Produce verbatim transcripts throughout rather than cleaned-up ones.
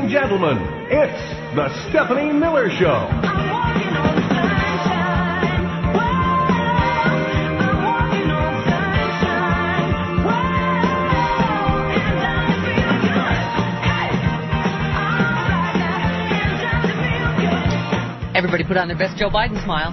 and gentlemen, it's the Stephanie Miller Show. Everybody put on their best Joe Biden smile.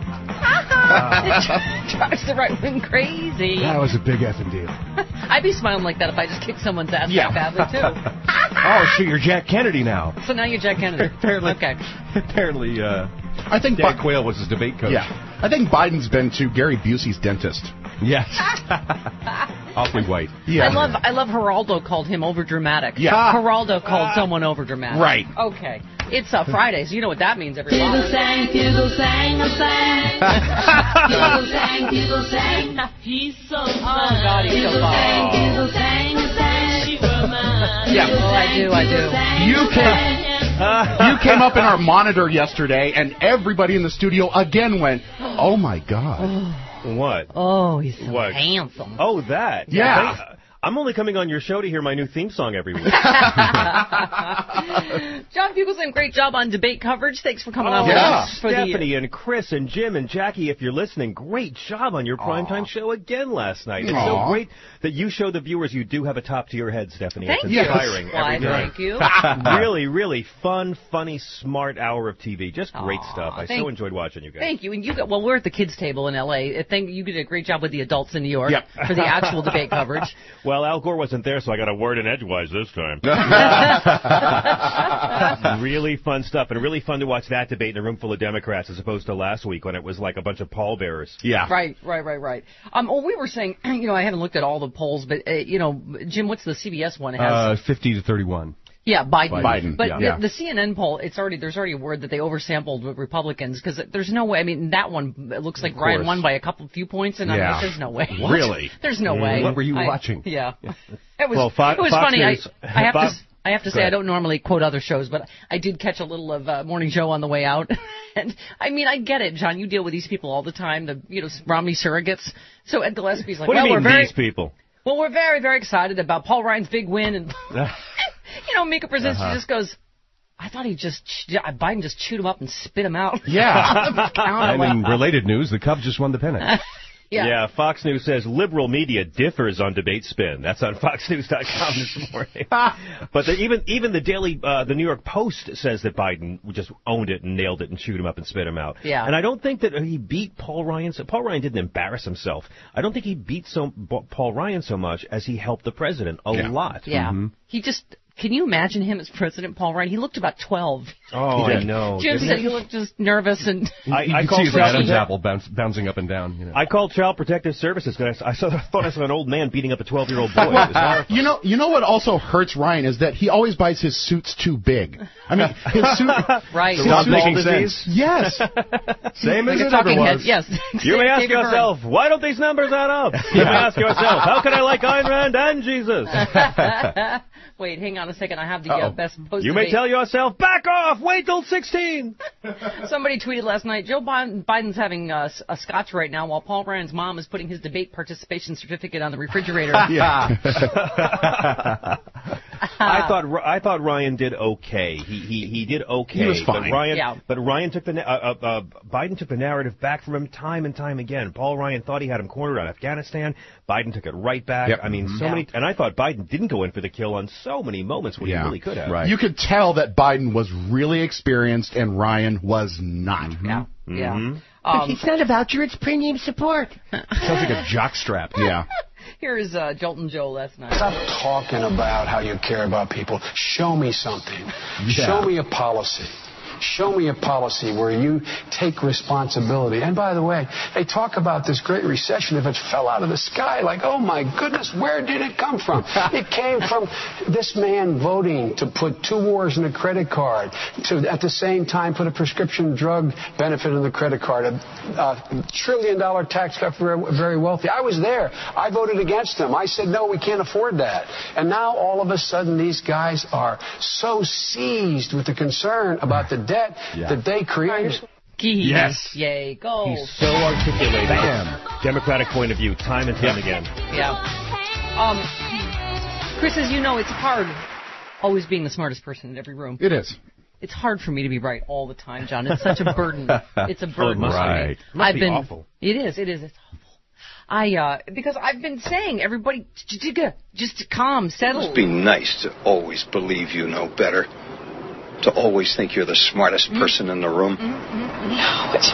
It drives the right wing crazy. That was a big effing deal. I'd be smiling like that if I just kicked someone's ass Yeah. that badly, too. Oh, so you're Jack Kennedy now. So now you're Jack Kennedy. Apparently, Okay. apparently uh, I think Dan Bi- Quayle was his debate coach. Yeah. I think Biden's been to Gary Busey's dentist. Yes. Awfully white. Yeah. I love I love Geraldo called him overdramatic. Yeah. Geraldo called someone overdramatic. Right. Okay. It's uh, Friday, so you know what that means, everybody. People sang, people sang, a sang. People sang, people sang. He's so fine. Oh, God, he's so People fine. sang, people sang, a sang. She was mine. Yeah. People Oh, I sang, do, I people do. sang, You a can- sang. You came up in our monitor yesterday, and everybody in the studio again went, "Oh my God!" What? Oh, he's so What? handsome. Oh, that. Yeah. Thank- I'm only coming on your show to hear my new theme song every week. John Fugelsang, great job on debate coverage. Thanks for coming on with yeah. us. For the, Stephanie and Chris and Jim and Jackie, if you're listening, great job on your primetime show again last night. It's Aw. so great that you show the viewers you do have a top to your head, Stephanie. Thank it's you. inspiring Why, every time. thank you. Really, really fun, funny, smart hour of T V. Just great Aw, stuff. I thank- so enjoyed watching you guys. Thank you. And you got, well, we're at the kids' table in L A. I think you did a great job with the adults in New York Yep. for the actual debate coverage. Well, Al Gore wasn't there, so I got a word in edgewise this time. Really fun stuff, and really fun to watch that debate in a room full of Democrats as opposed to last week when it was like a bunch of pallbearers. Yeah. Right, right, right, right. Um, well, we were saying, you know, I haven't looked at all the polls, but, uh, you know, Jim, what's the C B S one? It has, Uh, fifty to thirty-one. yeah, Biden. Biden, But yeah. the, Yeah. the C N N poll, it's already there's already a word that they oversampled with Republicans because there's no way. I mean, that one it looks like Ryan course. won by a couple few points, and I'm Yeah. like, there's no way. Really? There's no way. What were you I- watching? Yeah. It was. Well, Fo- it was Fox funny. News- I, I have Bob- to. s- I have to say, Go I ahead. don't normally quote other shows, but I did catch a little of uh, Morning Joe on the way out. And I mean, I get it, John. You deal with these people all the time, the you know Romney surrogates. So Ed Gillespie's like, What do well, you we're mean, very these people? well, we're very very excited about Paul Ryan's big win, and you know, Mika Brzezinski Uh-huh. just goes. I thought he just ch- Biden just chewed him up and spit him out. Yeah. And in related news, the Cubs just won the pennant. Yeah. Fox News says liberal media differs on debate spin. That's on fox news dot com this morning. But the, even even the Daily, uh, the New York Post says that Biden just owned it and nailed it and chewed him up and spit him out. Yeah. And I don't think that he beat Paul Ryan. So Paul Ryan didn't embarrass himself. I don't think he beat so Paul Ryan so much as he helped the president a Yeah. lot. Yeah. He just. Can you imagine him as President Paul Ryan? He looked about twelve. Oh, I know. Jim Didn't said he? he looked just nervous and. I, You I can called see his Child Adam's Protect- apple bounce, bouncing up and down. You know. I called Child Protective Services because I, I saw, thought I saw an old man beating up a twelve-year-old boy. It was horrifying. You know, you know what also hurts Ryan is that he always buys his suits too big. I mean, his suit. Right. his Stop suit- making disease? sense. Yes. Same Like as a it ever talking head. was. Yes. You may ask David Byrne. yourself, why don't these numbers add up? You may ask yourself, how can I like Ayn Rand and Jesus? Wait, hang on a second. I have the uh, Uh-oh. best post. You may tell yourself, back off, wait till sixteen. Somebody tweeted last night, Joe Biden, Biden's having a, a scotch right now while Paul Ryan's mom is putting his debate participation certificate on the refrigerator. Yeah. I thought I thought Ryan did okay. He he he did okay. He was But fine. Ryan, Yeah. but Ryan took the na- uh, uh, uh, Biden took the narrative back from him time and time again. Paul Ryan thought he had him cornered on Afghanistan. Biden took it right back. Yep. I mean, so Yeah. many, and I thought Biden didn't go in for the kill on so many moments when Yeah. he really could have. Right. You could tell that Biden was really experienced and Ryan was not. Yeah. Yeah. Mhm. Um, not a voucher, it's premium support. Sounds like a jockstrap. Yeah. here is uh, Jolton Joe last night. Stop talking about how you care about people. Show me something. Yeah. Show me a policy. Show me a policy where you take responsibility. And by the way, they talk about this great recession. If it fell out of the sky, like, oh my goodness, where did it come from? It came from this man voting to put two wars in a credit card, to at the same time put a prescription drug benefit in the credit card, a, a trillion dollar tax cut for very wealthy. I was there. I voted against them. I said, no, we can't afford that. And now all of a sudden these guys are so seized with the concern about the debt Yeah. that they created. Keys. Yes. Yay, go. He's so articulated. Bam. Democratic point of view, time and time again. Yeah. Um, Chris, as you know, it's hard always being the smartest person in every room. It is. It's hard for me to be right all the time, John. It's such a burden. It's a burden. must be. Right. It must I've be been. awful. It is. It is. It's awful. I uh because I've been saying everybody just calm, settle. It must be nice to always believe you know better. To always think you're the smartest Mm. person in the room. Mm-hmm. No, it's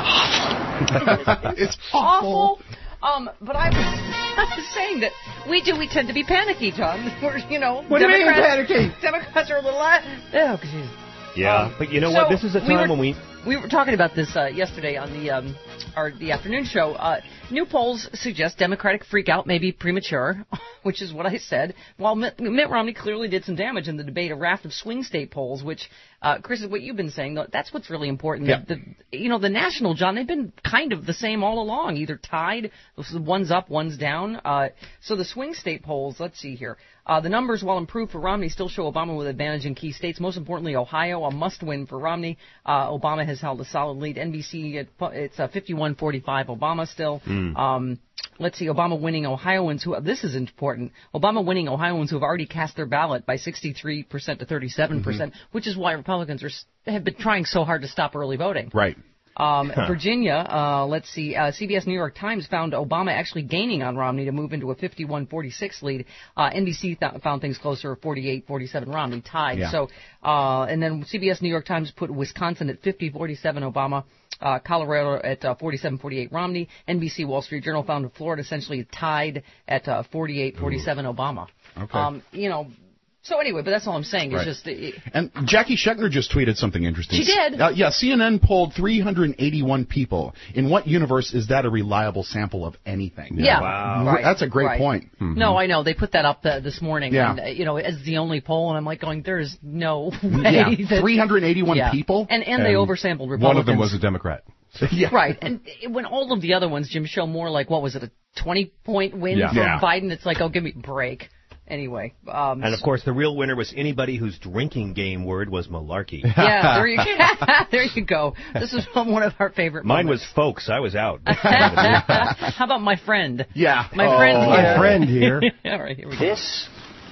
awful. It's awful. Um, but I was, I was saying that we do. We tend to be panicky, John. We're, you know, What do you mean Democrats, panicky? Democrats are a little. Uh, oh, geez. Yeah, Um, but you know so what? This is a we time were- when we... We were talking about this uh, yesterday on the um, our the afternoon show. Uh, new polls suggest Democratic freakout may be premature, which is what I said. While Mitt, Mitt Romney clearly did some damage in the debate, a raft of swing state polls, which, uh, Chris, is what you've been saying. Though, that's what's really important. Yeah. The, the, you know, the national, John, they've been kind of the same all along, either tied, one's up, one's down. Uh, so the swing state polls, let's see here. Uh, the numbers, while improved for Romney, still show Obama with advantage in key states. Most importantly, Ohio, a must-win for Romney. Uh, Obama has held a solid lead. N B C, it, it's uh, fifty-one forty-five Obama still. Mm. Um, let's see, Obama winning Ohioans who, this is important, Obama winning Ohioans who have already cast their ballot by sixty-three percent to thirty-seven percent, mm-hmm. which is why Republicans are have been trying so hard to stop early voting. Right. Um, Virginia, uh, let's see, uh, C B S New York Times found Obama actually gaining on Romney to move into a fifty-one forty-six lead. Uh, N B C th- found things closer, forty-eight forty-seven Romney, tied. Yeah. So, uh, and then C B S New York Times put Wisconsin at fifty forty-seven Obama, uh, Colorado at uh, forty-seven forty-eight Romney. N B C Wall Street Journal found Florida essentially tied at uh, forty-eight forty-seven Obama. Okay. Um, you know, so anyway, but that's all I'm saying. It's Right. just... It, And Jackie Schechner just tweeted something interesting. She did? Uh, yeah, C N N polled three hundred eighty-one people. In what universe is that a reliable sample of anything? Yeah. Wow. Right, That's a great right. point. Mm-hmm. No, I know. They put that up uh, this morning, Yeah. and, uh, you know, as the only poll, and I'm like going, there's no way. Yeah, that, three hundred eighty-one yeah. people? And, and, they oversampled Republicans. One of them was a Democrat. Yeah. Right. And when all of the other ones, Jim, show more like, what was it, a twenty-point win Yeah. for Yeah. Biden, it's like, oh, give me a break. Anyway. Um, And, of course, the real winner was anybody whose drinking game word was malarkey. yeah, there you go. There you go. This is one of our favorite Mine moments. was folks. I was out. How about my friend? Yeah. My Oh, friend here. My friend here. All right, here we go. This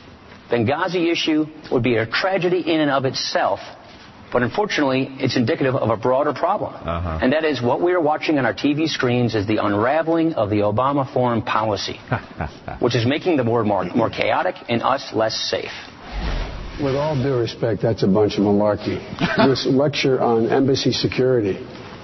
Benghazi issue would be a tragedy in and of itself, but unfortunately, it's indicative of a broader problem. Uh-huh. And that is what we are watching on our T V screens is the unraveling of the Obama foreign policy, which is making the world more, more chaotic and us less safe. With all due respect, that's a bunch of malarkey. This lecture on embassy security.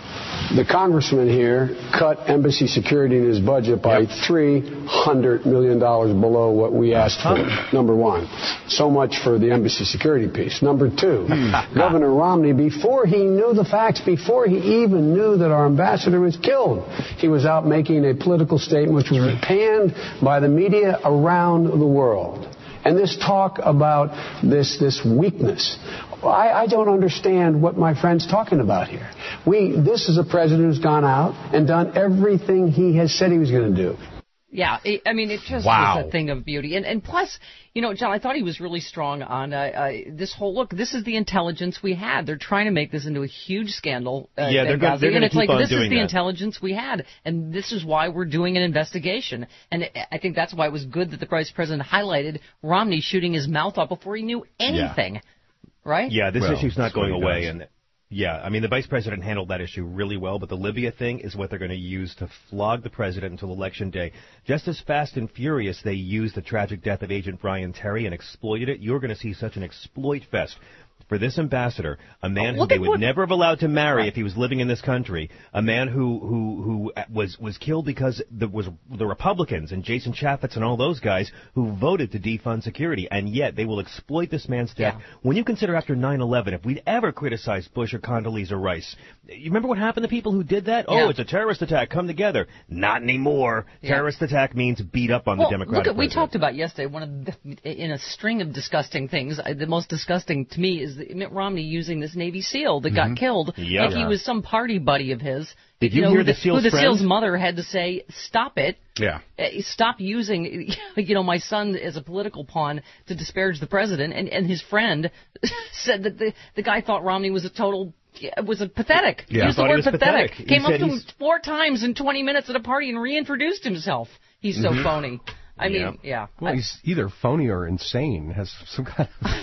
The congressman here cut embassy security in his budget by three hundred million dollars below what we asked for. Number one. So much for the embassy security piece. Number two, Governor Romney, before he knew the facts, before he even knew that our ambassador was killed, he was out making a political statement which was panned by the media around the world. And this talk about this this weakness, I, I don't understand what my friend's talking about here. We this is a president who's gone out and done everything he has said he was going to do. Yeah, it, I mean, it just Wow. was a thing of beauty. And and plus, you know, John, I thought he was really strong on uh, uh, this whole, look, this is the intelligence we had. They're trying to make this into a huge scandal. Uh, Yeah, they're gonna- Benghazi, they're gonna and it's keep like, on this doing is the that. intelligence we had, and this is why we're doing an investigation. And I think that's why it was good that the vice president highlighted Romney shooting his mouth off before he knew anything. Right? Yeah, this Well, issue's not that's what going he away. does. And yeah, I mean, the vice president handled that issue really well, but the Libya thing is what they're going to use to flog the president until election day. Just as fast and furious they used the tragic death of Agent Brian Terry and exploited it, you're going to see such an exploit fest for this ambassador, a man who look they at would what- never have allowed to marry if he was living in this country, a man who who who was was killed because there was the Republicans and Jason Chaffetz and all those guys who voted to defund security, and yet they will exploit this man's death. Yeah. When you consider after nine eleven, if we'd ever criticized Bush or Condoleezza Rice, you remember what happened to people who did that? Yeah. Oh, it's a terrorist attack. Come together. Not anymore. Yeah. Terrorist attack means beat up on Well, the Democratic look at, we president. talked about yesterday, one of the, in a string of disgusting things, uh, the most disgusting to me is the, Mitt Romney using this Navy SEAL that got killed Yeah. like he Yeah. was some party buddy of his. Did you know, hear who the the, SEAL's who the friend? SEAL's mother had to say, stop it. Yeah. Uh, Stop using, you know, my son as a political pawn to disparage the president. And, and his friend said that the, the guy thought Romney was a total, was a pathetic. Yeah. Used the Thought he word was pathetic. pathetic. He Came up said to him he's- four times in twenty minutes at a party and reintroduced himself. He's so phony. I mean, Yeah. yeah. Well, I- he's either phony or insane. Has some kind of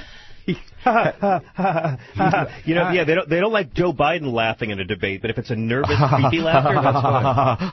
You know, yeah, they don't they don't like Joe Biden laughing in a debate, but if it's a nervous, creepy laughter, that's fine.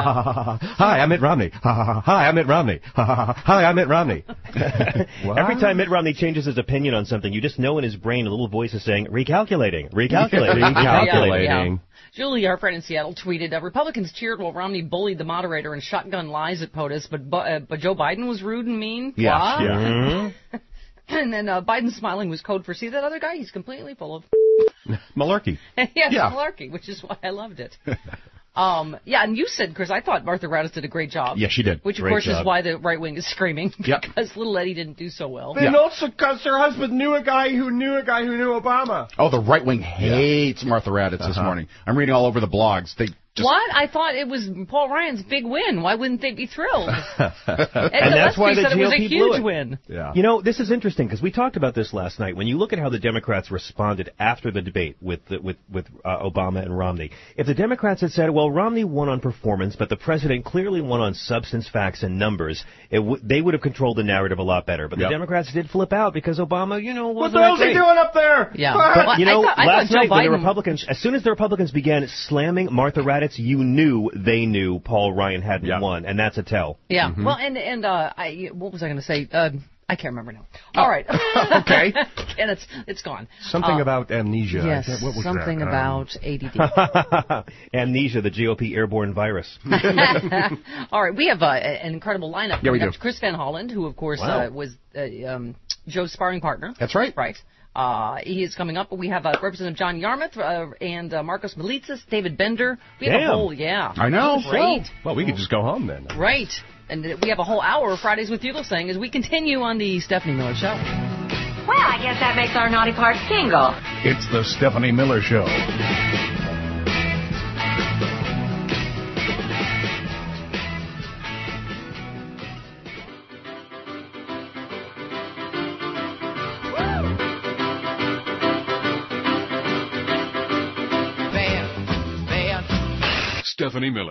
Hi, I'm Mitt Romney. Hi, I'm Mitt Romney. Hi, I'm Mitt Romney. Every time Mitt Romney changes his opinion on something, you just know in his brain a little voice is saying, recalculating, recalculating, recalculating. Yeah, yeah. Julie, our friend in Seattle, tweeted, uh, Republicans cheered while Romney bullied the moderator and shotgun lies at POTUS, but uh, but Joe Biden was rude and mean? Yeah. What? yeah. Mm-hmm. And then uh, Biden smiling was code for, see that other guy? He's completely full of... Malarkey. yes, Yeah. malarkey, which is why I loved it. Um, yeah, and you said, Chris, I thought Martha Raddatz did a great job. Yeah, she did. Which, of Great course, job. is why the right wing is screaming. Yep. Because little Eddie didn't do so well. And also because her husband knew a guy who knew a guy who knew Obama. Oh, the right wing hates Martha Raddatz this Uh-huh. morning. I'm reading all over the blogs. They just What? I thought it was Paul Ryan's big win. Why wouldn't they be thrilled? And that's why the said it was a G O P blew huge it. win. Yeah. You know, this is interesting because we talked about this last night. When you look at how the Democrats responded after the debate with the, with with uh, Obama and Romney, if the Democrats had said, "Well, Romney won on performance, but the president clearly won on substance, facts, and numbers," it w- they would have controlled the narrative a lot better. But Yep. the Democrats did flip out because Obama, you know, What wasn't the that hell's he great. doing up there? Yeah. But, Well, you know, I thought, I last thought Joe night when the Biden- Republicans, as soon as the Republicans began slamming Martha Raddatz, you knew they knew Paul Ryan hadn't Yeah. won, and that's a tell. Yeah. Mm-hmm. Well, and and uh, I what was I going to say? Uh, I can't remember now. All right. okay. And it's it's gone. Something Uh, about amnesia. I Yes, can't- what was something that? Um, about A D D. Amnesia, the G O P airborne virus. All right, we have uh, an incredible lineup. Yeah, we have do. Chris Van Holland, who of course Wow. uh, was uh, um, Joe's sparring partner. That's right. Right. Uh, he is coming up. We have uh, Representative John Yarmouth uh, and uh, Marcos Melitsas, David Bender. We have Damn. a whole, yeah. I know. Great. Well, we could just go home then. Right. And uh, we have a whole hour of Fridays with Fugelsang as we continue on the Stephanie Miller Show. Well, I guess that makes our naughty part single. It's the Stephanie Miller Show. Stephanie Miller.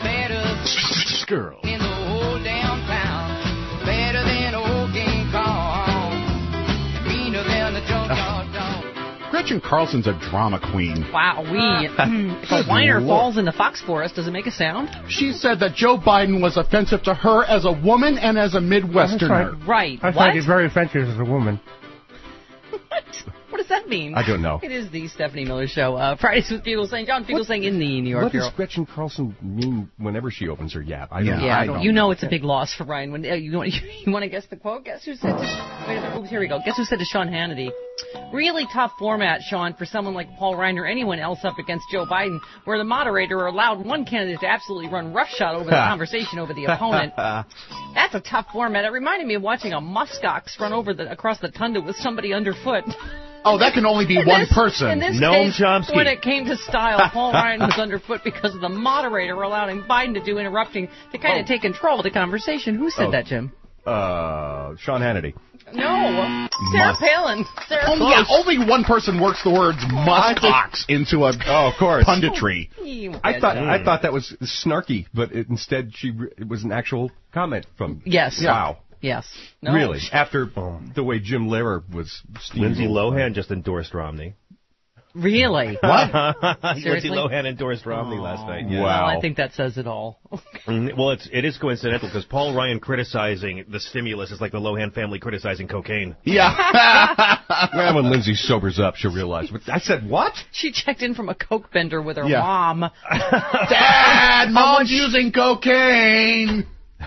Girl. In the whole downtown, better than old King Kong, meaner than the junk dog. Gretchen Carlson's a drama queen. Wow, we. If a whiner falls in the fox forest, does it make a sound? She said that Joe Biden was offensive to her as a woman and as a Midwesterner. Right. I what? find it very offensive as a woman. What? What does that mean? I don't know. It is the Stephanie Miller Show. Uh, Fridays with Fugelsang. John Fugelsang in the New York What Bureau. does Gretchen Carlson mean whenever she opens her yap? I don't Yeah. know. Yeah, I don't you know it's a big loss for Ryan. When uh, you want you want to guess the quote? Guess who said? To, wait a minute, oops, here we go. Guess who said to Sean Hannity? Really tough format, Sean, for someone like Paul Ryan or anyone else up against Joe Biden, where the moderator allowed one candidate to absolutely run roughshod over the conversation over the opponent. That's a tough format. It reminded me of watching a muskox run over the across the tundra with somebody underfoot. Oh, that can only be In one this- person. In this Noam case, Chomsky. when it came to style, Paul Ryan was underfoot because of the moderator allowing Biden to do interrupting to kind of Oh. take control of the conversation. Who said Oh. that, Jim? Uh, Sean Hannity. No, Sarah Must. Palin. Sarah Oh, yeah, only one person works the words muskox into a Oh, of course. punditry. You I get thought it. I thought that was snarky, but it, instead she re- it was an actual comment from. Yes. Wow. Yes. No. Really? After the way Jim Lehrer was. Lindsay steamrolled. Lohan just endorsed Romney. Really? Lindsay Seriously? Lohan endorsed Romney last night. Yeah. Well, I think that says it all. Mm, Well, it's it is coincidental because Paul Ryan criticizing the stimulus is like the Lohan family criticizing cocaine. Yeah. Well, when Lindsay sobers up, she'll realize. But I said what? She checked in from a coke bender with her Yeah. mom. Dad, mom's using cocaine.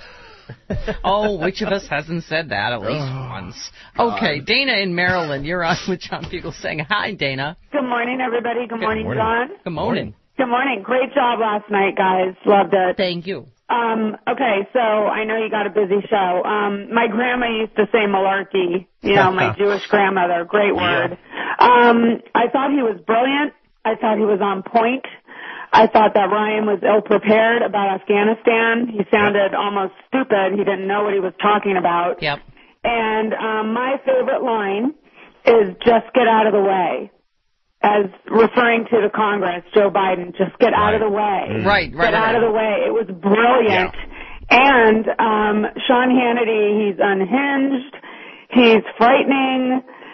Oh, which of us hasn't said that at least once? Okay, Dana in Maryland, you're on with John Fugelsang. Hi, Dana. Good morning, everybody. Good morning, morning. John. Good morning. Good morning. Great job last night, guys. Loved it. Thank you. Um, okay, so I know you got a busy show. Um, my grandma used to say malarkey, you know, my Jewish grandmother. Great word. Um, I thought he was brilliant. I thought he was on point. I thought that Ryan was ill-prepared about Afghanistan. He sounded almost stupid. He didn't know what he was talking about. Yep. And um, my favorite line is just get out of the way, as referring to the Congress, Joe Biden, just get out of the way. Right, right, Get right. out of the way. It was brilliant. And um, Sean Hannity, he's unhinged. He's frightening.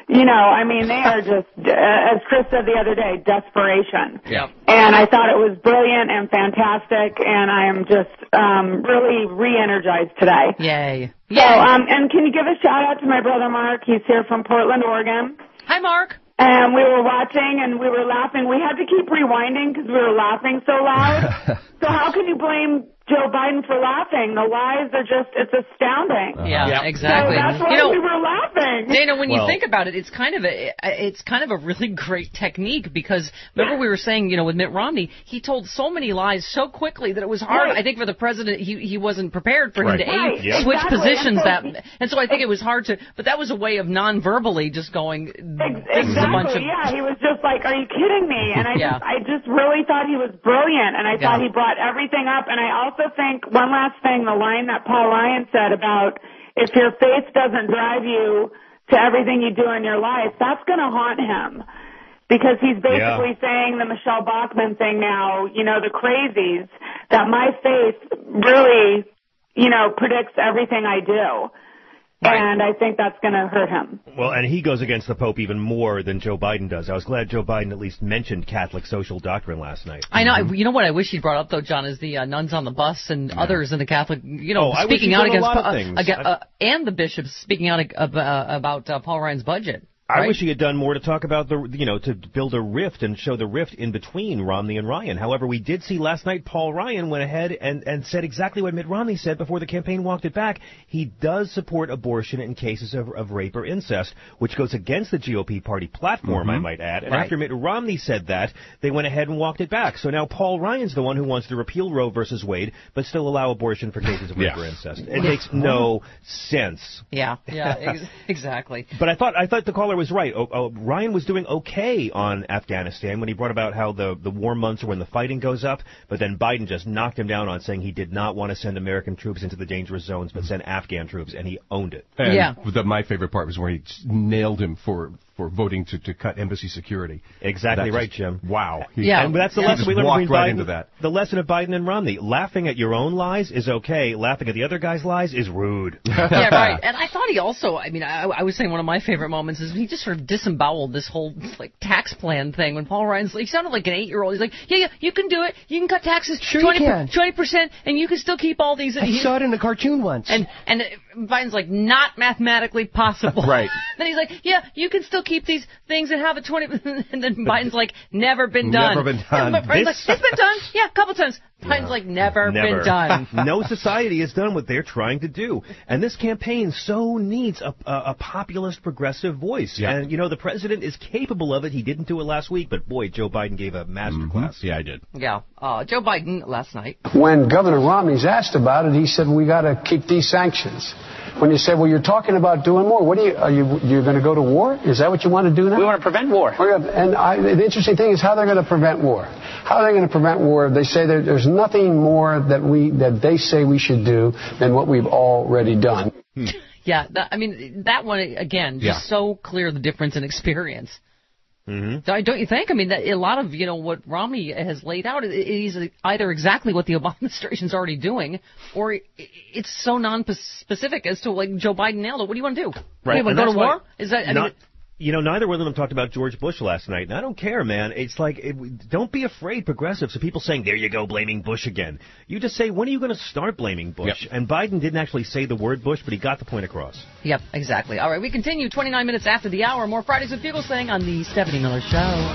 You know, I mean, they are just, uh, as Chris said the other day, desperation. Yeah. And I thought it was brilliant and fantastic, and I am just um, really re-energized today. Yay. So, um, and can you give a shout out to my brother Mark? He's here from Portland, Oregon. Hi, Mark. And we were watching and we were laughing. We had to keep rewinding because we were laughing so loud. So how can you blame Joe Biden for laughing? The lies are just, it's astounding. Uh-huh. Yeah, yeah, exactly. So that's why you know, we were laughing. Dana, when well, you think about it, it's kind of a, it's kind of a really great technique because remember we were saying, you know, with Mitt Romney, he told so many lies so quickly that it was hard. Right. I think for the president, he he wasn't prepared for right. him to right. a, Yeah. switch Exactly. positions and so, that, and so I think it was hard to, but that was a way of non-verbally just going, this Exactly. is a bunch of, Yeah, he was just like, "Are you kidding me?" And I Yeah. just, I just really thought he was brilliant, and I Yeah. thought he brought everything up. And I also think one last thing, the line that Paul Ryan said about if your faith doesn't drive you to everything you do in your life, that's going to haunt him. Because he's basically Yeah. saying the Michelle Bachmann thing now, you know, the crazies, that my faith really, you know, predicts everything I do. Right. And I think that's going to hurt him. Well, and he goes against the Pope even more than Joe Biden does. I was glad Joe Biden at least mentioned Catholic social doctrine last night. I know. You know what I wish he'd brought up though, John, is the uh, nuns on the bus and yeah. others in the Catholic, you know, oh, I wish speaking he'd out done against a lot of uh, things. uh, uh, and the bishops speaking out uh, uh, about uh, Paul Ryan's budget. I right? wish he had done more to talk about the, you know, to build a rift and show the rift in between Romney and Ryan. However, we did see last night Paul Ryan went ahead and, and said exactly what Mitt Romney said before the campaign walked it back. He does support abortion in cases of, of rape or incest, which goes against the G O P party platform, mm-hmm. I might add. And right. after Mitt Romney said that, they went ahead and walked it back. So now Paul Ryan's the one who wants to repeal Roe versus Wade, but still allow abortion for cases of rape yeah. or incest. It makes no sense. Yeah, yeah, ex- exactly. But I thought I thought the caller was right. Oh, oh, Ryan was doing okay on Afghanistan when he brought about how the, the warm months are when the fighting goes up, but then Biden just knocked him down on saying he did not want to send American troops into the dangerous zones, but send Afghan troops, and he owned it. And yeah. the, my favorite part was where he nailed him for, for voting to, to cut embassy security. Exactly that right, just, Jim. Wow. He, yeah. And that's the yeah. lesson we learned walked between right Biden. Into that. The lesson of Biden and Romney. Laughing at your own lies is okay. Laughing at the other guy's lies is rude. Yeah, right. And I thought he also, I mean, I, I was saying one of my favorite moments is he just sort of disemboweled this whole, like, tax plan thing when Paul Ryan's, he sounded like an eight-year-old. He's like, yeah, yeah, you can do it. You can cut taxes sure twenty, you can. twenty percent, and you can still keep all these. I he, saw it in a cartoon once. And, and Biden's like, not mathematically possible. Right. Then he's like, yeah, you can still keep these things and have it twenty percent. And then Biden's like, never been done. Never been done. And Biden's like, This- it's been done. Yeah, a couple times. Biden's Yeah. like, never, Never. been done. No society has done what they're trying to do. And this campaign so needs a, a, a populist progressive voice. Yeah. And, you know, the president is capable of it. He didn't do it last week, but, boy, Joe Biden gave a master class. Yeah, I did. Yeah. Uh, Joe Biden last night. When Governor Romney's asked about it, he said, we got to keep these sanctions. When you say, well, you're talking about doing more, what are you, are you, you're going to go to war? Is that what you want to do now? We want to prevent war. And I, the interesting thing is how they're going to prevent war. How are they going to prevent war? They say there, there's nothing more that we, that they say we should do than what we've already done. Hmm. Yeah, that, I mean, that one, again, just Yeah. so clear the difference in experience. Mm-hmm. Don't don't you think? I mean, that, a lot of, you know, what Romney has laid out is either exactly what the Obama administration's already doing, or it's so non-specific as to, like, Joe Biden nailed it. What do you want to do? Right. You want And to go that's to why war? Is that, I not, mean, you know, neither one of them talked about George Bush last night, and I don't care, man. It's like, it, don't be afraid, progressives, of people saying, there you go, blaming Bush again. You just say, when are you going to start blaming Bush? Yep. And Biden didn't actually say the word Bush, but he got the point across. Yep, exactly. All right, we continue twenty-nine minutes after the hour. More Fridays with Fugelsang on the Stephanie Miller Show.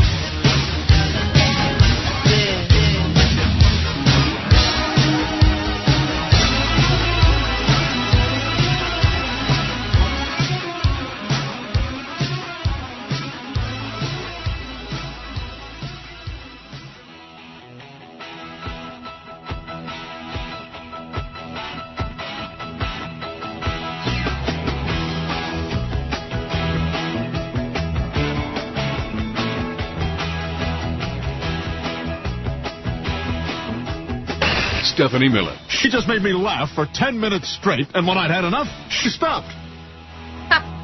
Stephanie Miller. She just made me laugh for ten minutes straight, and when I'd had enough, she stopped.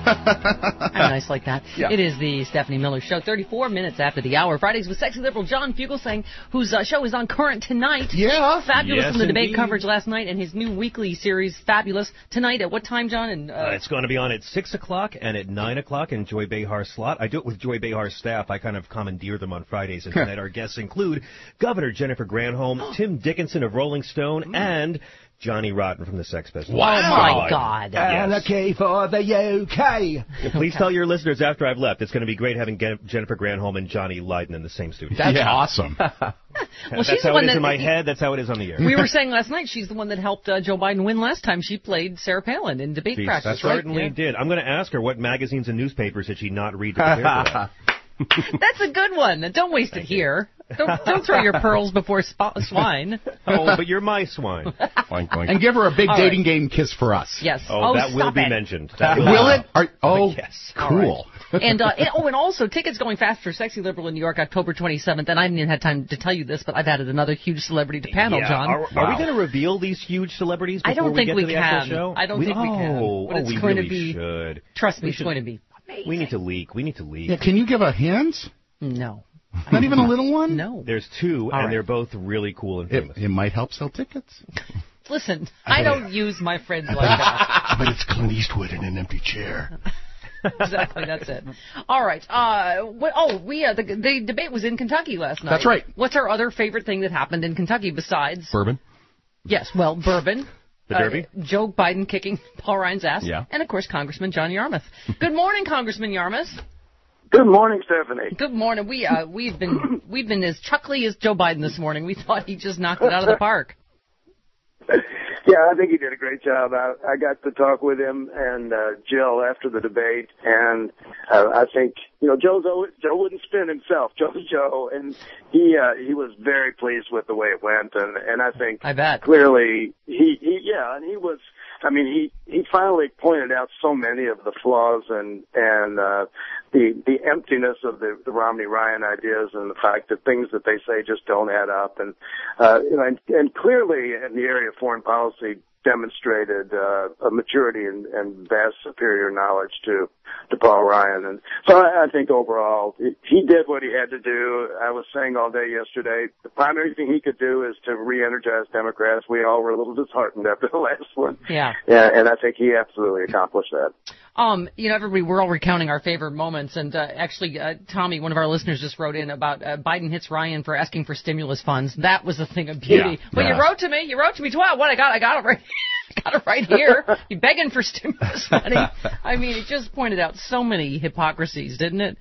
I'm nice like that. Yeah. It is the Stephanie Miller Show, thirty-four minutes after the hour. Fridays with sexy liberal John Fugelsang, whose uh, show is on Current tonight. Yeah. Fabulous Yes, from the debate indeed. coverage last night, and his new weekly series, Fabulous, tonight at what time, John? And uh, Uh, it's going to be on at six o'clock and at nine o'clock in Joy Behar's slot. I do it with Joy Behar's staff. I kind of commandeer them on Fridays. And tonight our guests include Governor Jennifer Granholm, Tim Dickinson of Rolling Stone, and Johnny Rotten from the Sex Pistols. Oh, my God. And a Yes. key for the U K. Please tell your listeners after I've left, it's going to be great having Gen- Jennifer Granholm and Johnny Lydon in the same studio. That's Yeah. awesome. well, That's she's the how one it is that in my head. That's how it is on the air. we were saying last night. She's the one that helped uh, Joe Biden win last time. She played Sarah Palin in debate She practice. right? certainly Yeah. did. I'm going to ask her what magazines and newspapers did she not read to prepare for that. That's a good one. Don't waste it here. Don't, don't throw your pearls before sp- swine. Oh, but you're my swine. Boink, boink. And give her a big All dating right. game kiss for us. Yes. Oh, that will stop be it. mentioned. That Will it? Are, oh, yes. cool. And, uh, and oh, and also tickets going fast for Sexy Liberal in New York, October twenty-seventh. And I haven't even had time to tell you this, but I've added another huge celebrity to panel, Yeah. John. Are, are Wow. we going to reveal these huge celebrities before I don't we think get we to the can. actual show? I don't think we can. Oh, But oh, it's we going to really be- should. Trust me, We it's should- going to be amazing. We need to leak. We need to leak. Yeah, can you give a hint? No. Not even a little one? No. There's two, All and right. they're both really cool and It, famous. it might help sell tickets. Listen, I don't use my friends like that. But it's Clint Eastwood in an empty chair. Exactly, that's it. All right. Uh, what, oh, we uh, the, the debate was in Kentucky last night. That's right. What's our other favorite thing that happened in Kentucky besides? Bourbon. Yes, well, bourbon. The Derby? Uh, Joe Biden kicking Paul Ryan's ass. Yeah. And, of course, Congressman John Yarmouth. Good morning, Congressman Yarmouth. Good morning, Stephanie. Good morning. We, uh, we've been we've been as chuckly as Joe Biden this morning. We thought he just knocked it out of the park. Yeah, I think he did a great job. I, I got to talk with him and uh, Jill after the debate, and uh, I think you know Joe's always, Joe wouldn't spin himself. Joe's Joe, and he uh, he was very pleased with the way it went, and and I think I bet clearly he, he yeah, and he was. I mean, he he finally pointed out so many of the flaws and and uh, the the emptiness of the, the Romney Ryan ideas and the fact that things that they say just don't add up, and uh, you know, and, and clearly in the area of foreign policy demonstrated uh, a maturity and, and vast superior knowledge to to Paul Ryan, and so I, I think overall he, he did what he had to do. I was saying all day yesterday, the primary thing he could do is to re-energize Democrats. We all were a little disheartened after the last one. Yeah. Yeah, and I think he absolutely accomplished that. Um, you know, everybody, we're all recounting our favorite moments, and uh, actually, uh, Tommy, one of our listeners, just wrote in about uh, Biden hits Ryan for asking for stimulus funds. That was a thing of beauty. Yeah, Well, yeah. you wrote to me. You wrote to me too. What? I got. I got it right. got it right here. You begging for stimulus money? I mean, it just pointed out so many hypocrisies, didn't it?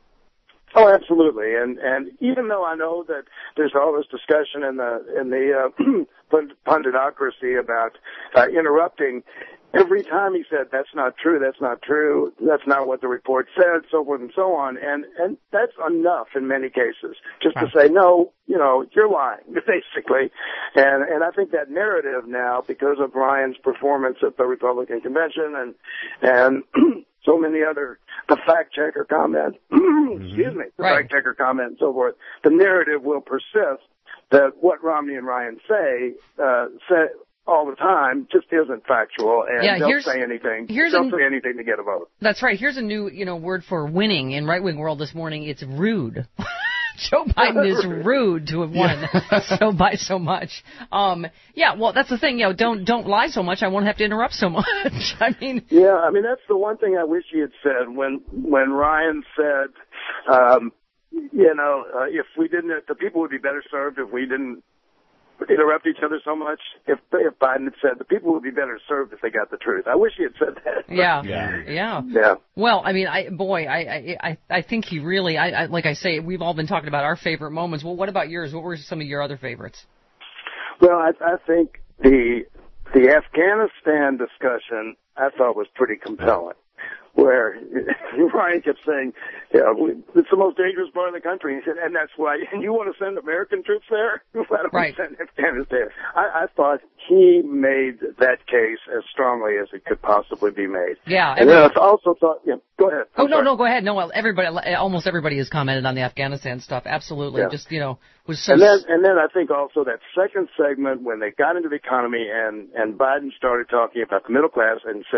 Oh, absolutely. And and even though I know that there's all this discussion in the in the uh, punditocracy about uh, interrupting, every time he said that's not true, that's not true, that's not what the report said, so forth and so on. And and that's enough in many cases, just to say no, you know, you're lying, basically. And and I think that narrative now, because of Ryan's performance at the Republican convention and and so many other, the fact checker comment, excuse me, the Right. fact checker comment and so forth, the narrative will persist that what Romney and Ryan say, uh, say all the time just isn't factual, and Yeah, they'll here's- say anything, here's they'll an- say anything to get a vote. That's right. Here's a new, you know, word for winning in right-wing world this morning. It's rude. Joe Biden is rude to have won so by so much. Um, yeah, well, that's the thing. You know, don't don't lie so much. I won't have to interrupt so much. I mean, Yeah, I mean, that's the one thing I wish he had said when, when Ryan said, um, you know, uh, if we didn't, the people would be better served if we didn't interrupt each other so much. If if Biden had said the people would be better served if they got the truth. I wish he had said that. yeah, Yeah. yeah. Yeah. Well, I mean, I boy, I I I, I think he really, I, I like I say, we've all been talking about our favorite moments. Well, what about yours? What were some of your other favorites? Well, I, I think the the Afghanistan discussion I thought was pretty compelling, where Ryan kept saying, you know, it's the most dangerous part of the country. He said, and that's why, and you want to send American troops there? Why don't Right. we send Afghanistan? I, I thought he made that case as strongly as it could possibly be made. Yeah. And then every- I also thought, yeah, go ahead. oh I'm no, sorry. no, go ahead. No, well, everybody, almost everybody has commented on the Afghanistan stuff. Absolutely, Yeah. just you know, was so. And then, and then I think also that second segment when they got into the economy and, and Biden started talking about the middle class and said,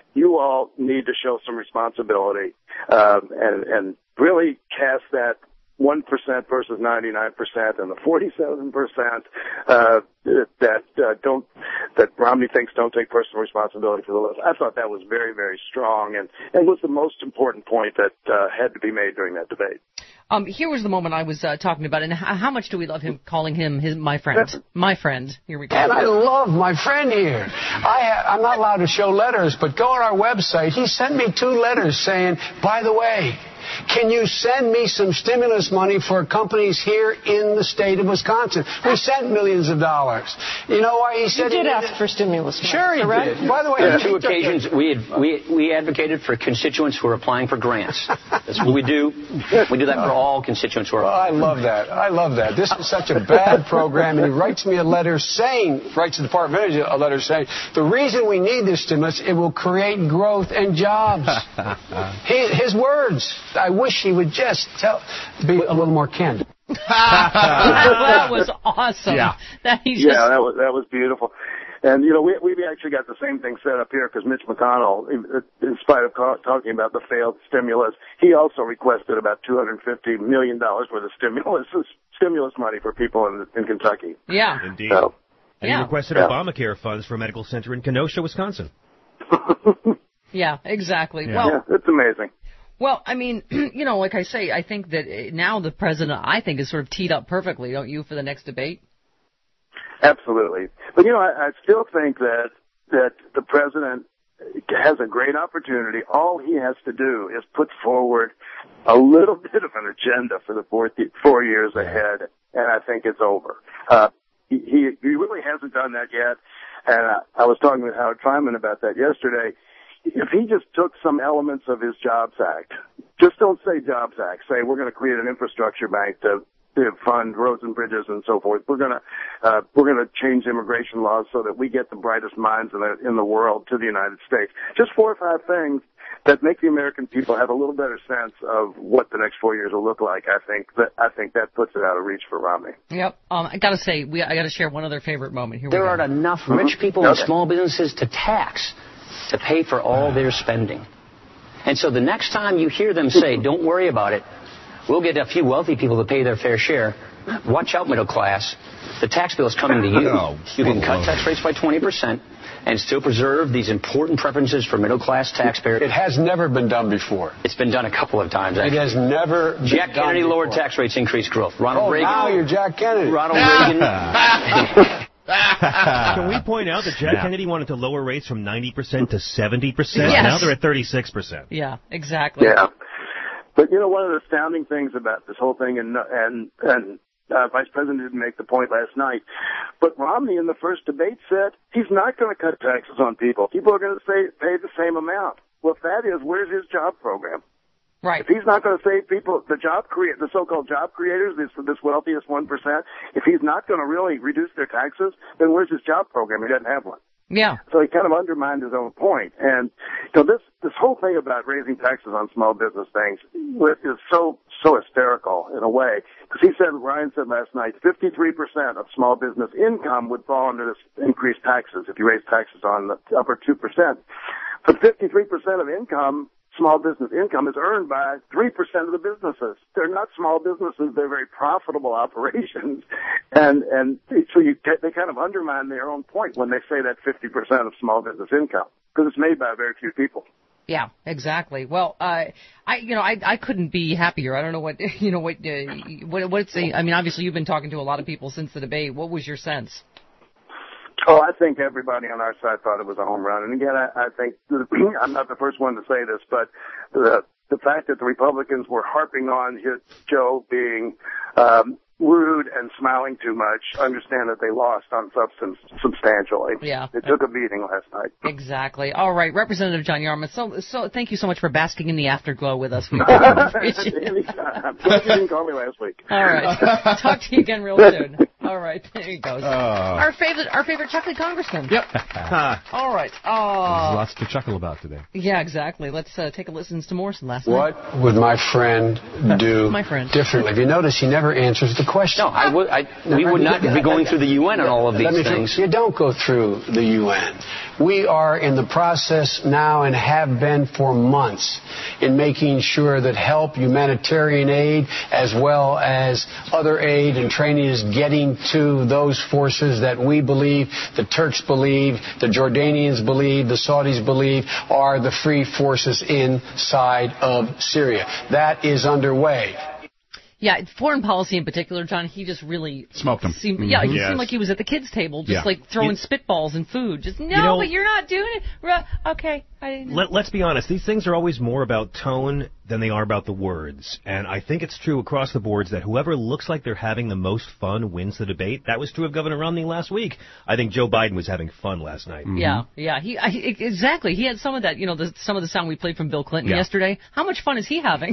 you all need to show some responsibility um, and, and really cast that one percent versus ninety-nine percent and the forty-seven percent uh, that uh, don't that Romney thinks don't take personal responsibility for the list. I thought that was very, very strong and, and was the most important point that uh, had to be made during that debate. Um, here was the moment I was uh, talking about, and how, how much do we love him calling him his my friend, my friend. Here we go. And I love my friend here. I ha- I'm not allowed to show letters, but go on our website. He sent me two letters saying, by the way, can you send me some stimulus money for companies here in the state of Wisconsin? We sent millions of dollars. You know why he said he did he ask for stimulus money. Sure he correct? did. By the way, on two occasions we, had, we we advocated for constituents who are applying for grants. That's what we do. We do that for all constituents who are. Well, I love that. I love that. This is such a bad program, and he writes me a letter saying, writes the Department of Energy a letter saying, the reason we need this stimulus, it will create growth and jobs. his, his words. I wish he would just tell, be a little more candid. That was awesome. Yeah, that he just... yeah, that was that was beautiful. And you know, we we actually got the same thing set up here because Mitch McConnell, in, in spite of ca- talking about the failed stimulus, he also requested about two hundred fifty million dollars worth of stimulus stimulus money for people in in Kentucky. Yeah, indeed. So, and yeah. he requested yeah. Obamacare funds for a medical center in Kenosha, Wisconsin. Yeah, exactly. Yeah. Well, yeah, it's amazing. Well, I mean, you know, like I say, I think that now the president, I think, is sort of teed up perfectly, don't you, for the next debate? Absolutely. But, you know, I, I still think that that the president has a great opportunity. All he has to do is put forward a little bit of an agenda for the four, four years ahead, and I think it's over. Uh, he, he, he really hasn't done that yet, and I, I was talking with Howard Fineman about that yesterday. If he just took some elements of his Jobs Act, just don't say Jobs Act, say we're going to create an infrastructure bank to, to fund roads and bridges and so forth. We're going to uh, we're going to change immigration laws so that we get the brightest minds in the in the world to the United States. Just four or five things that make the American people have a little better sense of what the next four years will look like. I think that I think that puts it out of reach for Romney. Yep. Um, I got to say, we I got to share one other favorite moment here. There we go. aren't enough rich people Okay. and small businesses to tax to pay for all their spending. And so the next time you hear them say, don't worry about it, we'll get a few wealthy people to pay their fair share, watch out, middle class. The tax bill is coming to you. Oh, You can cut tax rates by twenty percent and still preserve these important preferences for middle class taxpayers. It has never been done before. It's been done a couple of times. Actually. It has never Jack been done Kennedy before. lowered tax rates, increased growth. Ronald Oh, Reagan. now you're Jack Kennedy. Ronald Reagan. Can we point out that Jack Yeah. Kennedy wanted to lower rates from ninety percent to seventy percent? Yes. Now they're at thirty-six percent. Yeah, exactly. Yeah. But, you know, one of the astounding things about this whole thing, and, and, and uh, Vice President didn't make the point last night, but Romney in the first debate said he's not going to cut taxes on people. People are going to say, pay the same amount. Well, if that is, where's his job program? Right. If he's not going to save people, the job create, the so-called job creators, this, this wealthiest one percent, if he's not going to really reduce their taxes, then where's his job program? He doesn't have one. Yeah. So he kind of undermined his own point. And, you know, this, this whole thing about raising taxes on small business things is so, so hysterical in a way. Because he said, Ryan said last night, fifty-three percent of small business income would fall under this increased taxes if you raise taxes on the upper two percent. But fifty-three percent of income, small business income, is earned by three percent of the businesses. They're not small businesses. They're very profitable operations. And, and so you, they kind of undermine their own point when they say that fifty percent of small business income, because it's made by very few people. Yeah, exactly. Well, uh, I, you know, I, I couldn't be happier. I don't know what, you know, what, uh, what, what's the, I mean, obviously you've been talking to a lot of people since the debate. What was your sense? Oh, I think everybody on our side thought it was a home run. And again, I, I think I'm not the first one to say this, but the the fact that the Republicans were harping on his, Joe being um, rude and smiling too much, understand that they lost on substance substantially. Yeah. It took a beating last night. Exactly. All right, Representative John Yarmuth. So, so thank you so much for basking in the afterglow with us. We appreciate it. Anytime. I'm glad you didn't call me last week. All right. Talk to you again real soon. All right, there he goes. Oh. Our favorite, our favorite chuckly congressman. Yep. All right. There's Uh, lots to chuckle about today. yeah, exactly. Let's uh, take a listen to Morrison last night. What would my friend do My friend. differently? If you notice, he never answers the question. No, I would. I, we would not be going through the U N on all of Let me these things. You don't go through the U N. We are in the process now and have been for months in making sure that help, humanitarian aid, as well as other aid and training is getting to those forces that we believe, the Turks believe, the Jordanians believe, the Saudis believe are the free forces inside of Syria. That is underway. Yeah, foreign policy in particular, John, he just really Smoked him. Seemed, yeah, he Yes. seemed like he was at the kids' table, just Yeah. like throwing You- spitballs and food. Just, no, You know- but you're not doing it. Ru- Okay, I didn't know. Let, let's be honest. These things are always more about tone than they are about the words. And I think it's true across the boards that whoever looks like they're having the most fun wins the debate. That was true of Governor Romney last week. I think Joe Biden was having fun last night. Yeah, yeah, he I, exactly. He had some of that, you know, the, some of the sound we played from Bill Clinton Yeah. yesterday. How much fun is he having?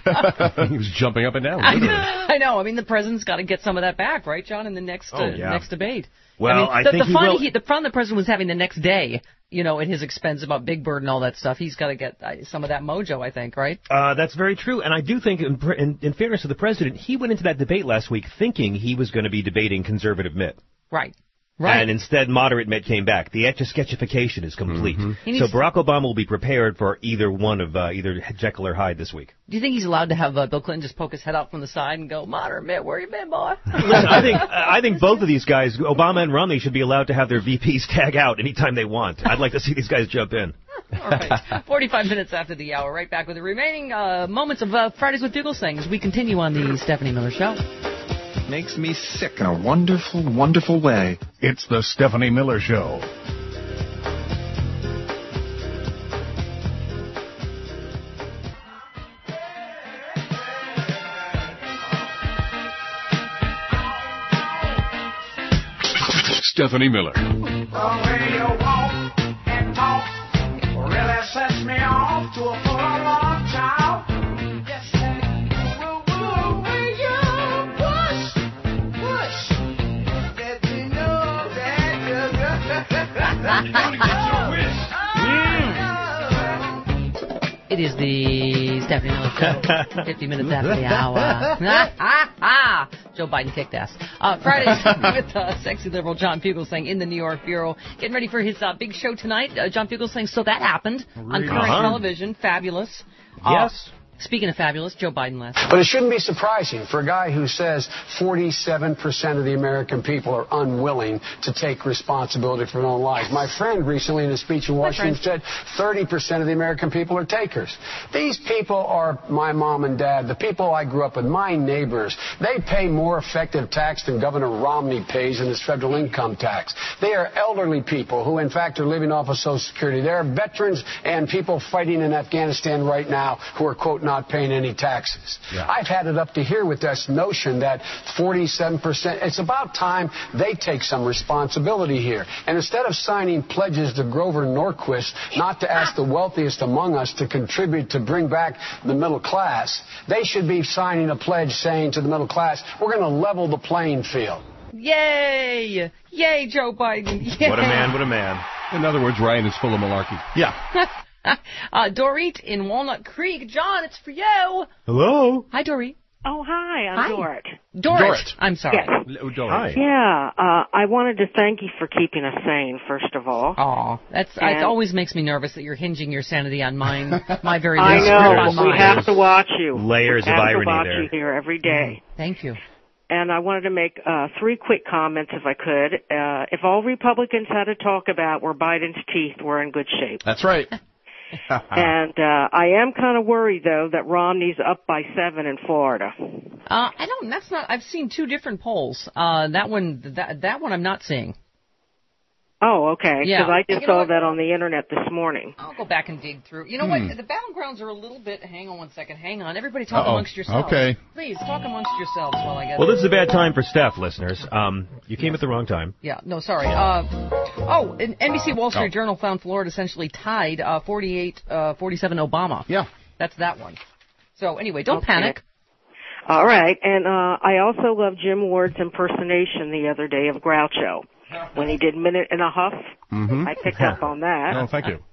He was jumping up and down. I literally. know, I know. I mean, the president's got to get some of that back, right, John? In the next uh, Oh, yeah. next debate. Well, I, mean, I the, think the he fun will- he, the fun the president was having the next day, you know, at his expense about Big Bird and all that stuff. He's got to get uh, some of that mojo, I think, right? Uh, that's very true. And I do think, in, pr- in, in fairness to the president, he went into that debate last week thinking he was going to be debating conservative Mitt. Right. Right. And instead, moderate Mitt came back. The etch-a-sketchification is complete. He So needs- Barack Obama will be prepared for either one of uh, either Jekyll or Hyde this week. Do you think he's allowed to have uh, Bill Clinton just poke his head out from the side and go, "Moderate Mitt, where you been, boy?" Listen, I think I think both of these guys, Obama and Romney, should be allowed to have their V Ps tag out anytime they want. I'd like to see these guys jump in. All right. forty-five minutes after the hour, right back with the remaining uh, moments of uh, Fridays with Bugles as we continue on the Stephanie Miller Show. Makes me sick in a wonderful, wonderful way. It's the Stephanie Miller Show. Stephanie Miller. The way you walk and talk really sets me off to a full-on child. Yes, sir. Woo, woo, way you push, push. Let me know that you're gonna get your wish. It is the Stephanie Miller Show, fifty minutes after the hour. ah, ah, ah. Joe Biden kicked ass. Uh, Fridays with uh, sexy liberal John Fugelsang in the New York Bureau. Getting ready for his uh, big show tonight. Uh, John Fugelsang, so that happened on current Uh-huh. television. Fabulous. Uh, Yes. Speaking of fabulous, Joe Biden last night. But it shouldn't be surprising for a guy who says forty-seven percent of the American people are unwilling to take responsibility for their own lives. My friend recently in a speech in Washington said thirty percent of the American people are takers. These people are my mom and dad, the people I grew up with, my neighbors. They pay more effective tax than Governor Romney pays in his federal income tax. They are elderly people who, in fact, are living off of Social Security. There are veterans and people fighting in Afghanistan right now who are, quote, not paying any taxes. Yeah. I've had it up to here with this notion that forty-seven percent, it's about time they take some responsibility here. And instead of signing pledges to Grover Norquist not to ask the wealthiest among us to contribute to bring back the middle class, they should be signing a pledge saying to the middle class, we're going to level the playing field. Yay! Yay, Joe Biden. Yay. What a man, what a man. In other words, Ryan is full of malarkey. Yeah. uh, Dorit in Walnut Creek. John, it's for you. Hello. Hi, Dorit. Oh, hi, I'm Hi. Dorit. Dorit. Dorit. I'm sorry. Yes. Hi. Yeah, uh, I wanted to thank you for keeping us sane, first of all. Aw, that's And- it always makes me nervous that you're hinging your sanity on mine, my very I least know, grip on but we mine. have to watch you. Layers we of have irony to watch there. you here every day. Thank you. And I wanted to make uh, three quick comments, if I could. Uh, if all Republicans had to talk about were Biden's teeth, we're in good shape. That's right. And uh, I am kind of worried, though, that Romney's up by seven in Florida. Uh, I don't. That's not. I've seen two different polls. Uh, that one. That that one I'm not seeing. Oh, okay. Yeah. Because I just You know saw what? that on the internet this morning. I'll go back and dig through. You know Hmm. what? The battlegrounds are a little bit. Hang on one second. Hang on. Everybody talk Uh-oh. amongst yourselves. Okay. Please talk amongst yourselves while I get. Well, this is a bad time for Steph, listeners. Um, you came at the wrong time. Yeah, no, sorry. Uh, oh, an N B C Wall Street Oh. Journal found Florida essentially tied uh, forty-eight, uh, forty-seven Obama. Yeah. That's that one. So anyway, don't Okay. panic. All right, and uh, I also love Jim Ward's impersonation the other day of Groucho when he did Minute in a Huff. Mm-hmm. I picked up on that. Oh, thank you.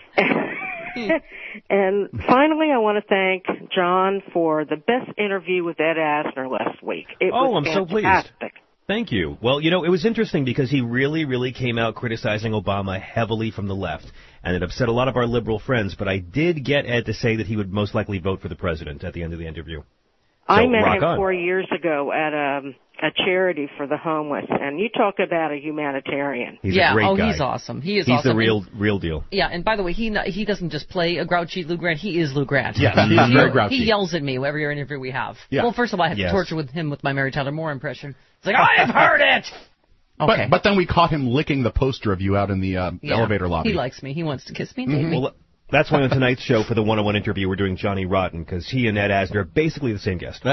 And finally, I want to thank John for the best interview with Ed Asner last week. It Oh, was I'm so pleased. fantastic. Thank you. Well, you know, it was interesting because he really, really came out criticizing Obama heavily from the left, and it upset a lot of our liberal friends, but I did get Ed to say that he would most likely vote for the president at the end of the interview. So, I met rock him on. four years ago at a, a charity for the homeless, and you talk about a humanitarian. He's yeah, a great oh, guy. he's awesome. He is he's awesome. the real, real deal. Yeah, and by the way, he n- he doesn't just play a grouchy Lou Grant. He is Lou Grant. Yeah, he's very grouchy. He yells at me every interview we have. Yeah. Well, first of all, I have Yes. to torture with him with my Mary Tyler Moore impression. It's like, I've heard it! Okay. But, but then we caught him licking the poster of you out in the uh, Yeah. elevator lobby. He likes me. He wants to kiss me, Mm-hmm. date me. Well, that's why on tonight's show for the one oh one interview we're doing Johnny Rotten because he and Ed Asner are basically the same guest.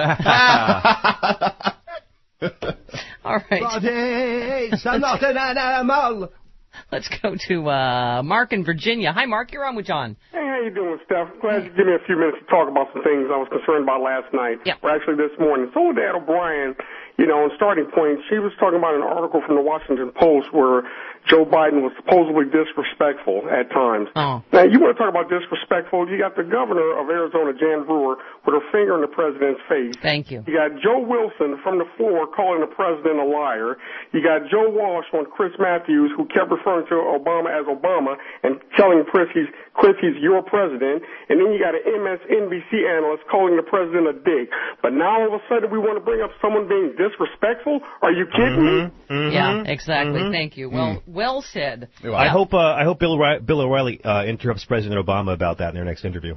All right. Bodies are not an animal. Let's go to uh, Mark in Virginia. Hi, Mark. You're on with John. Hey, how you doing, Steph? Glad you give me a few minutes to talk about some things I was concerned about last night. Yeah. Or actually this morning. Soledad O'Brien, you know, on Starting Point, she was talking about an article from the Washington Post where Joe Biden was supposedly disrespectful at times. Oh. Now, you want to talk about disrespectful? You got the governor of Arizona, Jan Brewer, with her finger in the president's face. Thank you. You got Joe Wilson from the floor calling the president a liar. You got Joe Walsh on Chris Matthews, who kept referring to Obama as Obama and telling Chris he's, Chris he's your president. And then you got an M S N B C analyst calling the president a dick. But now all of a sudden we want to bring up someone being disrespectful? Are you kidding me? Mm-hmm. Yeah, exactly. Thank you. Well, well said. I hope uh, I hope Bill, O'Reilly, Bill O'Reilly uh, interrupts President Obama about that in their next interview.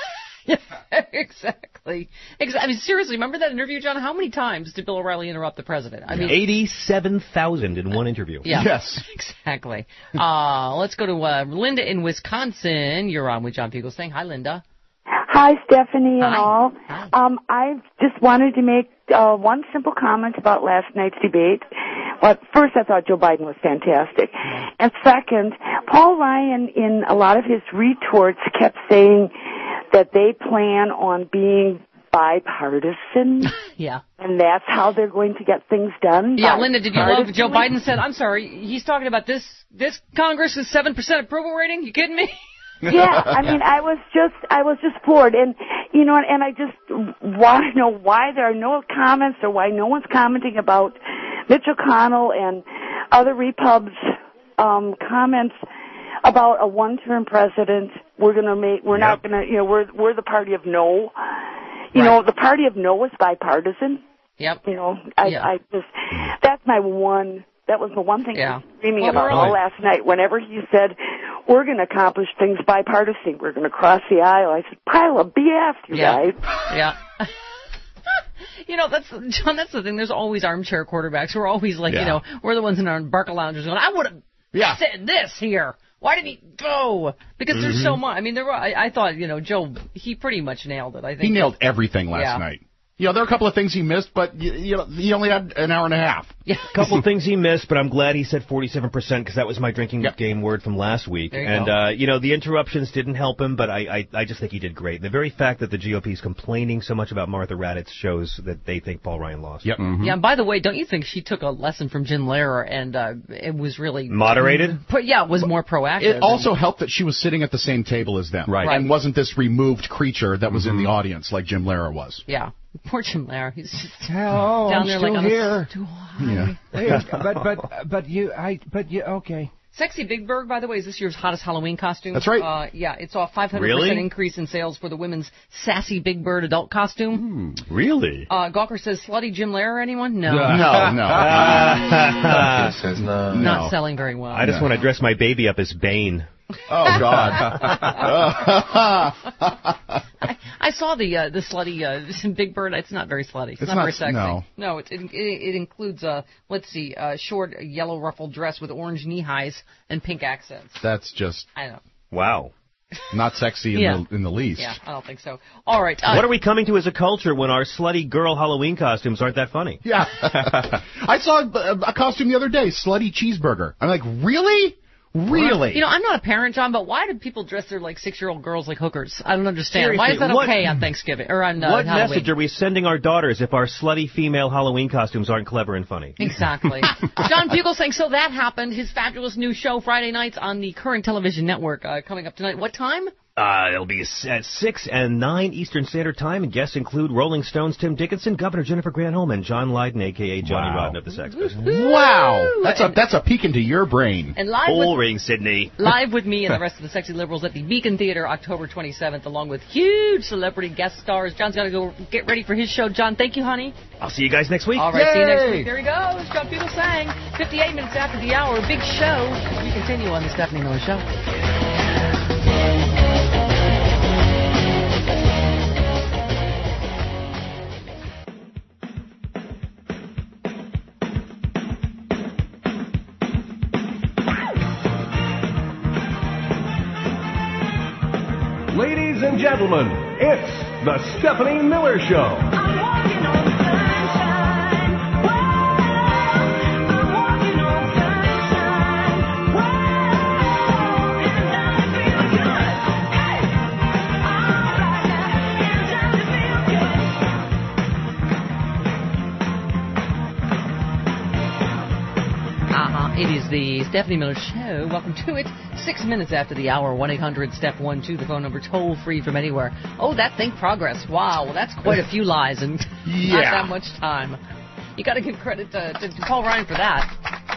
exactly. Exa- I mean, seriously, remember that interview, John? How many times did Bill O'Reilly interrupt the president? I mean, eighty-seven thousand in one interview. Yeah, Yes. exactly. Uh, let's go to uh, Linda in Wisconsin. You're on with John Fugelsang. Hi, Linda. Hi, Stephanie and Hi. all. Hi. Um, I just wanted to make uh, one simple comment about last night's debate. Well, first, I thought Joe Biden was fantastic. And second, Paul Ryan, in a lot of his retorts, kept saying that they plan on being bipartisan. Yeah. And that's how they're going to get things done. Yeah, Linda, did you love Joe bipartisanly. Biden said, I'm sorry, he's talking about this this Congress's seven percent approval rating? You kidding me? Yeah, I mean, I was just, I was just floored, and you know, and I just want to know why there are no comments or why no one's commenting about Mitch McConnell and other Repubs um, comments about a one-term president. We're gonna make, we're not gonna, you know, we're we're the party of no. You know, the party of no is bipartisan. Yep. You know, I, Yeah. I just, that's my one. That was the one thing I Yeah. was screaming Well, about we're all all- last night. Whenever he said, we're going to accomplish things bipartisan, we're going to cross the aisle, I said, pile of B S, you Yeah. guys. Yeah. You know, that's John. That's the thing. There's always armchair quarterbacks. We're always like, Yeah. you know, we're the ones in our Barca lounges going, I would have Yeah. said this here. Why didn't he go? Because there's so much. I mean, there were. I, I thought, you know, Joe. He pretty much nailed it. I think He nailed everything last Yeah. night. You know, there are a couple of things he missed, but you, you know, he only had an hour and a half. Yeah. A couple things he missed, but I'm glad he said forty-seven percent because that was my drinking game word from last week. There you and, go. uh, you know, the interruptions didn't help him, but I, I, I just think he did great. The very fact that the G O P is complaining so much about Martha Raddatz shows that they think Paul Ryan lost. Yep. Yeah. And by the way, don't you think she took a lesson from Jim Lehrer and uh, it was really Moderated? But yeah, it was more proactive. It also helped that she was sitting at the same table as them. Right. And wasn't this removed creature that was in the audience like Jim Lehrer was. Yeah. Poor Jim Lehrer. He's just Oh, down I'm there still like on here. a stool. Yeah. Hey, but but but you, I but you, okay. Sexy Big Bird, by the way, is this year's hottest Halloween costume. That's right. Uh, yeah, it's a five hundred percent Really? increase in sales for the women's Sassy Big Bird adult costume. Really? Uh, Gawker says, slutty Jim Lehrer, anyone? No. No, no. I says no. Not No. selling very well. just want to dress my baby up as Bane. Oh, God. I, I saw the uh, the slutty uh, Big Bird. It's not very slutty. It's, It's not, not- very sexy. no. No, it, it, it includes, uh, let's see, a short yellow ruffled dress with orange knee highs and pink accents. That's just I don't know. Wow. not sexy in, Yeah. the, in the least. Yeah, I don't think so. All right. Uh, What are we coming to as a culture when our slutty girl Halloween costumes aren't that funny? Yeah. I saw a, a costume the other day, slutty cheeseburger. I'm like, really? Really? You know, I'm not a parent, John, but why do people dress their like six-year-old girls like hookers? I don't understand. Seriously, why is that what- okay on Thanksgiving or on uh, What Halloween? message are we sending our daughters if our slutty female Halloween costumes aren't clever and funny? Exactly. John Bugel saying, so that happened. His fabulous new show Friday nights on the Current Television Network uh, coming up tonight. What time? Uh, it'll be at six and nine Eastern Standard Time, and guests include Rolling Stones' Tim Dickinson, Governor Jennifer Granholm, and John Lydon, a k a. Johnny Wow. Rotten of the Sex Pistols. Wow. That's a that's a peek into your brain. And live Bull with, ring, Sydney. live with me and the rest of the sexy liberals at the Beacon Theater October twenty-seventh, along with huge celebrity guest stars. John's got to go get ready for his show. John, thank you, honey. I'll see you guys next week. All right, see you next Yay! week. There he goes. John Bugel sang. fifty-eight minutes after the hour. Big show. We continue on the Stephanie Miller Show. Ladies and gentlemen, it's the Stephanie Miller Show. Uh-huh. It is the Stephanie Miller Show. Welcome to it. Six minutes after the hour. one eight hundred step one two, the phone number, toll free from anywhere. Oh, that thing progress. Wow. Well, that's quite a few lies and Yeah. not that much time. You got to give credit to, to Paul Ryan for that.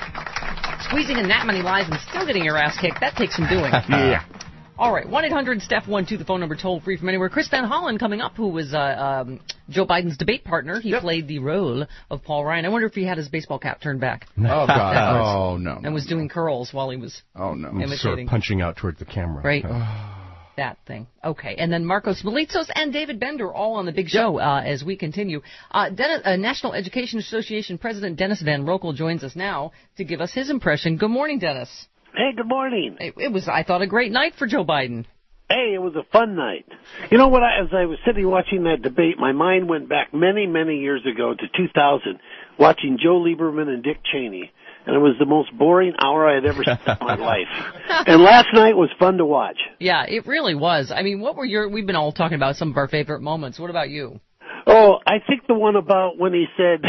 Squeezing in that many lies and still getting your ass kicked, that takes some doing. Yeah. All right, one eight hundred step one two, the phone number, toll free from anywhere. Chris Van Hollen coming up, who was uh, um, Joe Biden's debate partner. He played the role of Paul Ryan. I wonder if he had his baseball cap turned back. Oh, God. Oh, no. And was doing curls while he was Oh, no. Sort of imitating. punching out toward the camera. Right. That thing. Okay. And then Marcos Melitsos and David Bender all on the big show uh, as we continue. Uh, Den- uh, National Education Association President Dennis Van Rokel joins us now to give us his impression. Good morning, Dennis. Hey, good morning. It, it was, I thought, a great night for Joe Biden. Hey, it was a fun night. You know what? I, as I was sitting watching that debate, my mind went back many, many years ago to two thousand, watching Joe Lieberman and Dick Cheney, and it was the most boring hour I had ever spent in my life. And last night was fun to watch. Yeah, it really was. I mean, what were your? We've been all talking about some of our favorite moments. What about you? Oh, I think the one about when he said,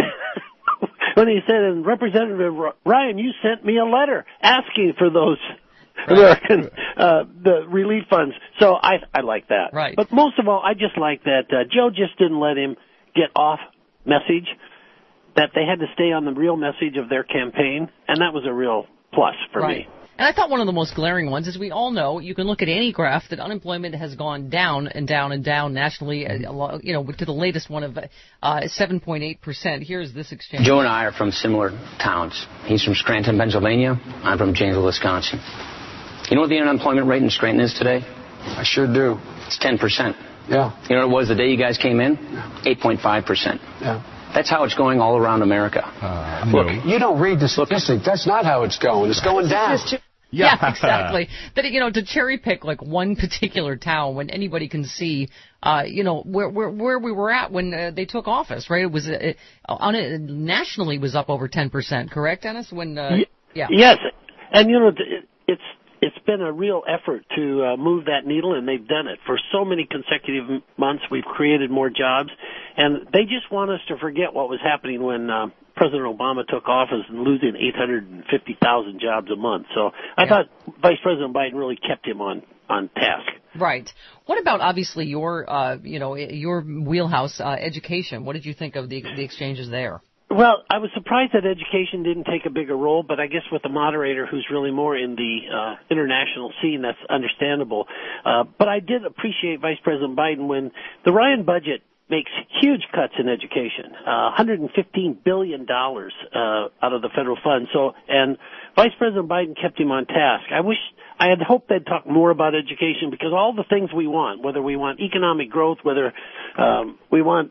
when he said, and Representative Ryan, you sent me a letter asking for those American uh, the relief funds. So I I like that. Right. But most of all, I just like that uh, Joe just didn't let him get off message. That they had to stay on the real message of their campaign, and that was a real plus for Right. me. And I thought one of the most glaring ones, as we all know, you can look at any graph that unemployment has gone down and down and down nationally, uh, you know, to the latest one of uh, seven point eight percent. Here's this exchange. Joe and I are from similar towns. He's from Scranton, Pennsylvania. I'm from Janesville, Wisconsin. You know what the unemployment rate in Scranton is today? I sure do. It's ten percent. Yeah. You know what it was the day you guys came in? eight point five percent. Yeah. That's how it's going all around America. Uh, Look, you don't read the statistics. That's not how it's going. It's going down. Yeah, exactly. That, you know, to cherry pick like one particular town when anybody can see, uh, you know, where where where we were at when uh, they took office, right? It was uh, on it nationally was up over ten percent, correct, Dennis? When uh, yeah. Yes, and you know it, it's it's been a real effort to uh, move that needle, and they've done it for so many consecutive months. We've created more jobs, and they just want us to forget what was happening when uh, President Obama took office and losing eight hundred fifty thousand jobs a month. So I Yeah. thought Vice President Biden really kept him on on task. Right. What about obviously your, uh, you know, your wheelhouse, uh, education? What did you think of the the exchanges there? Well, I was surprised that education didn't take a bigger role, but I guess with the moderator who's really more in the uh, international scene, that's understandable. Uh, but I did appreciate Vice President Biden when the Ryan budget makes huge cuts in education, uh, one hundred fifteen billion dollars uh, out of the federal fund. So, and Vice President Biden kept him on task. I wish I had hoped they'd talk more about education because all the things we want, whether we want economic growth, whether um, we want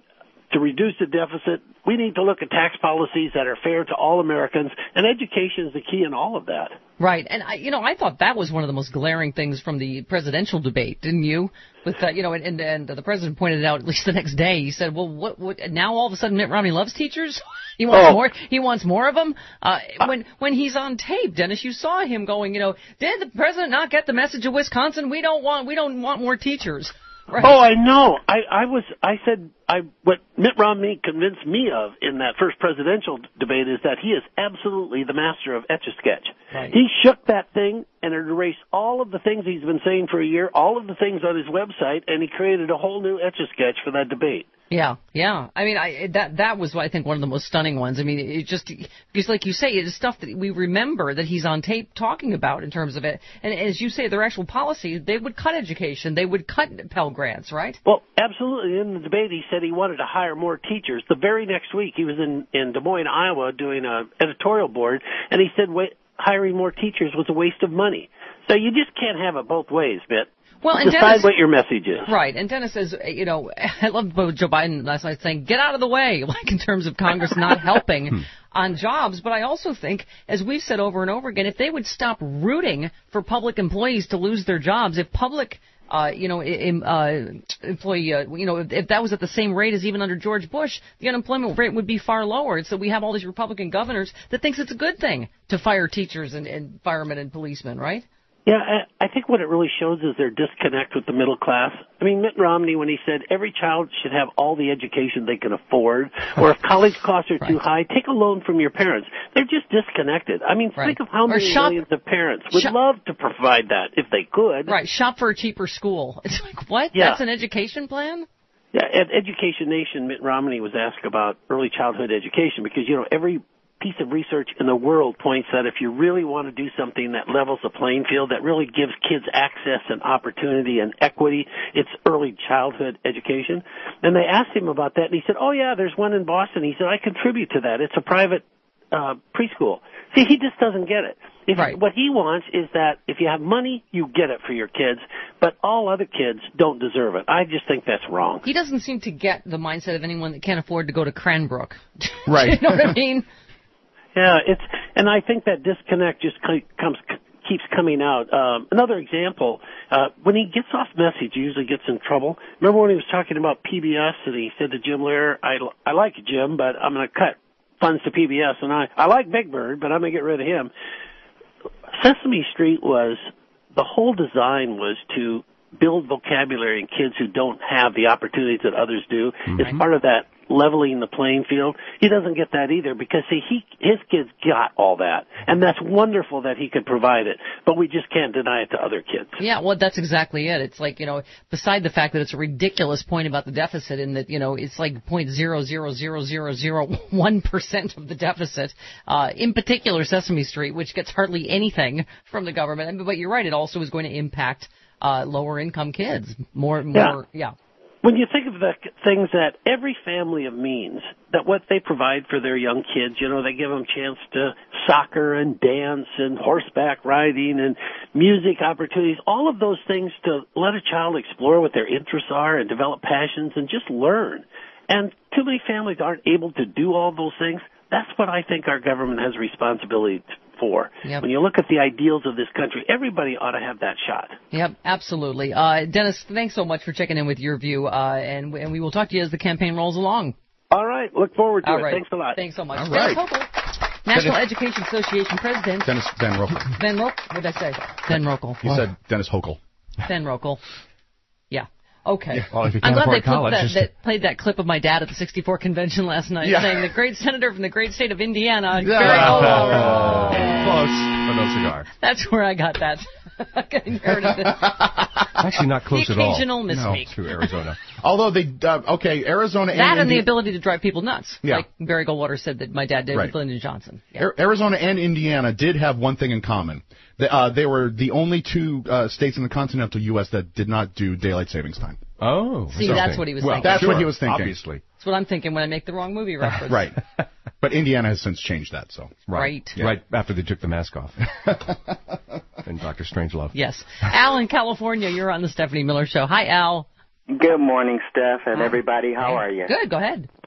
to reduce the deficit, we need to look at tax policies that are fair to all Americans, and education is the key in all of that. Right, and I, you know, I thought that was one of the most glaring things from the presidential debate, didn't you? With that, you know, and, and and the president pointed it out at least the next day. He said, "Well, what? what now all of a sudden Mitt Romney loves teachers? He wants Oh. more. He wants more of them." Uh, when when he's on tape, Dennis, you saw him going, you know, did the president not get the message of Wisconsin? We don't want we don't want more teachers. Right. Oh, I know. I, I was. I said. I what Mitt Romney convinced me of in that first presidential debate is that he is absolutely the master of Etch-a-Sketch. Right. He shook that thing and it erased all of the things he's been saying for a year, all of the things on his website, and he created a whole new Etch-a-Sketch for that debate. Yeah, yeah. I mean, I that that was, I think, one of the most stunning ones. I mean, it just because, like you say, it is stuff that we remember that he's on tape talking about in terms of it. And as you say, their actual policies, they would cut education, they would cut Pell Grants, right? Well, absolutely. In the debate, he said he wanted to hire more teachers. The very next week, he was in in Des Moines, Iowa, doing a editorial board, and he said wait, hiring more teachers was a waste of money. So you just can't have it both ways, Mitt. Well, and Decide Dennis, what your message is. Right, and Dennis says, you know, I loved what Joe Biden last night saying, get out of the way, like in terms of Congress not helping on jobs. But I also think, as we've said over and over again, if they would stop rooting for public employees to lose their jobs, if public, uh, you know, im, uh, employee, uh, you know, if, if that was at the same rate as even under George Bush, the unemployment rate would be far lower. And so we have all these Republican governors that thinks it's a good thing to fire teachers and, and firemen and policemen, right? Yeah, I I think what it really shows is their disconnect with the middle class. I mean, Mitt Romney, when he said every child should have all the education they can afford, or if college costs are too high, take a loan from your parents. They're just disconnected. I mean, Right. think of how Or many shop- millions of parents would shop- love to provide that if they could. Right, shop for a cheaper school. It's like, what? Yeah. That's an education plan? Yeah, at Education Nation, Mitt Romney was asked about early childhood education because, you know, every piece of research in the world points that if you really want to do something that levels the playing field, that really gives kids access and opportunity and equity, it's early childhood education. And they asked him about that, and he said, oh, yeah, there's one in Boston. He said, I contribute to that. It's a private uh preschool. See, he just doesn't get it. If, Right. What he wants is that if you have money, you get it for your kids, but all other kids don't deserve it. I just think that's wrong. He doesn't seem to get the mindset of anyone that can't afford to go to Cranbrook. Right. You know what I mean? Yeah, it's, and I think that disconnect just co- comes, keeps coming out. Um, another example, uh, when he gets off message, he usually gets in trouble. Remember when he was talking about P B S and he said to Jim Lehrer, I, I like Jim, but I'm going to cut funds to P B S, and I, I like Big Bird, but I'm going to get rid of him. Sesame Street was, the whole design was to build vocabulary in kids who don't have the opportunities that others do. Mm-hmm. It's part of that leveling the playing field. He doesn't get that either because, see, he, his kids got all that. And that's wonderful that he could provide it. But we just can't deny it to other kids. Yeah, well, that's exactly it. It's like, you know, beside the fact that it's a ridiculous point about the deficit in that, you know, it's like point zero zero zero zero zero one percent of the deficit, uh, in particular Sesame Street, which gets hardly anything from the government. But you're right, it also is going to impact uh, lower income kids. More, more, yeah. When you think of the things that every family of means, that what they provide for their young kids, you know, they give them a chance to soccer and dance and horseback riding and music opportunities, all of those things to let a child explore what their interests are and develop passions and just learn. And too many families aren't able to do all those things. That's what I think our government has responsibility for. Yep. When you look at the ideals of this country, everybody ought to have that shot. Yep, absolutely. Uh, Dennis, thanks so much for checking in with your view, uh, and, and we will talk to you as the campaign rolls along. All right, look forward to All it. right. Thanks a lot. Thanks so much. All Dennis right. Hochul, National Dennis- Education Association President. Dennis Van Rokel. Van Rokel? What did I say? Van Rokel. You said Dennis Hochul. Van Rokel. Yeah. Okay. Yeah, well, if you I'm can't glad they afford put college, that, just- that played that clip of my dad at the sixty-four convention last night, Yeah. saying the great senator from the great state of Indiana. Yeah. Barry Goldwater. Oh, close, but no cigar. That's where I got that. I inherited it. Actually, not close The at all. occasional misspeak. No, to Arizona. Although they, uh, okay, Arizona That and the Indi- ability to drive people nuts. Yeah. Like Barry Goldwater said that my dad did Right. with Lyndon Johnson. Yeah. Ar- Arizona and Indiana did have one thing in common. They, uh, they were the only two uh, states in the continental U S that did not do daylight savings time. Oh. See, so- that's what he was Well, thinking. that's what Sure, he was thinking. Obviously. That's what I'm thinking when I make the wrong movie reference. Right. But Indiana has since changed that, so. Right. Yeah. Right after they took the mask off. And Doctor Strangelove. Yes. Al in California, you're on the Stephanie Miller Show. Hi, Al. Good morning, Steph, and Hi. everybody. How Hey. are you? Good. Go ahead.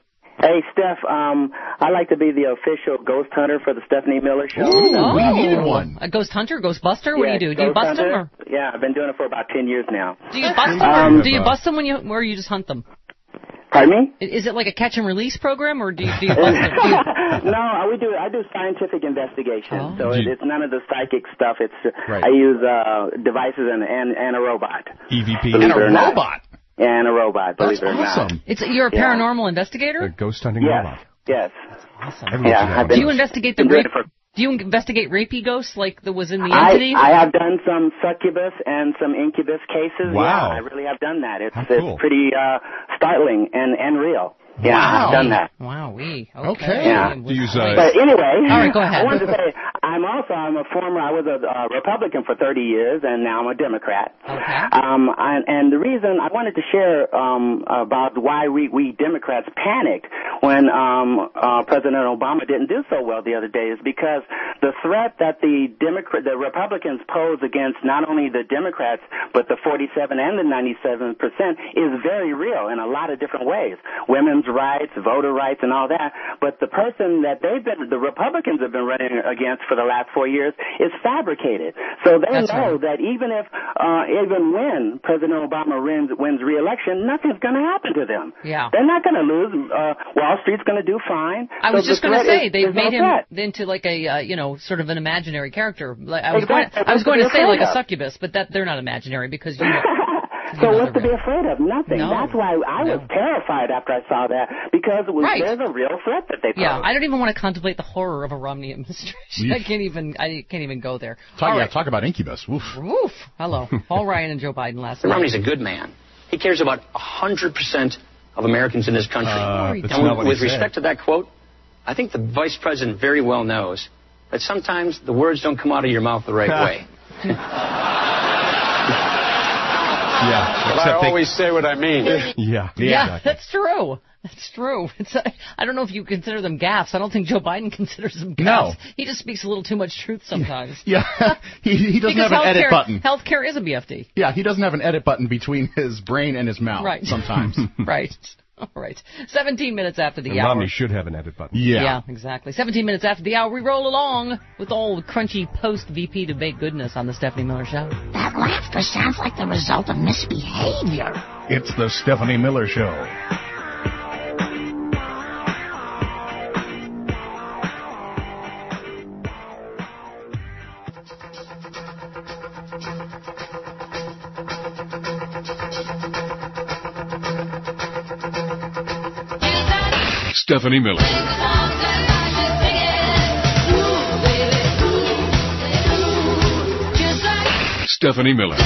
Hey, Steph, um, I like to be the official ghost hunter for the Stephanie Miller Show. Ooh, so, we needed one. A ghost hunter, ghost buster? What yeah, do you do? Do you bust hunter. them? Or? Yeah, I've been doing it for about ten years now. Do you bust them? Um, or do you bust them when you, or you just hunt them? Pardon me? Is it like a catch and release program, or do you, do you bust them? Do you... No, we do. I do scientific investigation, Oh. so it, it's none of the psychic stuff. It's Right. I use uh, devices and, and and a robot. E V P. Believe And it a or not. robot. And a robot. Believe That's it or awesome. not. It's you're a Yeah. paranormal investigator. A ghost hunting Yes. robot. Yes. Awesome. Everyone Yeah, should have I've one. been- Do you investigate the been doing rape? it for- Do you investigate rapey ghosts like that was in the I, entity? I have done some succubus and some incubus cases. Wow. Yeah, I really have done that. It's How cool. it's pretty uh, startling and and real. Yeah, Wow. I've done that. Wow, we okay. Okay. Yeah. Do you use, uh, But anyway, All right, go ahead. I wanted to say I'm also I'm a former I was a uh, Republican for thirty years and now I'm a Democrat. Okay. Um, and, and the reason I wanted to share um, about why we we Democrats panicked when um, uh, President Obama didn't do so well the other day is because the threat that the Democrat the Republicans pose against not only the Democrats but the forty-seven and the ninety-seven percent is very real in a lot of different ways. Women's rights, voter rights, and all that. But the person that they've been, the Republicans have been running against for the last four years is fabricated. So they That's know right. that even if, uh, even when President Obama wins, wins re-election, nothing's going to happen to them. Yeah. They're not going to lose. Uh, Wall Street's going to do fine. I So was just the going to threat say is- they've is no made him threat. into like a uh, you know sort of an imaginary character. Like, I was Exactly. going I was What's to going be to say afraid like a of? succubus, but that they're not imaginary because you know. So you know what's to they're be real. afraid of? Nothing. No. That's why I was No. terrified after I saw that because it was, Right. there's a real threat that they pose. Yeah, I don't even want to contemplate the horror of a Romney administration. I can't even I can't even go there. Talk, All yeah, right. talk about incubus. Woof. Woof. Hello. Paul Ryan and Joe Biden last Mitt night. Romney's a good man. He cares about one hundred percent of Americans in this country. Uh, and that's with, not what he with said. respect to that quote, I think the vice president very well knows that sometimes the words don't come out of your mouth the right way. Yeah. But I except they- always say what I mean. Yeah. Yeah, exactly. that's true. That's true. It's, uh, I don't know if you consider them gaffes. I don't think Joe Biden considers them gaffes. No. He just speaks a little too much truth sometimes. Yeah, he, he doesn't Because have an edit healthcare- button. Healthcare is a B F D. Yeah, he doesn't have an edit button between his brain and his mouth Right. sometimes. Right. All right. seventeen minutes after the And hour. Romney should have an edit button. Yeah. Yeah, exactly. seventeen minutes after the hour, we roll along with all the crunchy post-V P debate goodness on the Stephanie Miller Show. That laughter sounds like the result of misbehavior. It's the Stephanie Miller Show. Stephanie Miller. Stephanie Miller.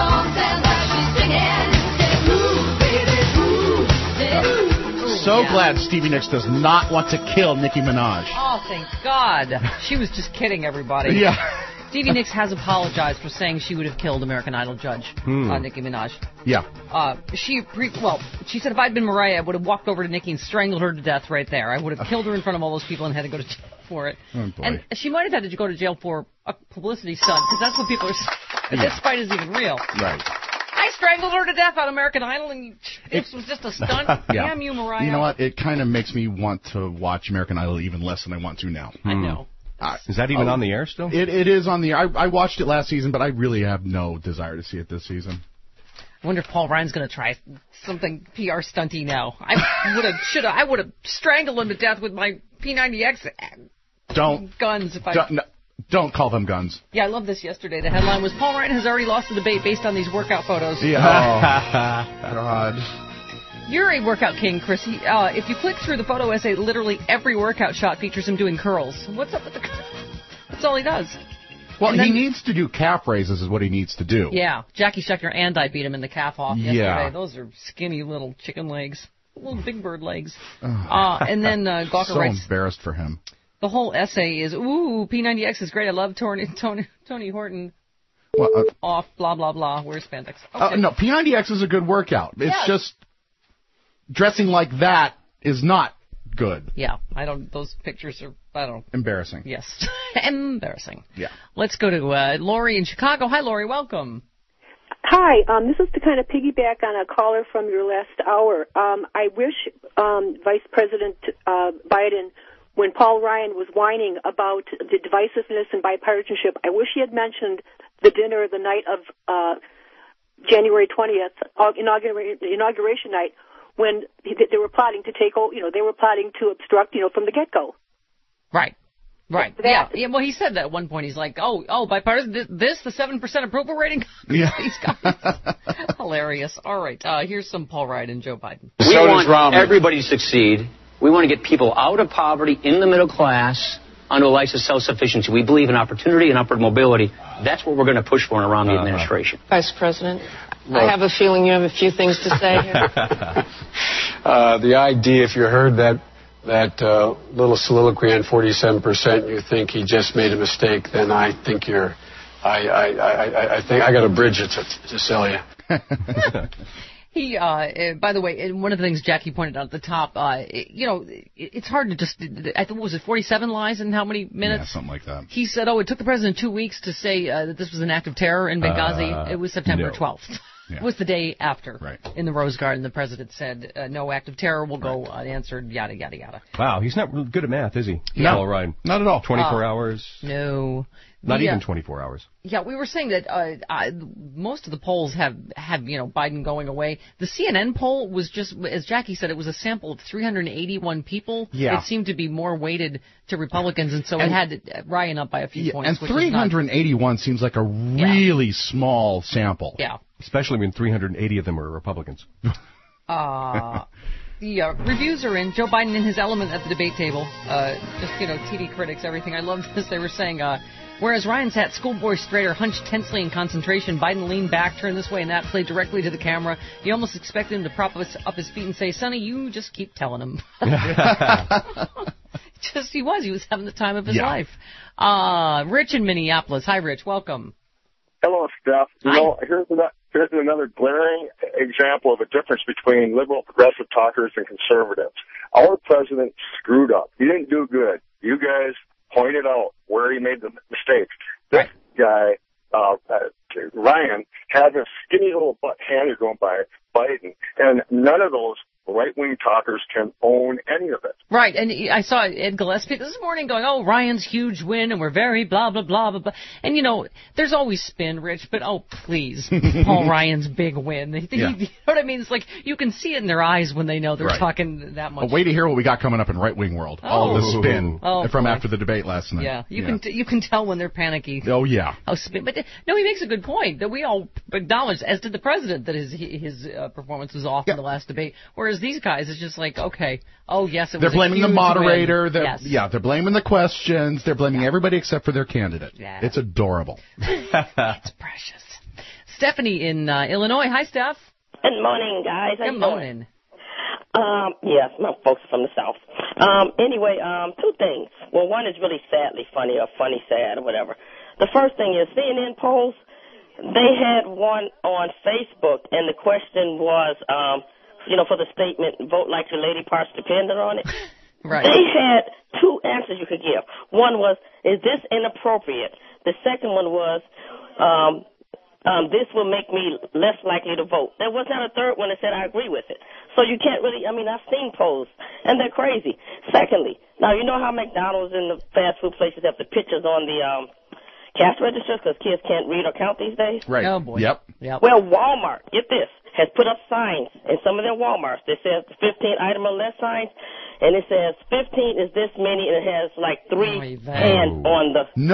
So glad Stevie Nicks does not want to kill Nicki Minaj. Oh, thank God. She was just kidding everybody. Yeah. Stevie Nicks has apologized for saying she would have killed American Idol judge Hmm. uh, Nicki Minaj. Yeah. Uh, she pre- well, she said if I'd been Mariah, I would have walked over to Nicki and strangled her to death right there. I would have killed her in front of all those people and had to go to jail for it. Oh, boy. And she might have had to go to jail for a publicity stunt because that's what people are saying. Yeah. This fight isn't even real. Right. I strangled her to death on American Idol, and this was just a stunt. Yeah. Damn you, Mariah. You know what? It kind of makes me want to watch American Idol even less than I want to now. I know. Uh, Is that even oh, on the air still? It it is on the. I I watched it last season, but I really have no desire to see it this season. I wonder if Paul Ryan's going to try something P R stunty now. I would have, should have, I would have strangled him to death with my P ninety X Don't guns if I. don't, no, don't call them guns. Yeah, I love this yesterday. The headline was Paul Ryan has already lost the debate based on these workout photos. Yeah. Oh, God. You're a workout king, Chris. He, uh, if you click through the photo essay, literally every workout shot features him doing curls. What's up with the? That's all he does. Well, And then- he needs to do calf raises, is what he needs to do. Yeah, Jackie Schechter and I beat him in the calf off yesterday. Yeah. Those are skinny little chicken legs, little big bird legs. Uh, and then uh, Gawker So writes, embarrassed for him. the whole essay is, ooh, P ninety X is great. I love Tony Tony, Tony Horton. Well, uh, Off, blah blah blah. Where's spandex? uh, Okay. no, P ninety X is a good workout. It's Yes. just dressing like that is not good. Yeah, I don't. Those pictures are, I don't. Embarrassing. Yes, embarrassing. Yeah. Let's go to uh, Lori in Chicago. Hi, Lori. Welcome. Hi, um, this is to kind of piggyback on a caller from your last hour. Um, I wish um, Vice President uh, Biden, when Paul Ryan was whining about the divisiveness and bipartisanship, I wish he had mentioned the dinner the night of uh, January twentieth, inaugura- inauguration night, when they were plotting to take, you know, they were plotting to obstruct, you know, from the get-go. Right. Right. Yeah. Yeah. Well, he said that at one point. He's like, "Oh, oh, bipartisan. This, this the seven percent approval rating." Yeah. These guys. Hilarious. All right. Uh, here's some Paul Ryan and Joe Biden. We want everybody to succeed. We want to get people out of poverty, in the middle class, onto a life of self-sufficiency. We believe in opportunity and upward mobility. That's what we're going to push for in a Romney uh-huh. administration. Vice President, well, I have a feeling you have a few things to say here. uh, the idea, if you heard that. that uh, little soliloquy on forty-seven percent, you think he just made a mistake, then I think you're, I, I, I, I think I got a bridge to, to sell you. He, uh, by the way, one of the things Jackie pointed out at the top, uh, you know, it's hard to just, I think, what was it, forty-seven lies in how many minutes? Yeah, something like that. He said, oh, it took the president two weeks to say uh, that this was an act of terror in Benghazi. Uh, it was September twelfth. Yeah. It was the day after. Right. In the Rose Garden, the president said, uh, no act of terror will go right. unanswered, yada, yada, yada. Wow, he's not really good at math, is he? No. Paul Ryan. Not at all. twenty-four uh, hours? No. Not the, even uh, twenty-four hours. Yeah, we were saying that uh, uh, most of the polls have, have, you know, Biden going away. The C N N poll was just, as Jackie said, it was a sample of three hundred eighty-one people. Yeah. It seemed to be more weighted to Republicans, and so and, it had Ryan up by a few yeah, points. And three hundred eighty-one seems like a really yeah. small sample. Yeah. Especially when three hundred eighty of them are Republicans. uh, the uh, reviews are in. Joe Biden in his element at the debate table. Uh, just, you know, T V critics, everything. I loved this. They were saying, uh, whereas Ryan sat schoolboy straighter, hunched tensely in concentration, Biden leaned back, turned this way and that, played directly to the camera. You almost expected him to prop us up his feet and say, Sonny, you just keep telling him. Just, he was. He was having the time of his yeah. life. Uh, Rich in Minneapolis. Hi, Rich. Welcome. Hello, Steph. You Hi. know, here's another, here's another glaring example of a difference between liberal progressive talkers and conservatives. Our president screwed up. He didn't do good. You guys pointed out where he made the mistakes. This guy, uh, uh, Ryan, had a skinny little butt handed going by Biden, and none of those right-wing talkers can own any of it. Right, and I saw Ed Gillespie this morning going, oh, Ryan's huge win, and we're very blah, blah, blah, blah, blah. And, you know, there's always spin, Rich, but, oh, please, Paul Ryan's big win. Yeah. You know what I mean? It's like you can see it in their eyes when they know they're right. talking that much. Well, wait to hear what we got coming up in right-wing world. Oh. All of the spin oh, from boy. after the debate last night. Yeah, you yeah. can t- you can tell when they're panicky. Oh, yeah. How spin. But, no, he makes a good point that we all acknowledge, as did the president, that his his uh, performance was off yeah. in the last debate, whereas these guys, it's just like, okay, oh, yes, it was They're blaming a the moderator. Win. They're, yes. Yeah, they're blaming the questions. They're blaming yeah. everybody except for their candidate. Yeah. It's adorable. It's precious. Stephanie in uh, Illinois. Hi, Steph. Good morning, guys. How Good you morning. Doing? Um, yes, my folks from the South. Um, anyway, um, two things. Well, one is really sadly funny or funny sad or whatever. The first thing is C N N polls. They had one on Facebook, and the question was, um, you know, for the statement, vote like your lady parts depended on it. Right. They had two answers you could give. One was, is this inappropriate? The second one was, um, um, this will make me less likely to vote. There was not a third one that said I agree with it. So you can't really, I mean, I've seen polls, and they're crazy. Secondly, now you know how McDonald's and the fast food places have the pictures on the um, cash registers because kids can't read or count these days? Right. Oh, boy. Yep. Yep. Well, Walmart, get this, has put up signs in some of their Walmarts that says fifteen item or less signs, and it says fifteen is this many, and it has like three hands on the No.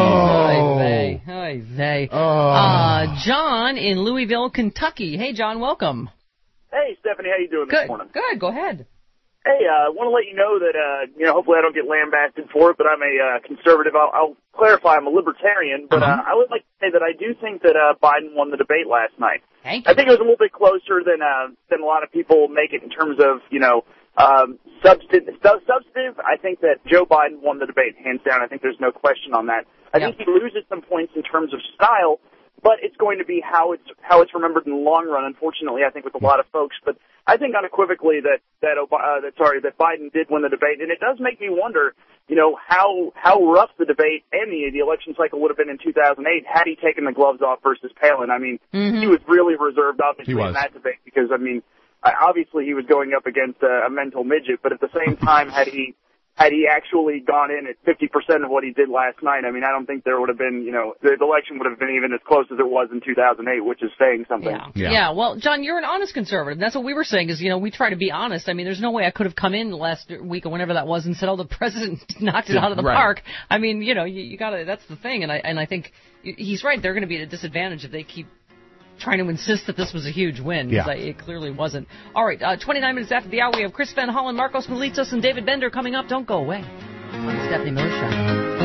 Oy vey. Oy vey. Oh. Uh, John in Louisville, Kentucky. Hey, John, welcome. Hey, Stephanie, how you doing Good. this morning? Good. Go ahead. Hey, I uh, want to let you know that, uh, you know, hopefully I don't get lambasted for it, but I'm a uh, conservative. I'll, I'll clarify I'm a libertarian, but uh, I would like to say that I do think that uh, Biden won the debate last night. Thank you. I think it was a little bit closer than uh, than a lot of people make it in terms of, you know, um, substantive. Substantive. I think that Joe Biden won the debate, hands down. I think there's no question on that. I Yep. think he loses some points in terms of style, but it's going to be how it's how it's remembered in the long run. Unfortunately, I think with a lot of folks, but I think unequivocally that that uh, that sorry that Biden did win the debate, and it does make me wonder, you know, how how rough the debate and the the election cycle would have been in two thousand eight had he taken the gloves off versus Palin. I mean, mm-hmm. he was really reserved, obviously, He was. in that debate because I mean, I, obviously he was going up against a, a mental midget, but at the same time, had he Had he actually gone in at fifty percent of what he did last night, I mean, I don't think there would have been, you know, the election would have been even as close as it was in two thousand eight, which is saying something. Yeah. yeah. Yeah. Well, John, you're an honest conservative. That's what we were saying is, you know, we try to be honest. I mean, there's no way I could have come in last week or whenever that was and said, oh, the president knocked it out of the Right. park. I mean, you know, you, you gotta, that's the thing. And I, and I think he's right. They're going to be at a disadvantage if they keep trying to insist that this was a huge win, because Yeah. it clearly wasn't. All right, uh, twenty-nine minutes after the hour, we have Chris Van Hollen, Marcos Melizos, and David Bender coming up. Don't go away on the Stephanie Miller Show.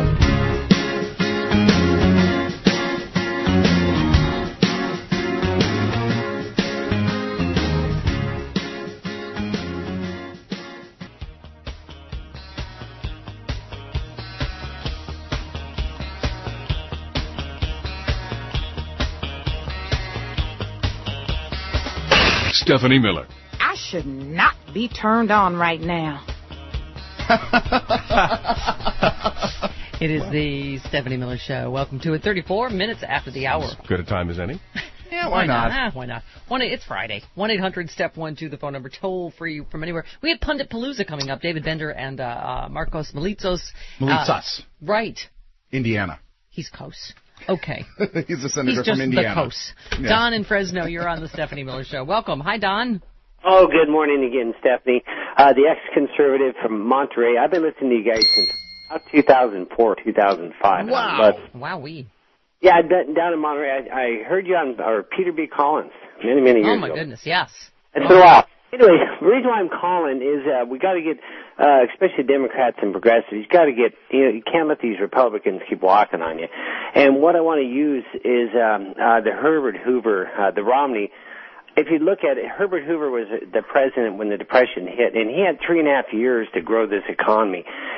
Stephanie Miller. I should not be turned on right now. It is the Stephanie Miller Show. Welcome to it. thirty-four minutes after the hour. As good a time as any. Yeah, why, why not? not? Ah, why not? One, it's Friday. one eight hundred step one two, the phone number, toll free from anywhere. We have Pundit Palooza coming up. David Bender and uh, uh, Marcos Melizos. Melizos. Uh, right. Indiana. He's close. Okay. He's a senator He's just from Indiana. the coast. Yeah. Don in Fresno, you're on the Stephanie Miller Show. Welcome. Hi, Don. Oh, good morning again, Stephanie. Uh, the ex-conservative from Monterey. I've been listening to you guys since about two thousand four, two thousand five. Wow. But, Wowee. yeah, I've been down in Monterey. I, I heard you on or Peter B. Collins many, many years ago. Oh, my goodness, yes. It's been a while. Anyway, the reason why I'm calling is uh, we got to get, uh, especially Democrats and progressives, you got to get, you know, you can't let these Republicans keep walking on you. And what I want to use is um, uh, the Herbert Hoover, uh, the Romney. If you look at it, Herbert Hoover was the president when the Depression hit, and he had three and a half years to grow this economy.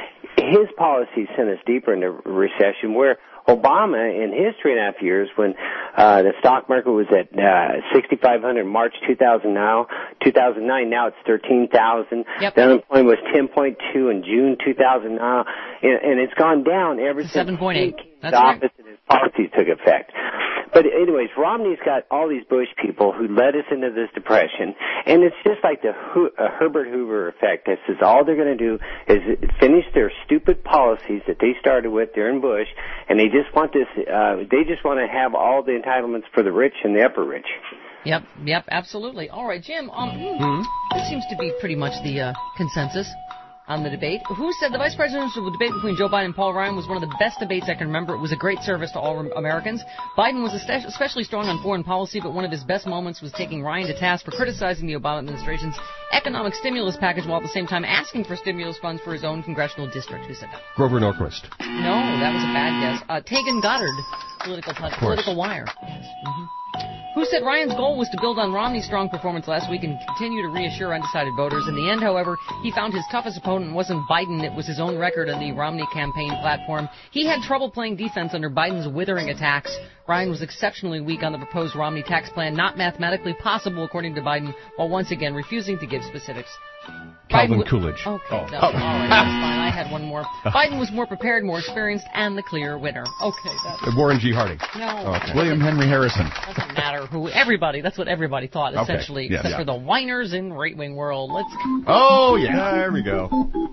His policies sent us deeper into recession, where Obama, in his three and a half years, when uh, the stock market was at uh, sixty-five hundred in March two thousand now, two thousand nine, now it's thirteen thousand. Yep. The unemployment was ten point two in June two thousand now, and, and it's gone down ever since seven point eight. the office and his policies took effect. But anyways, Romney's got all these Bush people who led us into this depression, and it's just like the Ho- uh, Herbert Hoover effect. This is all they're going to do is finish their stupid policies that they started with during Bush, and they just want this. Uh, they just want to have all the entitlements for the rich and the upper rich. Yep, yep, absolutely. All right, Jim. Um, mm-hmm. This seems to be pretty much the uh, consensus on the debate. Who said the vice presidential debate between Joe Biden and Paul Ryan was one of the best debates I can remember? It was a great service to all Americans. Biden was especially strong on foreign policy, but one of his best moments was taking Ryan to task for criticizing the Obama administration's economic stimulus package while at the same time asking for stimulus funds for his own congressional district. Who said that? Grover Norquist. No, that was a bad guess. Uh, Tegan Goddard, political touch, political wire. Yes. Mm-hmm. Who said Ryan's goal was to build on Romney's strong performance last week and continue to reassure undecided voters. In the end, however, he found his toughest opponent wasn't Biden, it was his own record on the Romney campaign platform. He had trouble playing defense under Biden's withering attacks. Ryan was exceptionally weak on the proposed Romney tax plan, not mathematically possible according to Biden, while once again refusing to give specifics. Calvin Biden, Coolidge. Okay, oh. no, all right, that's fine. I had one more. Biden was more prepared, more experienced, and the clear winner. Okay, that's... Warren G. Harding. No. Okay. William Henry Harrison. Doesn't matter who. Everybody. That's what everybody thought, essentially, okay. yeah, except yeah. for the whiners in right-wing world. Let's. Oh yeah, there we go.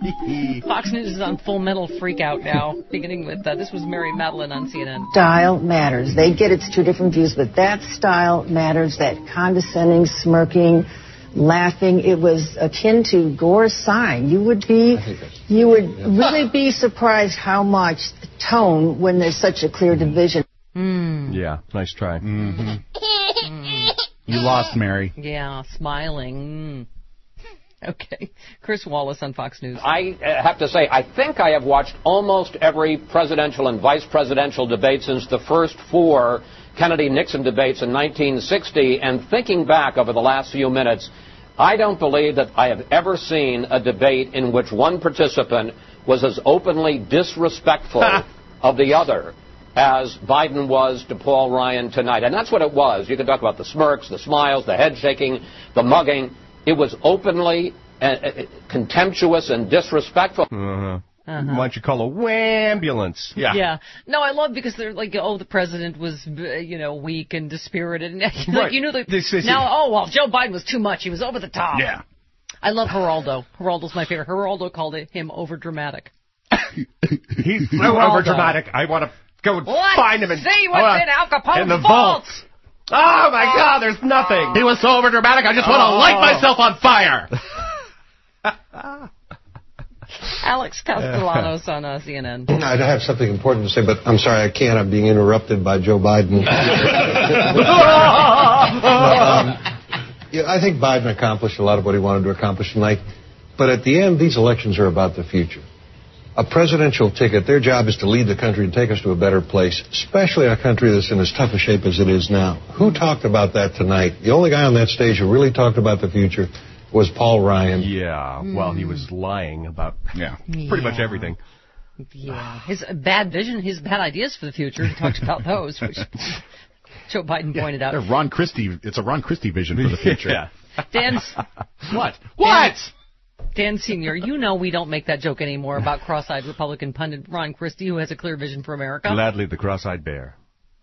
Fox News is on full metal freakout now, beginning with uh, this was Mary Madeline on C N N. Style matters. They get it's two different views, but that style matters. That condescending, smirking, laughing. It was akin to Gore's sign. You would be, you would really be surprised how much the tone when there's such a clear division. Mm. Yeah, nice try. Mm-hmm. mm. You lost, Mary. Yeah, smiling. Mm. Okay. Chris Wallace on Fox News. I have to say, I think I have watched almost every presidential and vice presidential debate since the first four Kennedy-Nixon debates in nineteen sixty, and thinking back over the last few minutes, I don't believe that I have ever seen a debate in which one participant was as openly disrespectful of the other as Biden was to Paul Ryan tonight. And that's what it was. You can talk about the smirks, the smiles, the head shaking, the mugging. It was openly uh, contemptuous and disrespectful. Uh-huh. Uh-huh. Why don't you call a wambulance? Yeah. Yeah. No, I love because they're like, oh, the president was, uh, you know, weak and dispirited. And like, Right. you know, the, This is- now, oh, well, Joe Biden was too much. He was over the top. Yeah. I love Geraldo. Geraldo's my favorite. Geraldo called it, him overdramatic. He's so overdramatic. I want to go and Let's find him and see what's uh, in Al Capone's in the vaults. vaults. Oh my God! There's nothing. He was so overdramatic. I just want to Oh. light myself on fire. Alex Castellanos on uh, C N N. I have something important to say, but I'm sorry I can't. I'm being interrupted by Joe Biden. um, yeah, I think Biden accomplished a lot of what he wanted to accomplish tonight. But at the end, these elections are about the future. A presidential ticket, their job is to lead the country and take us to a better place, especially a country that's in as tough a shape as it is now. Who talked about that tonight? The only guy on that stage who really talked about the future was Paul Ryan. Yeah, well, he was lying about yeah, pretty much Yeah. everything. Yeah. His bad vision, his bad ideas for the future, he talked about those, which Joe Biden pointed out. They're Ron Christie. It's a Ron Christie vision for the future. Yeah. Dan's... What? What? Dan Senior, you know we don't make that joke anymore about cross-eyed Republican pundit Ron Christie, who has a clear vision for America. Gladly the cross-eyed bear.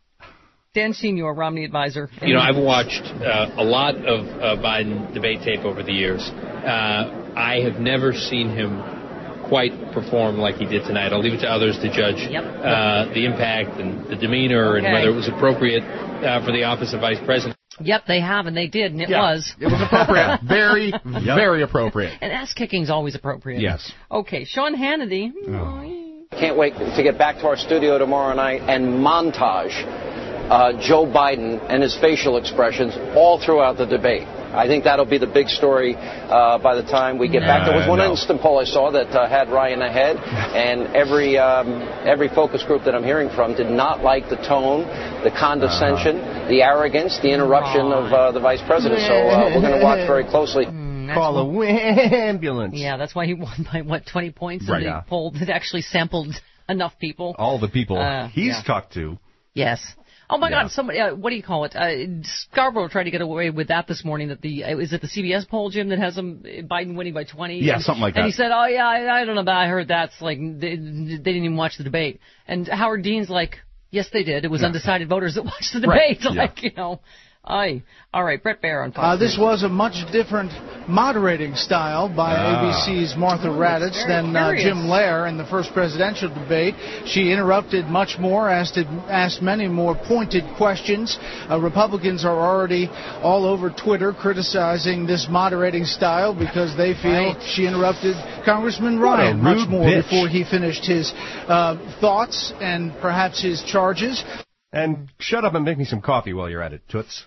Dan Senior, Romney advisor. You know, I've watched uh, a lot of uh, Biden debate tape over the years. Uh, I have never seen him quite perform like he did tonight. I'll leave it to others to judge Yep. uh, the impact and the demeanor Okay. and whether it was appropriate uh, for the office of vice president. Yep, they have, and they did, and it Yeah, was. It was appropriate. Very, very appropriate. And ass-kicking's always appropriate. Yes. Okay, Sean Hannity. Can't wait to get back to our studio tomorrow night and montage uh, Joe Biden and his facial expressions all throughout the debate. I think that'll be the big story uh, by the time we get back. There was one no. instant poll I saw that uh, had Ryan ahead, and every um, every focus group that I'm hearing from did not like the tone, the condescension, uh-huh. the arrogance, the interruption of uh, the vice president. So uh, we're going to watch very closely. Mm, Call a ambulance. Yeah, that's why he won by, what, twenty points in Right. the Yeah. poll that actually sampled enough people. All the people Uh, he's yeah. talked to. Yes. Oh my Yeah. God! Somebody, uh, what do you call it? Uh, Scarborough tried to get away with that this morning. That the uh, is it the C B S poll, Jim, that has him Biden winning by twenty? Yeah, and, something like and that. he said, "Oh yeah, I, I don't know, but I heard that's like they, they didn't even watch the debate." And Howard Dean's like, "Yes, they did. It was Yeah. undecided voters that watched the Right. debate." Yeah. Like you know, aye. All right, Brett Baer on Fox Uh, this News. was a much different moderating style by Ah. A B C's Martha Raddatz very than uh, curious. Jim Lehrer in the first presidential debate. She interrupted much more, asked, asked many more pointed questions. Uh, Republicans are already all over Twitter criticizing this moderating style because they feel Right. she interrupted Congressman What a Ryan much rude more bitch. before he finished his uh, thoughts and perhaps his charges. And shut up and make me some coffee while you're at it, Toots.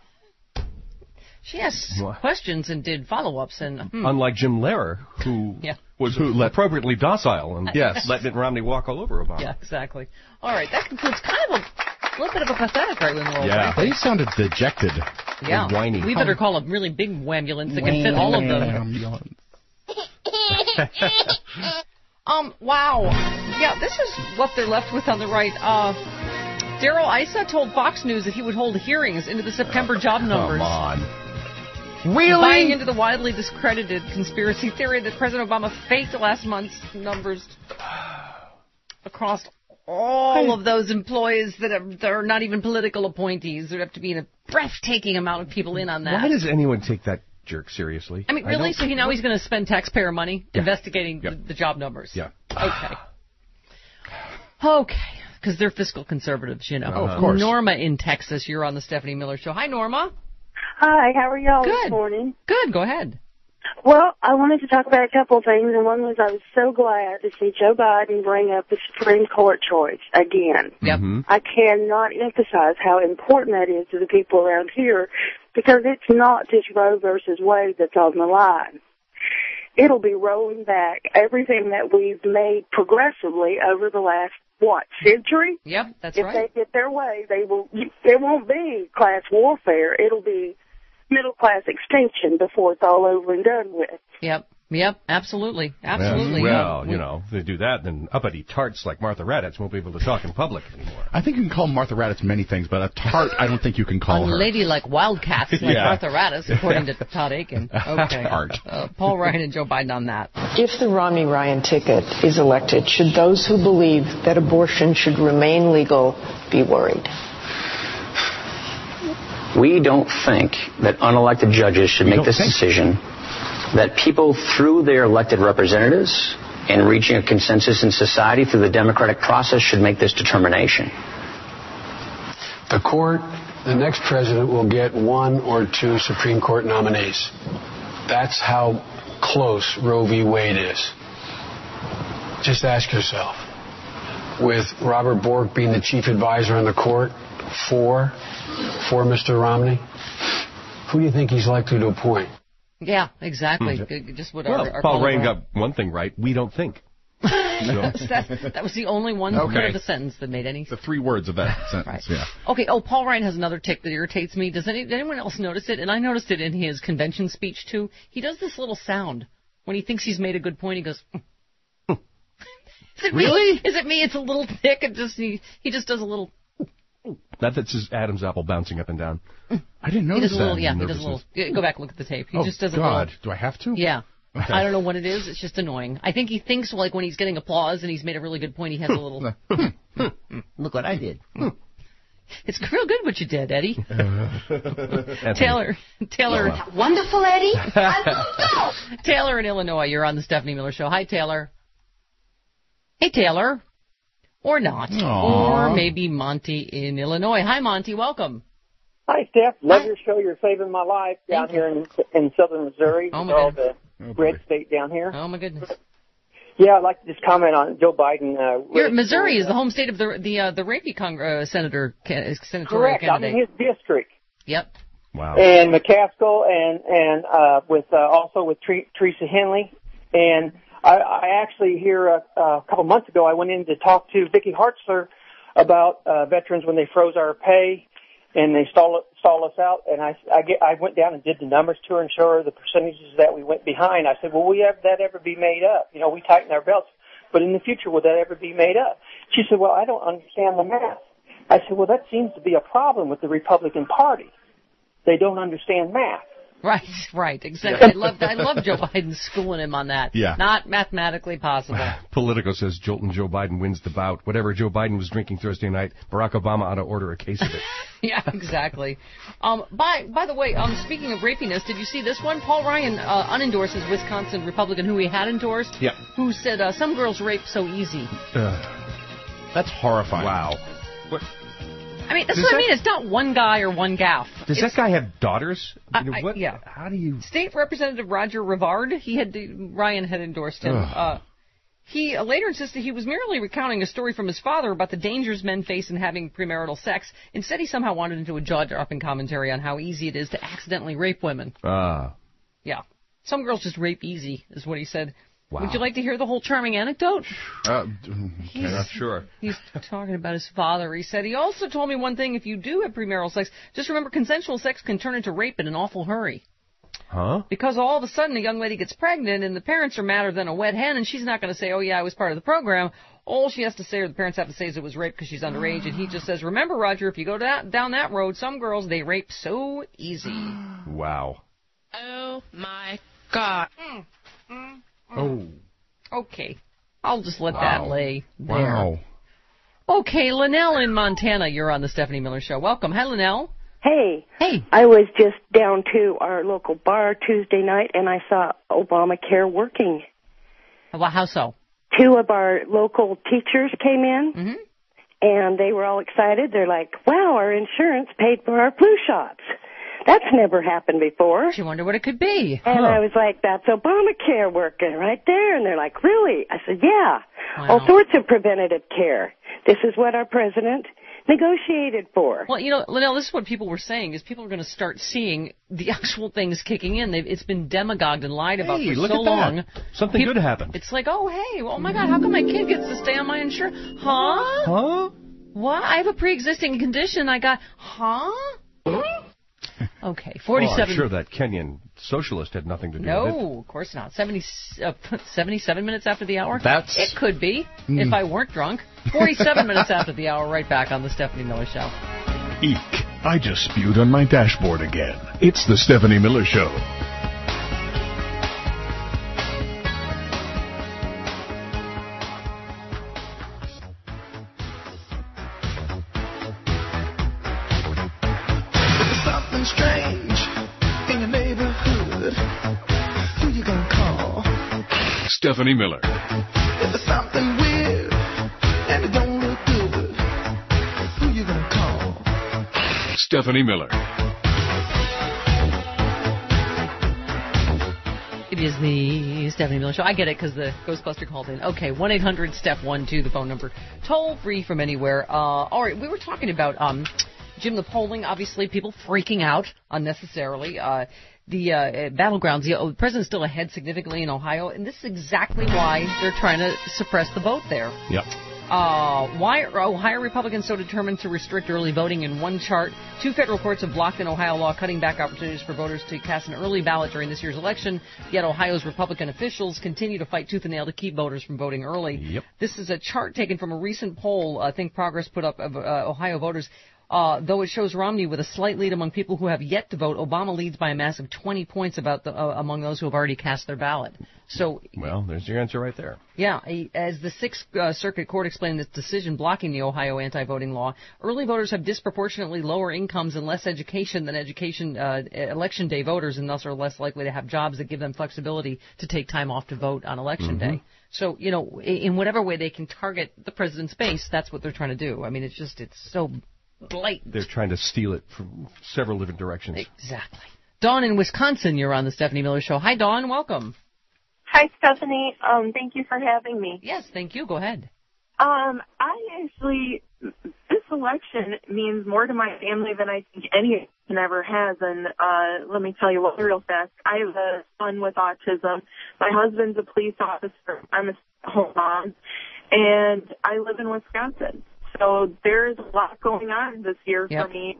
She asked What? questions and did follow-ups, and hmm. Unlike Jim Lehrer, who Yeah. was appropriately docile and Yes. let Mitt Romney walk all over Obama. yeah, exactly. All right, that concludes kind of a little bit of a pathetic right wing world. Yeah. They sounded dejected. Yeah, and whiny. we better call a really big ambulance that can fit all of them. Um, wow. Yeah, this is what they're left with on the right. Uh, Darrell Issa told Fox News that he would hold hearings into the September job numbers. Come on. Really? Buying into the widely discredited conspiracy theory that President Obama faked last month's numbers across all of those employees that are, that are not even political appointees. There would have to be a breathtaking amount of people in on that. Why does anyone take that jerk seriously? I mean, really? don't- so he, now he's going to spend taxpayer money Yeah. investigating Yep. the, the job numbers? Yeah. Okay. Okay. Because they're fiscal conservatives, you know. Oh, of course. Norma in Texas, you're on the Stephanie Miller Show. Hi, Norma. Hi, how are y'all Good. this morning? Good. Go ahead. Well, I wanted to talk about a couple of things, and one was I was so glad to see Joe Biden bring up the Supreme Court choice again. Yep. Mm-hmm. I cannot emphasize how important that is to the people around here, because it's not just Roe versus Wade that's on the line. It'll be rolling back everything that we've made progressively over the last, what, century? Yep, that's if right. If they get their way, they will. It won't be class warfare. It'll be middle class extinction before it's all over and done with. Yep. Yep, absolutely, absolutely. Well, uh, you know, if they do that, then uppity tarts like Martha Raddatz won't be able to talk in public anymore. I think you can call Martha Raddatz many things, but a tart, I don't think you can call her. Unladylike wildcats like Yeah. Martha Raddatz, according to Todd Aiken. Okay. Tart. Uh, Paul Ryan and Joe Biden on that. If the Romney-Ryan ticket is elected, should those who believe that abortion should remain legal be worried? We don't think that unelected judges should We make don't this think. decision, that people through their elected representatives and reaching a consensus in society through the democratic process should make this determination. The court, the next president will get one or two Supreme Court nominees. That's how close Roe v. Wade is. Just ask yourself, with Robert Bork being the chief advisor on the court for, for Mister Romney, who do you think he's likely to appoint? Yeah, exactly. Mm-hmm. Just what well, our, our Paul Ryan were. got one thing right. We don't think. So. that, that was the only one Okay. part of the sentence that made any sense. The three words of that sentence, Right. yeah. Okay, oh, Paul Ryan has another tick that irritates me. Does, any, did anyone else notice it? And I noticed it in his convention speech, too. He does this little sound. When he thinks he's made a good point, he goes... Is it Really? Me? Is it me? It's a little tick. It just he, he just does a little... That, that's his Adam's apple bouncing up and down. I didn't He notice does a that. little, yeah, he does a little... Go back, look at the tape. He oh, just does a God. little... Do I have to? Yeah. Okay. I don't know what it is. It's just annoying. I think he thinks, like, when he's getting applause and he's made a really good point, he has a little... Look what I did. It's real good what you did, Eddie. Taylor. Taylor. Wonderful, Eddie. Taylor in Illinois, you're on the Stephanie Miller Show. Hi, Taylor. Hey, Taylor. Or not. Aww. Or maybe Monty in Illinois. Hi, Monty. Welcome. Hi, Steph. Love your show. You're saving my life down here in in southern Missouri. Oh, my all goodness. the red state down here. Oh, my goodness. Yeah, I'd like to just comment on Joe Biden. Uh, You're, Missouri is the home state of the the uh, the rapey Cong- uh, senator ca- senatorial Correct. I'm candidate. in his district. Yep. Wow. And McCaskill and and uh, with uh, also with Tre- Teresa Henley. And I, I actually here uh, a couple months ago I went in to talk to Vicki Hartzler about uh, veterans when they froze our pay and they stall stall us out. And I I, get, I went down and did the numbers to her and show her the percentages that we went behind. I said, will we have that ever be made up? You know, we tighten our belts, but in the future will that ever be made up? She said, well, I don't understand the math. I said, well, that seems to be a problem with the Republican Party. They don't understand math. Right, right, exactly. I love I love Joe Biden schooling him on that. Yeah. Not mathematically possible. Politico says Jolton Joe Biden wins the bout. Whatever Joe Biden was drinking Thursday night, Barack Obama ought to order a case of it. Yeah, exactly. Um, by by the way, um, speaking of rapiness, did you see this one? Paul Ryan uh, unendorses Wisconsin Republican who he had endorsed. Yeah. Who said uh, some girls rape so easy. Uh, that's horrifying. Wow. What? I mean, that's Does what that- I mean. It's not one guy or one gaff. Does It's- that guy have daughters? I, You know, I- what? yeah. How do you? State Representative Roger Rivard, he had Ryan had endorsed him. Ugh. Uh, he uh, later insisted he was merely recounting a story from his father about the dangers men face in having premarital sex. Instead, he somehow wanted him to a jaw-dropping commentary on how easy it is to accidentally rape women. Ah. Yeah. Some girls just rape easy, is what he said. Wow. Would you like to hear the whole charming anecdote? Uh, He's- not sure. He's talking about his father. He said, he also told me one thing, if you do have premarital sex, just remember consensual sex can turn into rape in an awful hurry. Huh? Because all of a sudden a young lady gets pregnant and the parents are madder than a wet hen and she's not going to say, oh yeah, I was part of the program. All she has to say, or the parents have to say, is it was rape because she's underage. And he just says, remember, Roger, if you go down, down that road, some girls, they rape so easy. Wow. Oh, my God. Mm, mm, mm. Oh. Okay. I'll just let Wow. that lay there. Wow. Okay, Linnell in Montana, you're on the Stephanie Miller Show. Welcome. Hi, Linnell. Hey. Hey. I was just down to our local bar Tuesday night, and I saw Obamacare working. Well, how so? Two of our local teachers came in, Mm-hmm. and they were all excited. They're like, wow, our insurance paid for our flu shots. That's never happened before. She wondered what it could be. And Huh. I was like, that's Obamacare working right there. And they're like, really? I said, yeah. Wow. All sorts of preventative care. This is what our president negotiated for. Well, you know, Linnell, this is what people were saying, is people are going to start seeing the actual things kicking in. They've, it's been demagogued and lied about Hey, for look so at that. long. Something People- good happened. It's like, oh, hey, oh, my God, how come my kid gets to stay on my insurance? Huh? Huh? What? I have a pre-existing condition. I got, huh? Okay, Oh, forty-seven. I'm sure that Kenyan socialist had nothing to do with it. No, of course not. seventy, uh, seventy-seven minutes after the hour? That's... It could be, Mm. if I weren't drunk. forty-seven minutes after the hour, right back on the Stephanie Miller Show. Eek. I just spewed on my dashboard again. It's the Stephanie Miller Show. Something strange in your neighborhood. Who you gonna call? Stephanie Miller. If there's something weird and it don't look good, who you gonna call? Stephanie Miller. It is the Stephanie Miller Show. I get it because the Ghostbuster called in. Okay, one eight hundred step one two, the phone number. Toll free from anywhere. Uh, all right, we were talking about... Um, Jim, the polling, obviously, people freaking out unnecessarily. Uh, the uh, battlegrounds, the, oh, the president's still ahead significantly in Ohio, and this is exactly why they're trying to suppress the vote there. Yep. Uh, why are Ohio Republicans so determined to restrict early voting? In one chart, two federal courts have blocked an Ohio law cutting back opportunities for voters to cast an early ballot during this year's election, yet Ohio's Republican officials continue to fight tooth and nail to keep voters from voting early. Yep. This is a chart taken from a recent poll uh, Think Progress put up of uh, Ohio voters. Uh, though it shows Romney with a slight lead among people who have yet to vote, Obama leads by a massive twenty points about the, uh, among those who have already cast their ballot. So, well, there's your answer right there. Yeah, as the Sixth uh, Circuit Court explained this decision blocking the Ohio anti-voting law, early voters have disproportionately lower incomes and less education than education uh, election day voters, and thus are less likely to have jobs that give them flexibility to take time off to vote on election Mm-hmm. day. So, you know, in whatever way they can target the president's base, that's what they're trying to do. I mean, it's just, it's so blatant. They're trying to steal it from several different directions. Exactly. Dawn in Wisconsin, you're on the Stephanie Miller Show. Hi, Dawn. Welcome. Hi, Stephanie. Um, thank you for having me. Yes, thank you. Go ahead. Um, I actually, this election means more to my family than I think any election ever has. And uh, let me tell you what, real fast. I have a son with autism. My husband's a police officer. I'm a home mom. And I live in Wisconsin. So there's a lot going on this year Yep. for me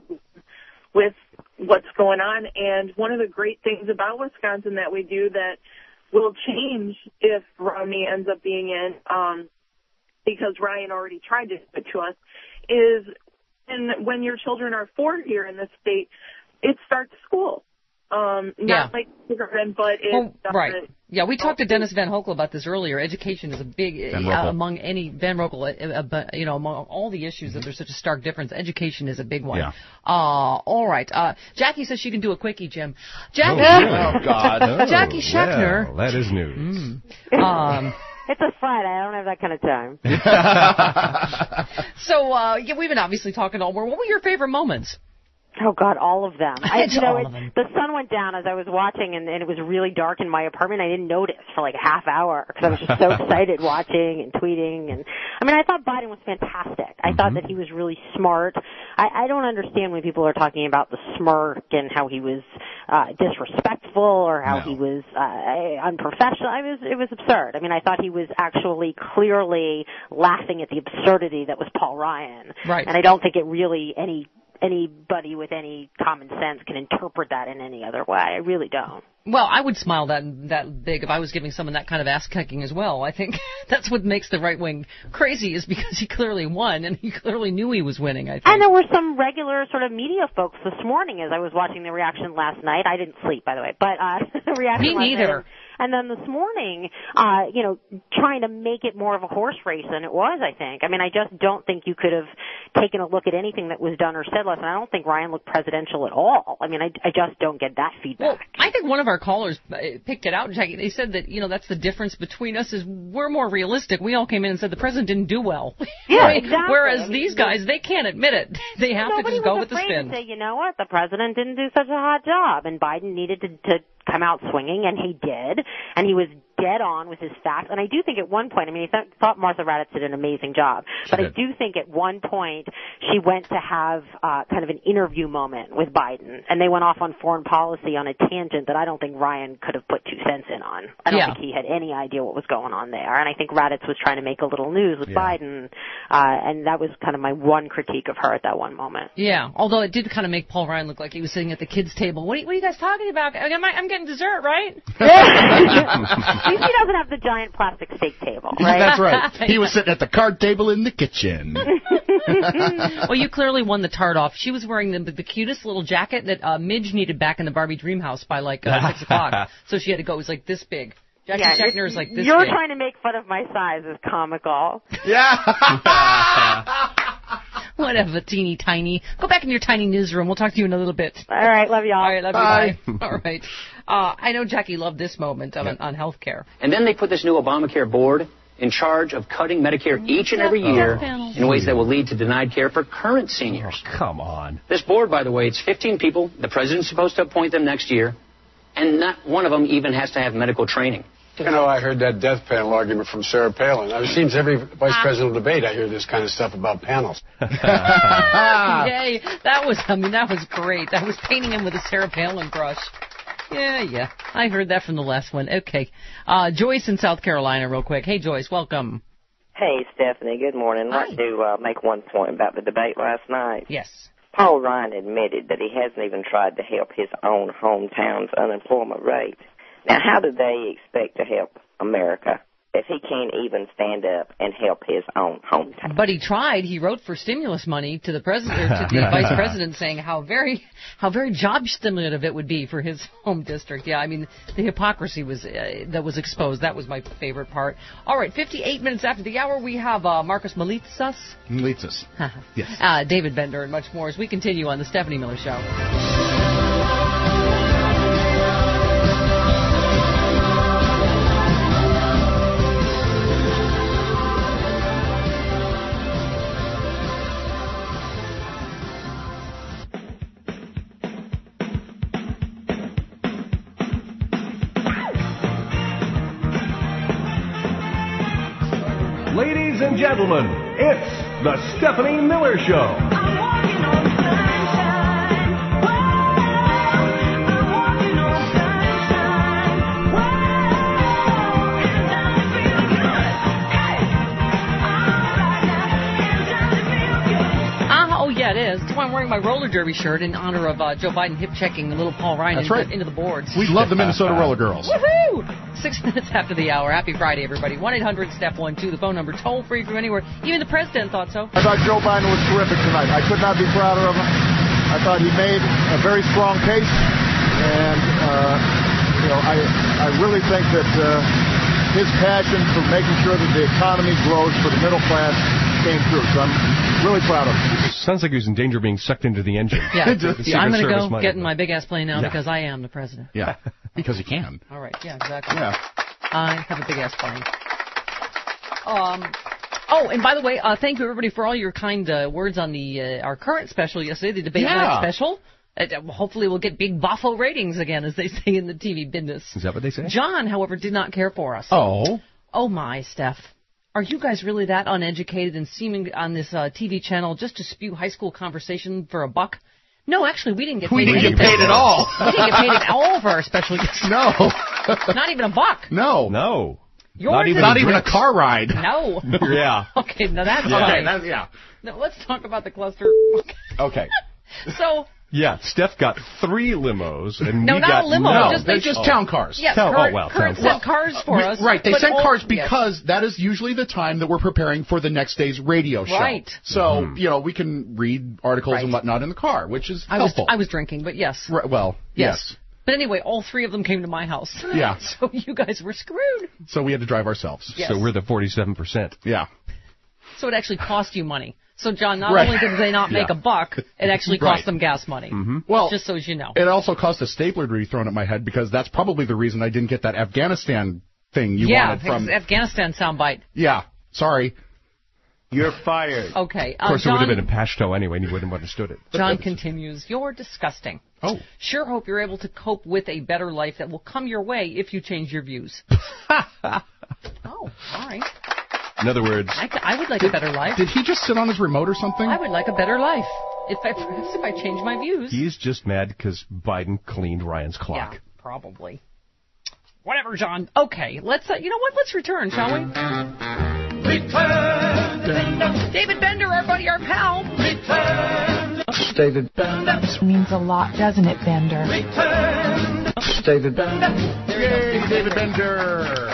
with what's going on. And one of the great things about Wisconsin that we do that will change if Romney ends up being in, um, because Ryan already tried to do it to us, is when, when your children are four here in the state, it starts school. Um, not Yeah. like kindergarten, but it Well, uh, right. Yeah, we talked to Dennis Van Hokel about this earlier. Education is a big, Van uh, Rokel. among any, Van Rokel, uh, uh, but, you know, among all the issues that there's such a stark difference, education is a big one. Yeah. Uh, all right. Uh, Jackie says she can do a quickie, Jim. Jackie. Oh, really? Oh, God. Oh, Jackie Schechner. Well, that is news. Mm. Um, It's a Friday. I don't have that kind of time. so, uh, yeah, we've been obviously talking all more. What were your favorite moments? Oh God, all of them. I, It's you know, all it, of them. the sun went down as I was watching, and, and it was really dark in my apartment. I didn't notice for like a half hour because I was just so excited watching and tweeting. And I mean, I thought Biden was fantastic. I Mm-hmm. thought that he was really smart. I, I don't understand when people are talking about the smirk and how he was uh, disrespectful or how No. he was uh, unprofessional. I was, it was absurd. I mean, I thought he was actually clearly laughing at the absurdity that was Paul Ryan. Right. And I don't think it really any. anybody with any common sense can interpret that in any other way. I really don't. Well, I would smile that that big if I was giving someone that kind of ass kicking as well. I think that's what makes the right wing crazy, is because he clearly won and he clearly knew he was winning. I think. And there were some regular sort of media folks this morning as I was watching the reaction last night. I didn't sleep, by the way, but uh, the reaction Me last neither. night. And then this morning, uh, you know, trying to make it more of a horse race than it was, I think. I mean, I just don't think you could have taken a look at anything that was done or said last night. I don't think Ryan looked presidential at all. I mean, I, I just don't get that feedback. Well, I think one of our callers uh, picked it out, Jackie. They said that, you know, that's the difference between us is we're more realistic. We all came in and said the president didn't do well. Yeah, Right? exactly. Whereas I mean, these guys, they can't admit it. They have to Nobody just go was with the afraid spin. to say, you know what, the president didn't do such a hot job, and Biden needed to, to come out swinging, and he did, and he was dead on with his facts. And I do think at one point, I mean, I th- thought Martha Raddatz did an amazing job, but I do think at one point she went to have uh, kind of an interview moment with Biden, and they went off on foreign policy on a tangent that I don't think Ryan could have put two cents in on. I don't Yeah. think he had any idea what was going on there, and I think Raddatz was trying to make a little news with Yeah. Biden, Uh, and that was kind of my one critique of her at that one moment. Yeah, although it did kind of make Paul Ryan look like he was sitting at the kids' table. What are you, what are you guys talking about? I'm, I'm getting dessert, right? At least he doesn't have the giant plastic steak table, right? That's right. He was sitting at the card table in the kitchen. Well, you clearly won the tart off. She was wearing the, the cutest little jacket that uh, Midge needed back in the Barbie dream house by like uh, six o'clock. So she had to go. It was like this big. Jackie yeah, Scheckner is like this You're big. trying to make fun of my size is comical. Yeah. Whatever, teeny tiny. Go back in your tiny newsroom. We'll talk to you in a little bit. All right, love y'all. All right, love bye. you. Bye. All right. Uh, I know Jackie loved this moment on, on health care. And then they put this new Obamacare board in charge of cutting Medicare each and every year in ways that will lead to denied care for current seniors. Oh, come on. This board, by the way, it's fifteen people. The president's supposed to appoint them next year. And not one of them even has to have medical training. You know, I heard that death panel argument from Sarah Palin. It seems every vice presidential debate I hear this kind of stuff about panels. Yay. That was, I mean, that was great. That was painting him with a Sarah Palin brush. Yeah, yeah. I heard that from the last one. Okay. Uh, Joyce in South Carolina, real quick. Hey, Joyce, welcome. Hey, Stephanie. Good morning. I'd like to uh, make one point about the debate last night. Yes. Paul Ryan admitted that he hasn't even tried to help his own hometown's unemployment rate. Now, how do they expect to help America if he can't even stand up and help his own hometown? But he tried. He wrote for stimulus money to the president, or to the vice president, saying how very, how very job stimulative it would be for his home district. Yeah, I mean, the hypocrisy was uh, that was exposed. That was my favorite part. All right, fifty-eight minutes after the hour, we have uh, Marcus Melitsas, Melitsas, yes, uh, David Bender, and much more as we continue on the Stephanie Miller Show. Ladies and gentlemen, it's the Stephanie Miller Show. Oh, yeah, it is. That's why I'm wearing my roller derby shirt in honor of uh, Joe Biden hip-checking the little Paul Ryan That's into, right. into the boards. We love the Minnesota Roller Girls. Woohoo! Six minutes after the hour. Happy Friday, everybody. one eight hundred step one two, the phone number, toll-free from anywhere. Even the president thought so. I thought Joe Biden was terrific tonight. I could not be prouder of him. I thought he made a very strong case, and, uh, you know, I, I really think that uh, his passion for making sure that the economy grows for the middle class came through. So I'm really proud of him. Sounds like he was in danger of being sucked into the engine. Yeah, The yeah I'm going to go money. get in my big-ass plane now Yeah. because I am the president. Yeah, because he can. All right, yeah, exactly. Yeah. I have a big-ass plane. Um... Oh, and by the way, uh, thank you, everybody, for all your kind uh, words on the uh, our current special yesterday, the debate Yeah. night special. Uh, hopefully we'll get big boffo ratings again, as they say in the T V business. Is that what they say? John, however, did not care for us. Oh. Oh, my, Steph. Are you guys really that uneducated and seeming on this uh, T V channel just to spew high school conversation for a buck? No, actually, we didn't get paid. We didn't get anything. paid at all. We didn't get paid at all for our special guest. No. Not even a buck. No. No. Yours Not even, is- not even a car ride. No. Yeah. Okay, now that's Yeah. okay. Okay, that- yeah. Now let's talk about the cluster. Okay. So, Yeah, Steph got three limos, and No, we not got a limo, no. just- They're they- just oh. town cars. yes, Town- Kurt, oh, well, Kurt town sent cars. cars for We- us. Right, they but send all- cars yes. because that is usually the time that we're preparing for the next day's radio show. Right. So, Mm-hmm. you know, we can read articles Right. and whatnot in the car, which is I was helpful. I was drinking, but yes. Right, well, Yes. yes. But anyway, all three of them came to my house. Yeah. So you guys were screwed. So we had to drive ourselves. Yes. So we're the forty-seven percent. Yeah. So it actually cost you money. So, John, not Right. only did they not make Yeah. a buck, it actually cost Right. them gas money. Mm-hmm. Well, just so as you know. It also cost a stapler to be thrown at my head because that's probably the reason I didn't get that Afghanistan thing you yeah, wanted from. Afghanistan soundbite. Yeah. Sorry. You're fired. Okay. Of course, uh, it would John, have been in Pashto anyway, and you wouldn't have understood it. John continues, you're disgusting. Oh. Sure hope you're able to cope with a better life that will come your way if you change your views. Oh, all right. In other words, I, I would like a better life. Did he just sit on his remote or something? I would like a better life. If I, perhaps if I change my views. he's just mad because Biden cleaned Ryan's clock. Yeah, probably. Whatever, John. Okay, let's, uh, you know what, let's return, shall we? Return. David Bender, our buddy, our pal. Return. David means a lot, doesn't it, Bender? Return. David Yay, David Bender.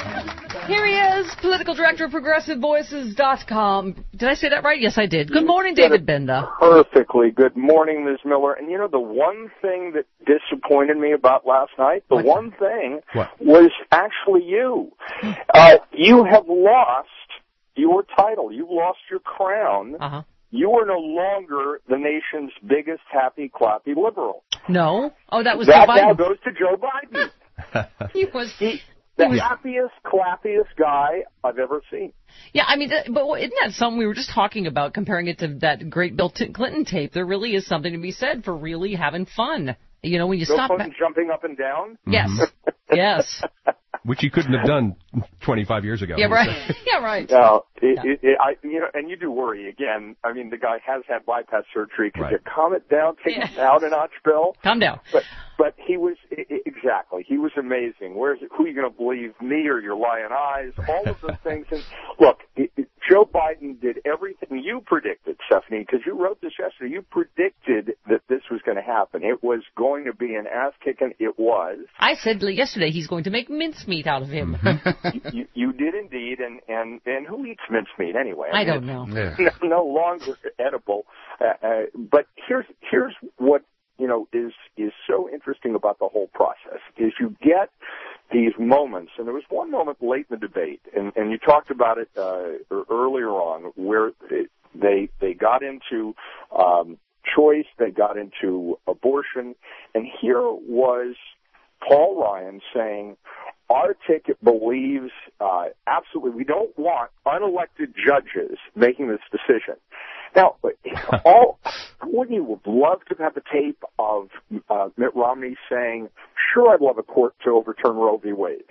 Here he is, political director of progressive voices dot com. Did I say that right? Yes, I did. Good morning, David Bender. Perfectly. Good morning, Miz Miller. And you know, the one thing that disappointed me about last night, the what? one thing what? was actually you. Uh, you have lost your title. You've lost your crown. Uh-huh. You are no longer the nation's biggest happy, clappy liberal. No. Oh, that was that Joe Biden. now goes to Joe Biden. he was... He, the he was, happiest, clappiest guy I've ever seen. Yeah, I mean, but isn't that something we were just talking about, comparing it to that great Bill Clinton tape? There really is something to be said for really having fun. You know, when you Bill stop... Clinton jumping up and down? Yes. yes. Which he couldn't have done twenty-five years ago. Yeah, right. yeah, right. No, it, yeah. It, it, I, you know, and you do worry again. I mean, the guy has had bypass surgery. Could right. you calm it down, take yeah. it down a notch, Bill? Calm down. But but he was exactly. He was amazing. Where's it, who are you going to believe, me or your lying eyes? All of those things. And look, it, it, Joe Biden did everything you predicted, Stephanie, because you wrote this yesterday. You predicted that this was going to happen. It was going to be an ass kicking. It was. I said yesterday he's going to make mincemeat out of him. you, you, you did indeed, and, and, and who eats mincemeat anyway? I, I mean, don't know. Yeah. No, no longer edible. Uh, uh, but here's here's what you know is is so interesting about the whole process is you get these moments, and there was one moment late in the debate, and, and you talked about it uh, earlier on, where it, they they got into um, choice, they got into abortion, and here was Paul Ryan saying, our ticket believes uh, absolutely we don't want unelected judges making this decision. Now, all wouldn't you have loved to have a tape of uh, Mitt Romney saying, "Sure, I'd love a court to overturn Roe v. Wade."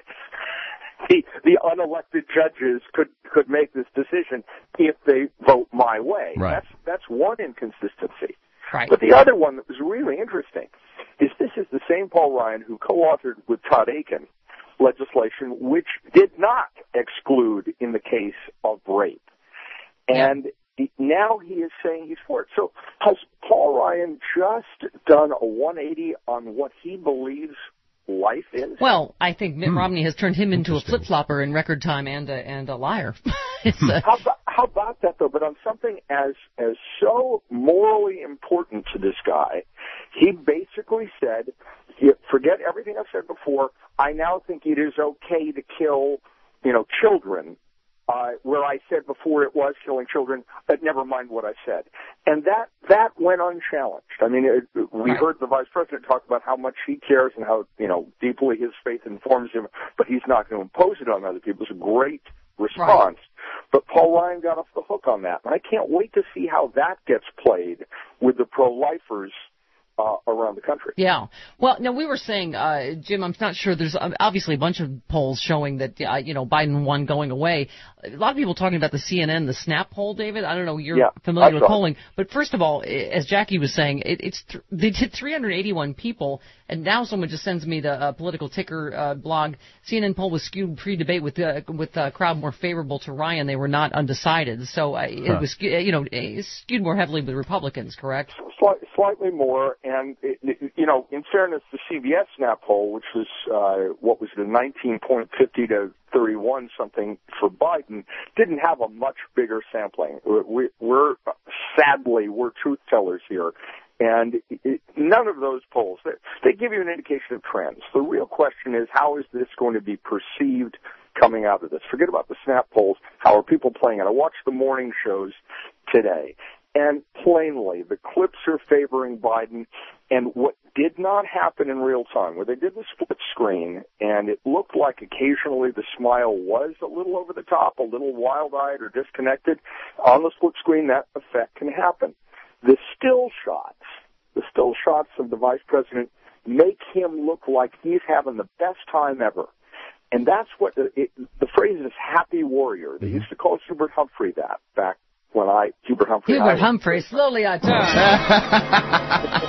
The the unelected judges could could make this decision if they vote my way. Right. That's that's one inconsistency. Right. But the other one that was really interesting is this is the same Paul Ryan who co-authored with Todd Aiken legislation which did not exclude in the case of rape. And he, now he is saying he's for it. So has Paul Ryan just done a one eighty on what he believes life is? Well, I think Mitt hmm. Romney has turned him into a flip-flopper in record time and a, and a liar. it's a, how, about, how about that, though? But on something as as so morally important to this guy, he basically said, forget everything I've said before, I now think it is okay to kill, you know, children, uh, where I said before it was killing children, but never mind what I said. And that, that went unchallenged. I mean, it, we right. heard the vice president talk about how much he cares and how, you know, deeply his faith informs him, but he's not going to impose it on other people. It's a great response. Right. But Paul Ryan got off the hook on that. And I can't wait to see how that gets played with the pro-lifers Uh, around the country. Yeah. Well, no, we were saying, uh, Jim, I'm not sure. There's obviously a bunch of polls showing that, uh, you know, Biden won going away. A lot of people talking about the C N N, the SNAP poll, David. I don't know, you're yeah, familiar with polling. But first of all, as Jackie was saying, it, it's th- they did three hundred eighty-one people, and now someone just sends me the uh, political ticker uh, blog. C N N poll was skewed pre-debate with uh, with a crowd more favorable to Ryan. They were not undecided. So uh, it huh. was, you know, it skewed more heavily with Republicans, correct? Slight, slightly more. And, it, it, you know, in fairness, the C B S SNAP poll, which was, uh, what was it, nineteen point five zero to thirty-one something for Biden, didn't have a much bigger sampling. We, we're, sadly, we're truth tellers here. And it, none of those polls, they, they give you an indication of trends. The real question is, how is this going to be perceived coming out of this? Forget about the SNAP polls. How are people playing it? I watched the morning shows today. And plainly, the clips are favoring Biden. And what did not happen in real time, where they did the split screen, and it looked like occasionally the smile was a little over the top, a little wild-eyed or disconnected, on the split screen, that effect can happen. The still shots, the still shots of the vice president make him look like he's having the best time ever. And that's what, the, it, the phrase is happy warrior. They used to call Hubert Humphrey that back when I, Hubert Humphrey. Hubert I, Humphrey, slowly I turn.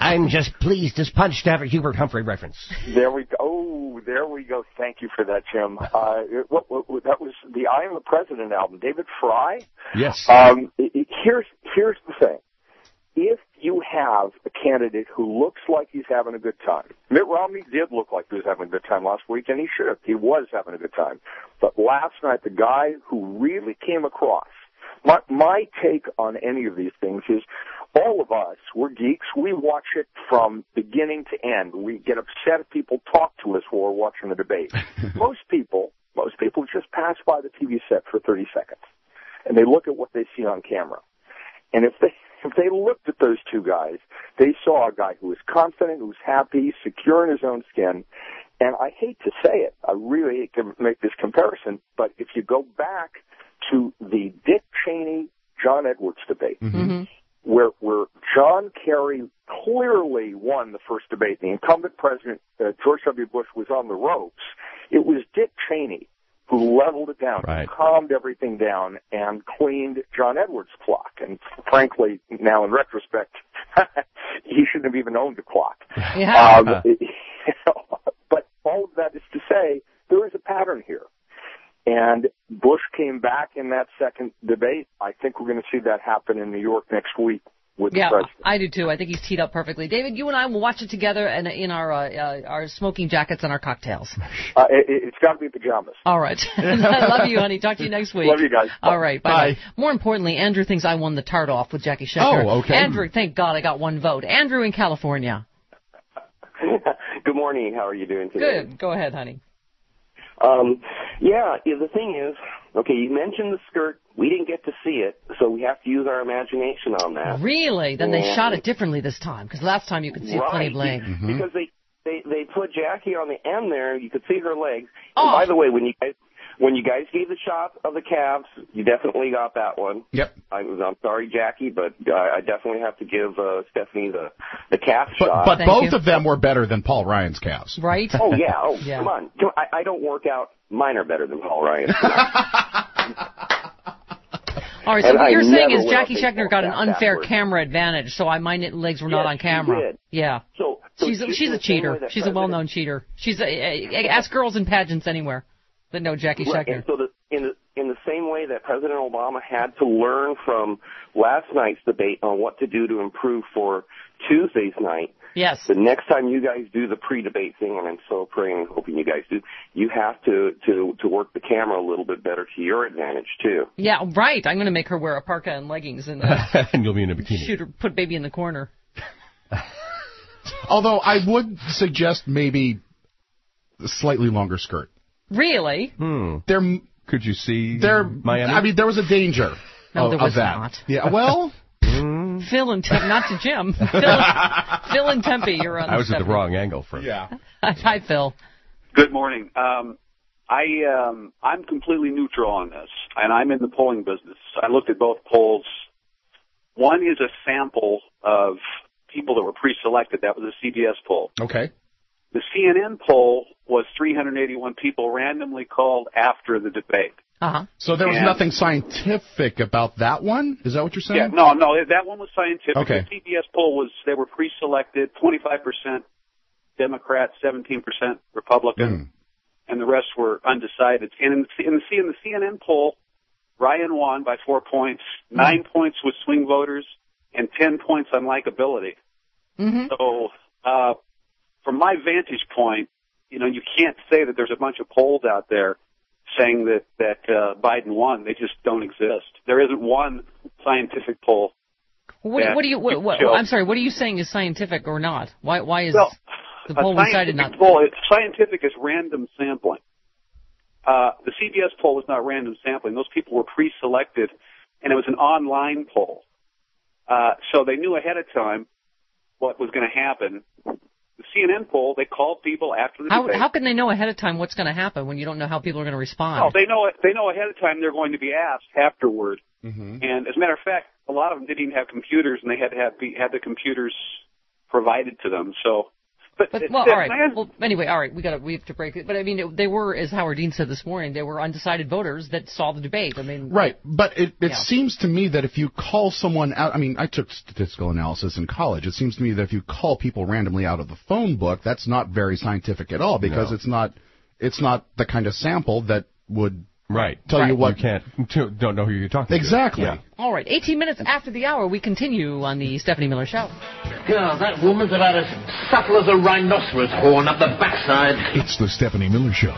I'm just pleased as punch to have a Hubert Humphrey reference. There we go. Oh, there we go. Thank you for that, Jim. Uh, what, what, what, that was the I Am the President album. David Fry. Yes. Um, it, it, here's here's the thing. If you have a candidate who looks like he's having a good time, Mitt Romney did look like he was having a good time last week, and he should have. He was having a good time. But last night, the guy who really came across, my, my take on any of these things is all of us, we're geeks. We watch it from beginning to end. We get upset if people talk to us while we're watching the debate. most people, most people just pass by the T V set for thirty seconds, and they look at what they see on camera. And if they if they looked at those two guys, they saw a guy who was confident, who was happy, secure in his own skin. And I hate to say it, I really hate to make this comparison, but if you go back to the Dick Cheney, John Edwards debate, Mm-hmm. where where John Kerry clearly won the first debate, the incumbent president, uh, George W. Bush, was on the ropes, it was Dick Cheney who leveled it down, right. calmed everything down, and cleaned John Edwards' clock. And frankly, now in retrospect, he shouldn't have even owned a clock. Yeah. Um, you know, but all of that is to say, there is a pattern here. And Bush came back in that second debate. I think we're going to see that happen in New York next week with yeah, the president. I do too. I think he's teed up perfectly. David, you and I will watch it together and in our uh, uh, our smoking jackets and our cocktails. Uh, it, it's got to be pajamas. All right. I love you, honey. Talk to you next week. Love you guys. All right. Bye. Bye. More importantly, Andrew thinks I won the tart off with Jackie Schechter. Oh, okay. Andrew, thank God I got one vote. Andrew in California. Good morning. How are you doing today? Good. Go ahead, honey. Um, yeah, yeah, the thing is, okay, you mentioned the skirt. We didn't get to see it, so we have to use our imagination on that. Really? Then Yeah. they shot it differently this time, because last time you could see right. plenty of leg. Be- Because they, they, they put Jackie on the end there. You could see her legs. Oh. And by the way, when you guys when you guys gave the shot of the calves, you definitely got that one. Yep. I was, I'm sorry, Jackie, but I, I definitely have to give uh, Stephanie the the calf But, shot. but Thank both you. of them were better than Paul Ryan's calves. Right? Oh yeah. Oh Yeah. come on. I, I don't work out. Mine are better than Paul Ryan. All right, so And what I you're saying never is will Jackie take Schechter got an that unfair backward. camera advantage, so I my legs were not Yes, on she camera. did. Yeah. So, so She's a, just she's in a the same way cheater. that She's a President- well-known cheater. She's a, a, ask girls in pageants anywhere that know Jackie Right, Schechter. and so the, in the in the same way that President Obama had to learn from last night's debate on what to do to improve for Tuesday's night. Yes. The next time you guys do the pre-debate thing, and I'm so praying and hoping you guys do, you have to to to work the camera a little bit better to your advantage too. Yeah, right. I'm going to make her wear a parka and leggings and uh, And you'll be in a bikini. shoot her, put baby in the corner. Although I would suggest maybe a slightly longer skirt. Really? Hmm. There, Could you see there. Miami? I mean, there was a danger. No, of, there was of that. not. Yeah. Well. Phil and Tempe, not to Jim. Phil, Phil and Tempe, you're on. I was at the Stephanie. wrong angle for Yeah. Hi, Phil. Good morning. Um, I um, I'm completely neutral on this, and I'm in the polling business. I looked at both polls. One is a sample of people that were pre-selected. That was a C B S poll. Okay. The C N N poll was three hundred eighty-one people randomly called after the debate. Uh-huh. So there was And- nothing scientific about that one? Is that what you're saying? Yeah, no, no, that one was scientific. Okay. The C B S poll was, they were pre-selected, twenty-five percent Democrat, seventeen percent Republican, Mm. and the rest were undecided. And in the, in the, C- in the C N N poll, Ryan won by four points, nine points with swing voters, and ten points on likability. Mm-hmm. So, uh, from my vantage point, you know, you can't say that there's a bunch of polls out there saying that that uh, Biden won. They just don't exist. There isn't one scientific poll. What, that what do you? What, what, show- I'm sorry. What are you saying is scientific or not? Why? Why is Well, the a poll we cited scientific not? poll? It's scientific is random sampling. Uh, the C B S poll was not random sampling. Those people were pre-selected, and it was an online poll. Uh, so they knew ahead of time what was going to happen. The C N N poll, they called people after the How debate. how can they know ahead of time what's going to happen when you don't know how people are going to respond? Oh, they know they know ahead of time they're going to be asked afterward. Mm-hmm. And as a matter of fact, a lot of them didn't even have computers, and they had to have had the computers provided to them. So But, But it- well, it- all right. man- Well, anyway, all right. We got to we have to break it. But I mean, it, they were, as Howard Dean said this morning, they were undecided voters that saw the debate. I mean, Right, but it, it Yeah. seems to me that if you call someone out, I mean, I took statistical analysis in college. It seems to me that if you call people randomly out of the phone book, that's not very scientific at all because No. it's not, it's not the kind of sample that would Right. tell you Right. what. You can't, to- don't know who you're talking Exactly. to. Yeah. All right. eighteen minutes after the hour, we continue on the Stephanie Miller Show. God, that woman's about as subtle as a rhinoceros horn up the backside. It's the Stephanie Miller Show.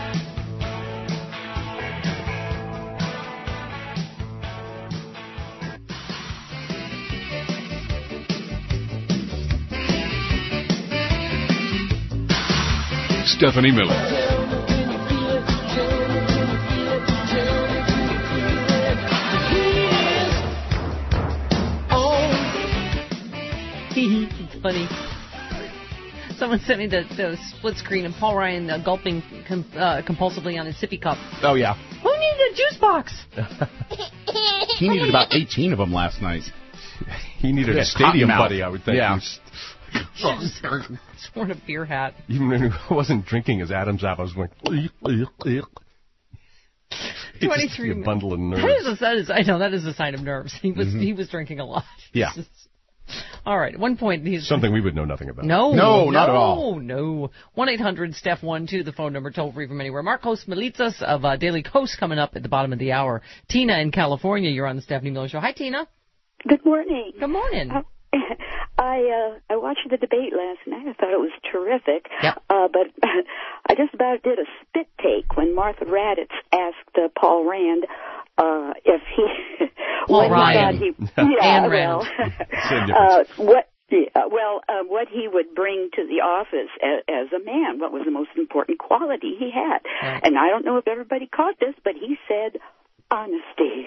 Stephanie Miller. It's funny. Someone sent me the, the split screen of Paul Ryan uh, gulping com, uh, compulsively on his sippy cup. Oh yeah, Who needed a juice box? he needed about eighteen of them last night. He needed Yeah, a stadium cottonmouth. buddy, I would think. Yeah. Who's- Just worn a beer hat. Even when he wasn't drinking his Adam's apple, I was going. Twenty-three A bundle of nerves. That is, a, that is, I know that is a sign of nerves. He was Mhm. he was drinking a lot. Yeah. All right. At one point he's Something we would know nothing about. No, No, not at all. No, no. one eight hundred Steph one two, the phone number, toll free from anywhere. Marcos Melitsas of uh, Daily Coast coming up at the bottom of the hour. Tina in California, you're on the Stephanie Miller Show. Hi, Tina. Good morning. Good morning. Uh, I uh, I watched the debate last night. I thought it was terrific. Yep. Uh, but I just about did a spit take when Martha Raddatz asked uh, Paul Rand uh, if he Paul what Ryan. he thought he yeah Anne well Rand. uh, what yeah, well uh, what he would bring to the office as, as a man. What was the most important quality he had? Right. And I don't know if everybody caught this, but he said honesty.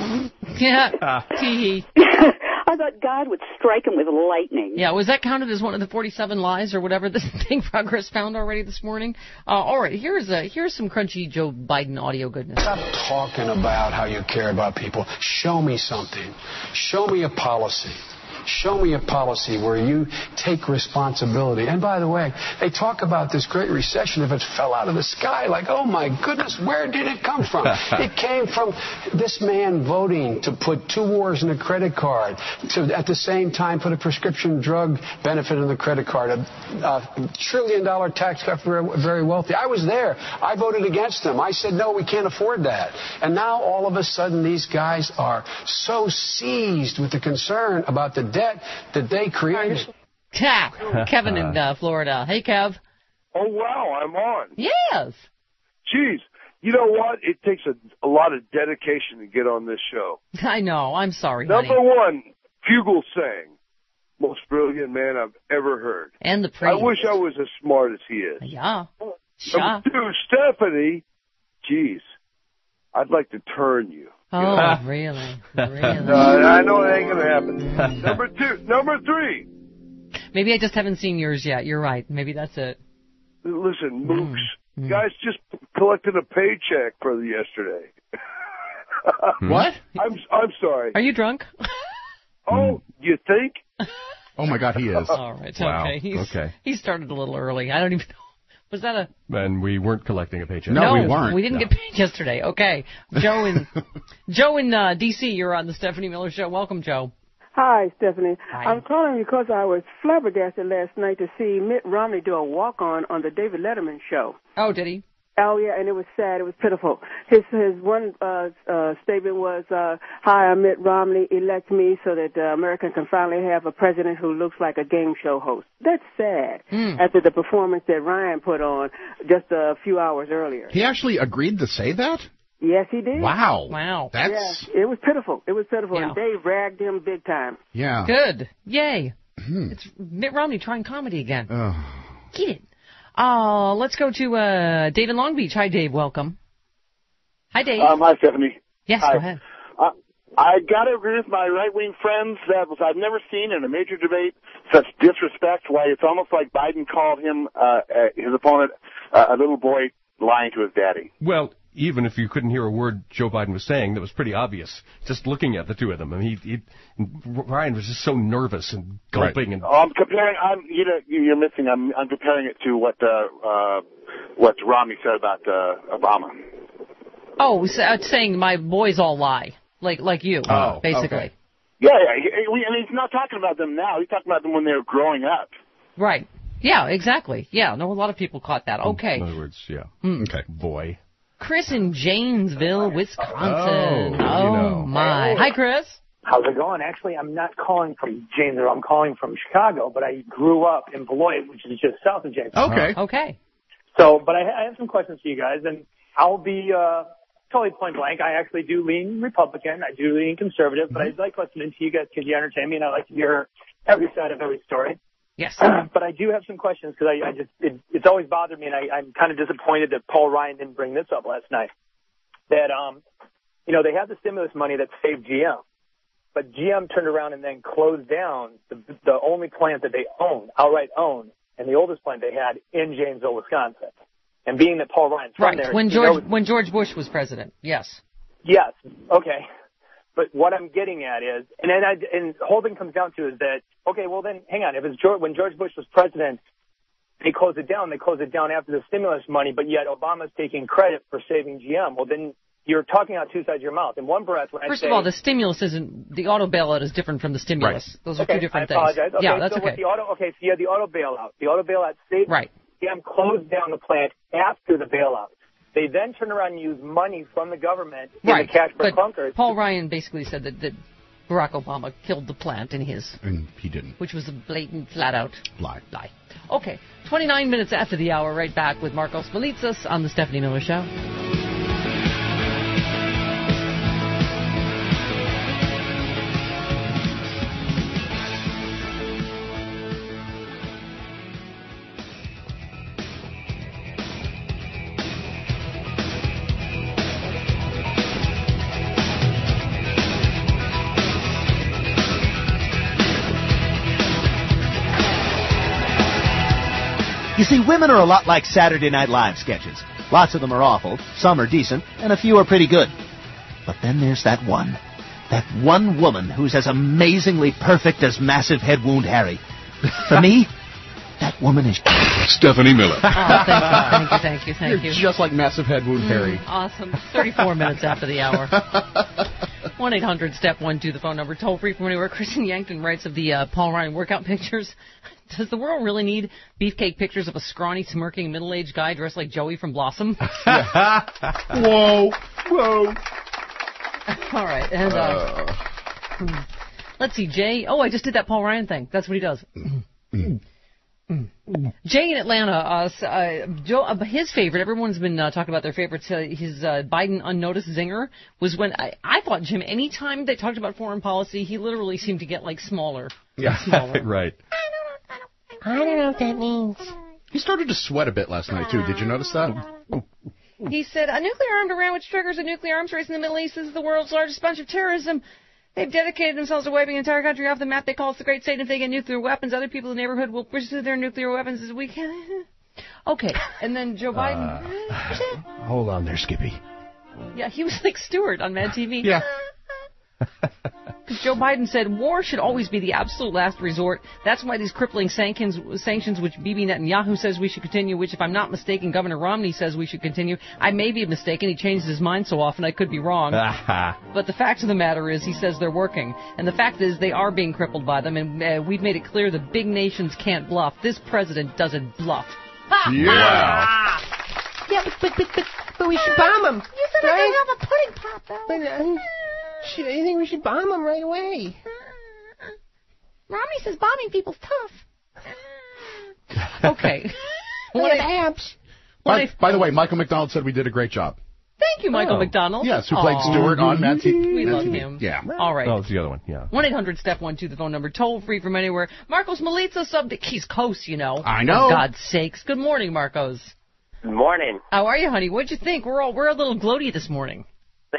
Yeah. Tee. I thought God would strike him with lightning. Yeah, was that counted as one of the forty-seven lies or whatever this thing Progress found already this morning? Uh, all right, here's a here's some crunchy Joe Biden audio goodness. Stop talking about how you care about people. Show me something. Show me a policy. Show me a policy where you take responsibility. And by the way, they talk about this Great Recession if it fell out of the sky. Like, oh my goodness, where did it come from? It came from this man voting to put two wars in a credit card, to at the same time put a prescription drug benefit in the credit card, a, a trillion dollar tax cut for very wealthy. I was there. I voted against them. I said, no, we can't afford that. And now all of a sudden these guys are so seized with the concern about the debt that they created. Yeah. Kevin in uh, Florida. Hey, Kev. Oh, wow, I'm on. Yes. Jeez. You know what? It takes a, a lot of dedication to get on this show. I know. I'm sorry, Number honey. one, Fugel Sang. Most brilliant man I've ever heard. And the praise. I wish I was as smart as he is. Yeah. Number two, Stephanie. Jeez. I'd like to turn you. Oh, really? Really? Uh, I know it ain't going to happen. Number two. Number three. Maybe I just haven't seen yours yet. You're right. Maybe that's it. Listen, Mooks. Mm. Guys just collected a paycheck for yesterday. What? I'm I'm sorry. Are you drunk? Oh, you think? Oh my God, he is. All right. Wow. Okay. He's, Okay. He started a little early. I don't even know. Was that a... And we weren't collecting a paycheck. No, we weren't. We didn't No. get paid yesterday. Okay. Joe in Joe in uh, D C, you're on the Stephanie Miller Show. Welcome, Joe. Hi, Stephanie. Hi. I'm calling because I was flabbergasted last night to see Mitt Romney do a walk-on on the David Letterman show. Oh, did he? Oh, yeah, and it was sad. It was pitiful. His his one uh, uh, statement was, uh, hi, I'm Mitt Romney. Elect me so that uh, America can finally have a president who looks like a game show host. That's sad Mm. after the performance that Ryan put on just a few hours earlier. He actually agreed to say that? Yes, he did. Wow. Wow. That's... Yeah, it was pitiful. It was pitiful, Yeah. and Dave ragged him big time. Yeah. Good. Yay. Hmm. It's Mitt Romney trying comedy again. Oh. Get it. Uh, let's go to uh, Dave in Long Beach. Hi, Dave. Welcome. Hi, Dave. Um, hi, Stephanie. yes, hi. go ahead. Uh, I got to agree with my right-wing friends that was, I've never seen in a major debate such disrespect. Why it's almost like Biden called him, uh, uh, his opponent, uh, a little boy lying to his daddy. Well, even if you couldn't hear a word Joe Biden was saying, that was pretty obvious. Just looking at the two of them, I mean, he, he Ryan was just so nervous and gulping Right. and. Oh, I'm comparing. I'm you know you're missing. I'm I'm comparing it to what uh, uh, what Romney said about uh, Obama. Oh, so, uh, saying my boys all lie, like like you, Oh, basically. okay. Yeah, yeah. He, he, and he's not talking about them now. He's talking about them when they were growing up. Right. Yeah, exactly. Yeah, no, a lot of people caught that. Okay. In other words, yeah. Mm. Okay. Boy. Chris in Janesville, Wisconsin. Oh, you know. my. Hi, Chris. How's it going? Actually, I'm not calling from Janesville. I'm calling from Chicago, but I grew up in Beloit, which is just south of Janesville. Okay. Okay. So, but I, I have some questions for you guys, and I'll be uh, totally point blank. I actually do lean Republican. I do lean conservative, but I like listening to you guys because you entertain me, and I like to hear every side of every story. Yes. But I do have some questions because I, I just it, it's always bothered me, and I, I'm kind of disappointed that Paul Ryan didn't bring this up last night. That um, you know, they have the stimulus money that saved G M, but G M turned around and then closed down the the only plant that they own, outright own, and the oldest plant they had in Janesville, Wisconsin. And being that Paul Ryan's from Right. there, When you George know, when George Bush was president. Yes. yes, okay. But what I'm getting at is, and then I, and the whole thing comes down to is that, okay, well then, hang on. If it's George, when George Bush was president, they closed it down. They closed it down after the stimulus money, but yet Obama's taking credit for saving G M. Well, then you're talking out two sides of your mouth. In one breath, when First I say, of all, the stimulus isn't the auto bailout is different from the stimulus. Right. Those are okay, two different I apologize. things. Okay, yeah, that's so okay. With the auto, okay, so you had the auto bailout. The auto bailout saved right. G M closed down the plant after the bailout. They then turned around and used money from the government in Right. the cash for But clunkers. Paul Ryan basically said that, that Barack Obama killed the plant in his, And he didn't. which was a blatant, flat-out lie. lie. Okay, twenty-nine minutes after the hour, right back with Marcos Melitsas on the Stephanie Miller Show. You see, women are a lot like Saturday Night Live sketches. Lots of them are awful, some are decent, and a few are pretty good. But then there's that one. That one woman who's as amazingly perfect as Massive Head Wound Harry. For me, that woman is Stephanie Miller. Oh, thank you, thank you, thank you, thank You're you. just like Massive Head Wound Harry. Mm, awesome. thirty-four minutes after the hour. one eight hundred step one two, the phone number. Toll free from anywhere. Kristen Yankton writes of the uh, Paul Ryan workout pictures. Does the world really need beefcake pictures of a scrawny, smirking, middle-aged guy dressed like Joey from Blossom? Whoa. Whoa. All right. And, uh, hmm. let's see, Jay. Oh, I just did that Paul Ryan thing. That's what he does. Jay in Atlanta, uh, s- uh, Joe, uh, his favorite, everyone's been uh, talking about their favorites, uh, his uh, Biden unnoticed zinger was when, I, I thought, Jim, any time they talked about foreign policy, he literally seemed to get, like, smaller. Yeah, Smaller. right. I don't know what that means. He started to sweat a bit last night, too. Did you notice that? He said, a nuclear armed Iran which triggers a nuclear arms race in the Middle East is the world's largest bunch of terrorism. They've dedicated themselves to wiping the entire country off the map. They call us the Great Satan. If they get nuclear weapons, other people in the neighborhood will pursue their nuclear weapons as we can. Okay, and then Joe Biden. Uh, hold on there, Skippy. Yeah, he was like Stewart on Mad T V. Yeah. Because Joe Biden said war should always be the absolute last resort. That's why these crippling sanctions, sanctions, which Bibi Netanyahu says we should continue, which, if I'm not mistaken, Governor Romney says we should continue. I may be mistaken. He changes his mind so often I could be wrong. But the fact of the matter is he says they're working. And the fact is they are being crippled by them. And uh, we've made it clear the big nations can't bluff. This president doesn't bluff. Yeah. Yeah, but, but, but, but, but we should bomb them. You said right? I have a pudding pop, though. But, uh, should, I think we should bomb them right away. Romney says bombing people's tough. Okay. What abs? By, by the way, Michael McDonald said we did a great job. Thank you, Michael Oh. McDonald. Yes, who played Aw. Stewart on Mad T V. We Mad love T V. him. Yeah. All right. Oh, it's the other one, yeah. one eight hundred step one two, the phone number. Toll free from anywhere. Marcos Melitza, sub Keys Coast, you know. I know. For God's sakes. Good morning, Marcos. Good morning. How are you, honey? What'd you think? We're all we're a little gloaty this morning.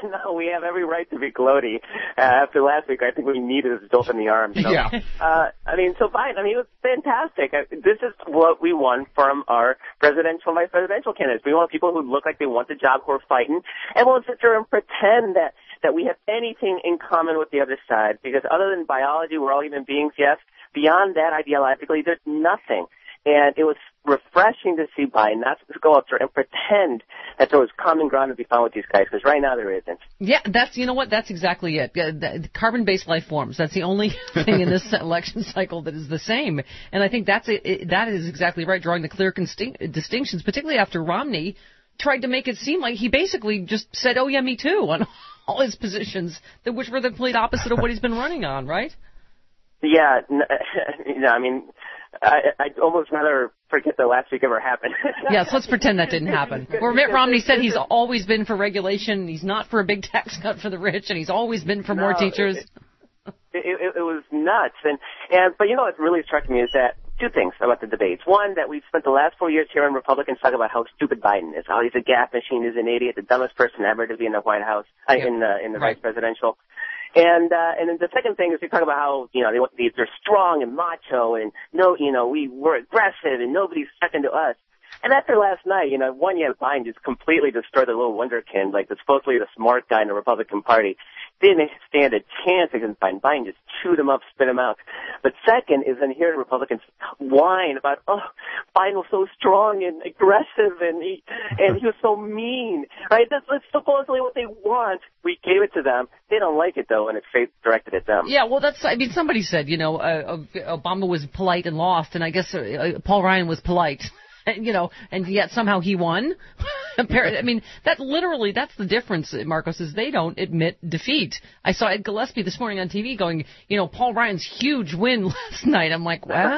no, we have every right to be gloaty. Uh, after last week, I think we needed a jolt in the arm. So, yeah. Uh, I mean, so fine. I mean, it was fantastic. I, this is what we want from our presidential and vice presidential candidates. We want people who look like they want the job, who are fighting, and won't sit there and pretend that, that we have anything in common with the other side. Because other than biology, we're all human beings, yes. Beyond that, ideologically, there's nothing. And it was refreshing to see Biden not to go up there and pretend that there was common ground to be found with these guys, because right now there isn't. Yeah, that's, you know what, that's exactly it. Yeah, the carbon-based life forms, that's the only thing in this election cycle that is the same. And I think that's it, that is exactly right, drawing the clear constin- distinctions, particularly after Romney tried to make it seem like he basically just said, oh, yeah, me too, on all his positions, that which were the complete opposite of what he's been running on, right? Yeah, you know, I mean, I, I'd almost rather forget that last week ever happened. Yes, let's pretend that didn't happen. Where Mitt Romney said he's always been for regulation, he's not for a big tax cut for the rich, and he's always been for no, more teachers. It, it, it, it was nuts. And, and but you know what really struck me is that two things about the debates. One, that we've spent the last four years hearing Republicans talk about how stupid Biden is, how he's a gaffe machine, he's an idiot, the dumbest person ever to be in the White House, uh, Yep. in the in the Right. vice presidential. And uh, and then the second thing is we talk about how, you know, they, they're strong and macho and no, you know, we we're aggressive and nobody's second to us. And after last night, you know, one, you have Biden just completely destroyed the little wonderkind, like the supposedly the smart guy in the Republican Party. Didn't stand a chance against Biden. Biden just chewed him up, spit him out. But second is then hearing Republicans whine about, oh, Biden was so strong and aggressive and he, and he was so mean, right? That's, that's supposedly what they want. We gave it to them. They don't like it, though, and it's faith directed at them. Yeah, well, that's, I mean, somebody said, you know, uh, Obama was polite and lost, and I guess uh, Paul Ryan was polite. You know, and yet somehow he won. I mean, that literally, that's the difference, Marcos, is they don't admit defeat. I saw Ed Gillespie this morning on T V going, you know, Paul Ryan's huge win last night. I'm like, what?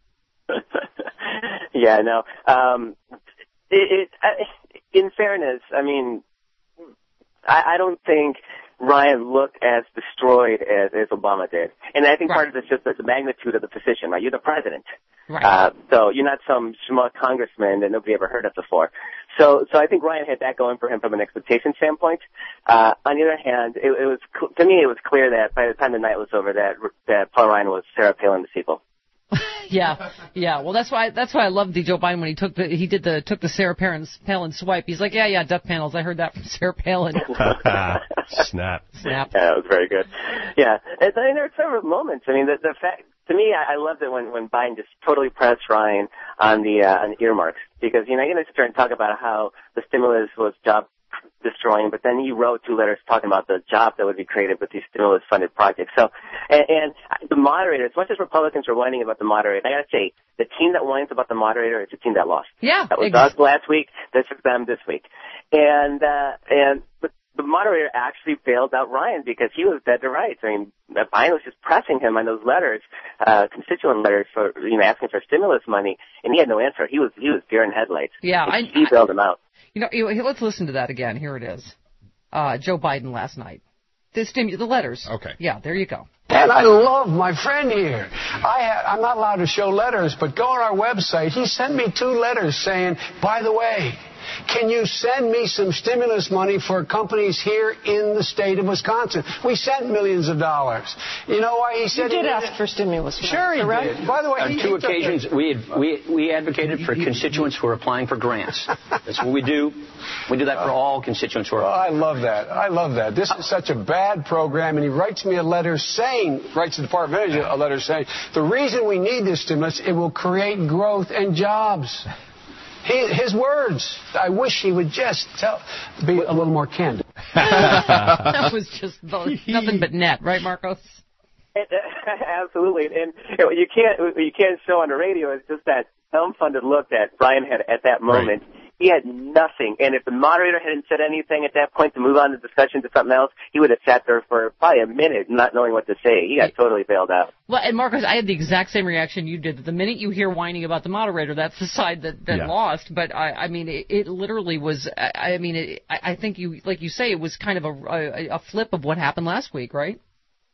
Yeah, no. Um, it, it, in fairness, I mean, I, I don't think Ryan looked as destroyed as, as Obama did. And I think Right. part of it's just the magnitude of the position, right? You're the president. Right. Uh, so you're not some schmuck congressman that nobody ever heard of before. So, so I think Ryan had that going for him from an expectation standpoint. Uh, on the other hand, it, it was, to me, it was clear that by the time the night was over that, that Paul Ryan was Sarah Palin's sequel. Yeah, yeah. Well, that's why that's why I loved the Joe Biden when he took the he did the took the Sarah Palin, Palin swipe. He's like, yeah, yeah, duck panels. I heard that from Sarah Palin. Snap. Snap. Yeah, it was very good. Yeah, and, I mean, there were several moments. I mean, the, the fact to me, I, I loved it when when Biden just totally pressed Ryan on the uh, on the earmarks, because you know you're going to sit there and talk about how the stimulus was job destroying, but then he wrote two letters talking about the job that would be created with these stimulus-funded projects. So, and, and the moderator, as much as Republicans are whining about the moderator, I got to say, the team that whines about the moderator is the team that lost. Yeah, that was exactly. us last week. This is them this week, and uh, and but the moderator actually bailed out Ryan because he was dead to rights. I mean, Biden was just pressing him on those letters, uh, constituent letters for you know asking for stimulus money, and he had no answer. He was he was deer in headlights. Yeah, and I, he bailed him out. You know, you- let's listen to that again. Here it is. Uh, Joe Biden last night. The stimu- the letters. Okay. Yeah, there you go. And I love my friend here. I ha- I'm not allowed to show letters, but go on our website. He sent me two letters saying, by the way, can you send me some stimulus money for companies here in the state of Wisconsin? We sent millions of dollars. You know why he said You did he ask for stimulus money, Sure he correct? did. By the way, On he, two he took occasions, the- we, we we advocated for constituents who are applying for grants. That's what we do. We do that for all constituents who Oh, are. I love that. I love that. This is such a bad program, and he writes me a letter saying, writes the Department of Energy a letter saying, the reason we need this stimulus, it will create growth and jobs. He, his words. I wish he would just tell, be a little more candid. That was just the- nothing but net, right, Marcos? Absolutely, and you know, you can't you can't show on the radio. It's just that dumbfounded look that Brian had at that moment. Right. He had nothing, and if the moderator hadn't said anything at that point to move on the discussion to something else, he would have sat there for probably a minute not knowing what to say. He got totally bailed out. Well, and Marcos, I had the exact same reaction you did. The minute you hear whining about the moderator, that's the side that, that Yeah. lost. But I, I mean, it, it literally was. I, I mean, it, I, I think you, like you say, it was kind of a, a, a flip of what happened last week, right?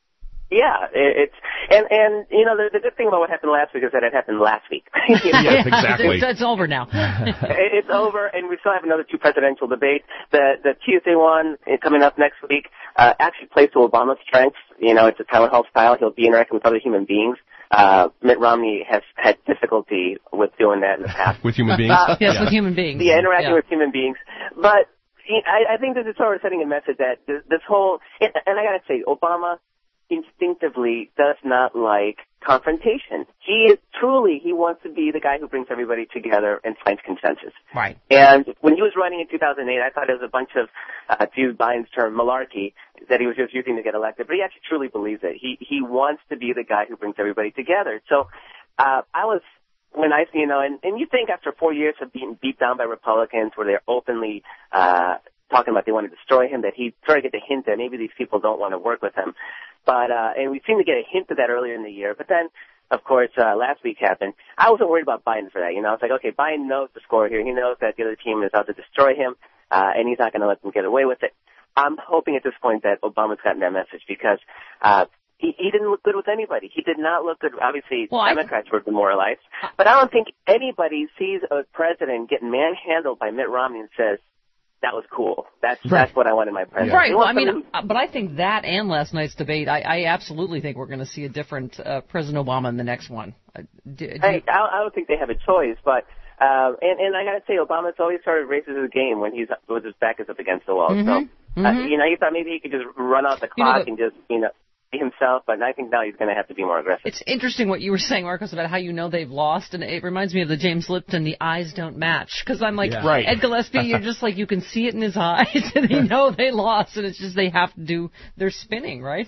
Yeah, it, it's and and you know the, the good thing about what happened last week is that it happened last week. You know? Yes, exactly. It's, it's over now. it, it's over, and we still have another two presidential debates. The the Tuesday one coming up next week uh, actually plays to Obama's strengths. You know, it's a town hall style. He'll be interacting with other human beings. Uh, Mitt Romney has had difficulty with doing that in the past. With human beings? Uh, yes, yeah. with human beings. Yeah, interacting yeah. with human beings. But I, I think this is sort of sending a message that this, this whole, and, and I gotta say, Obama instinctively does not like confrontation. He is truly, he wants to be the guy who brings everybody together and finds consensus. Right. And when he was running in two thousand eight, I thought it was a bunch of, uh, to use Biden's term, malarkey, that he was just using to get elected. But he actually truly believes it. He, he wants to be the guy who brings everybody together. So, uh, I was, when I, you know, and, and you think after four years of being beat down by Republicans where they're openly, uh, talking about they want to destroy him, that he sort of get the hint that maybe these people don't want to work with him. But, uh, and we seemed to get a hint of that earlier in the year. But then, of course, uh, last week happened. I wasn't worried about Biden for that. You know, I was like, okay, Biden knows the score here. He knows that the other team is out to destroy him, uh, and he's not going to let them get away with it. I'm hoping at this point that Obama's gotten that message because, uh, He, he didn't look good with anybody. He did not look good. Obviously, well, Democrats I... were demoralized. But I don't think anybody sees a president get manhandled by Mitt Romney and says, that was cool. That's right. that's what I want in my president. Right. Well, I mean, who... but I think that and last night's debate, I, I absolutely think we're going to see a different uh, President Obama in the next one. Do, do... I, I don't think they have a choice, but uh, and and I got to say, Obama's always sort of raises his game when he's with his back is up against the wall. Mm-hmm. So, mm-hmm. Uh, you know, you thought maybe he could just run out the clock you know, and just you know. himself, but I think now he's going to have to be more aggressive. It's interesting what you were saying, Marcos, about how you know they've lost, and it reminds me of the James Lipton, the eyes don't match, because I'm like, yeah. right. Ed Gillespie, you're just like, you can see it in his eyes, and you know they lost, and it's just they have to do, they're spinning, right?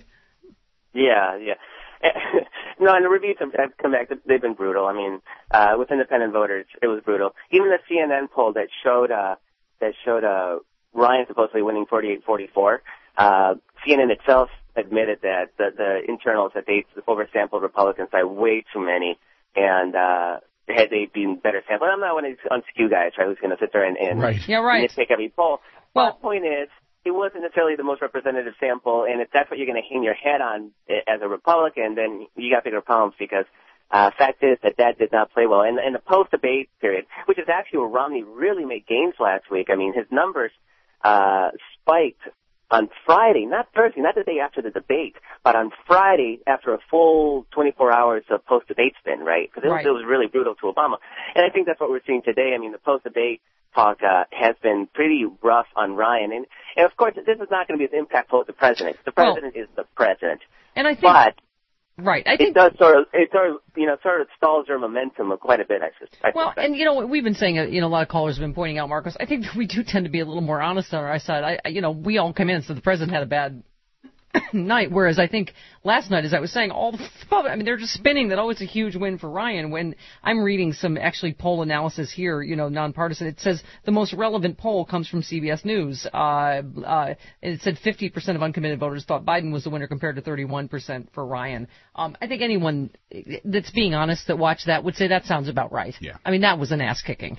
Yeah, yeah. No, and the reviews have come back, they've been brutal. I mean, uh, with independent voters, it was brutal. Even the C N N poll that showed, uh, that showed, uh, Ryan supposedly winning forty-eight forty-four, uh, C N N itself admitted that the, the internals that they oversampled Republicans by way too many, and uh, had they been better sampled. I'm not one of these unskew guys, right, who's going to sit there and, and right. yeah, right. nitpick every poll. Well, the point is, it wasn't necessarily the most representative sample, and if that's what you're going to hang your head on as a Republican, then you got bigger problems because uh, fact is that that did not play well. And, and the post-debate period, which is actually where Romney really made gains last week. I mean, his numbers uh, spiked on Friday, not Thursday, not the day after the debate, but on Friday after a full twenty-four hours of post-debate spin, right? Because it, right. it was really brutal to Obama. And I think that's what we're seeing today. I mean, the post-debate talk uh, has been pretty rough on Ryan. And, and of course, this is not going to be as impactful as the president. The president well, is the president. And I think, but right, I think it does sort of, it sort of, you know, sort of stalls their momentum quite a bit, I suspect. Well, and you know, we've been saying, uh, you know, a lot of callers have been pointing out, Marcos, I think we do tend to be a little more honest on our side. I, you know, we all come in and said the president had a bad night, whereas I think last night, as I was saying, all the, I mean, they're just spinning that, oh, it's a huge win for Ryan. When I'm reading some actually poll analysis here, you know, nonpartisan, it says the most relevant poll comes from C B S News. Uh, uh, it said fifty percent of uncommitted voters thought Biden was the winner compared to thirty-one percent for Ryan. Um, I think anyone that's being honest that watched that would say that sounds about right. Yeah. I mean, that was an ass kicking.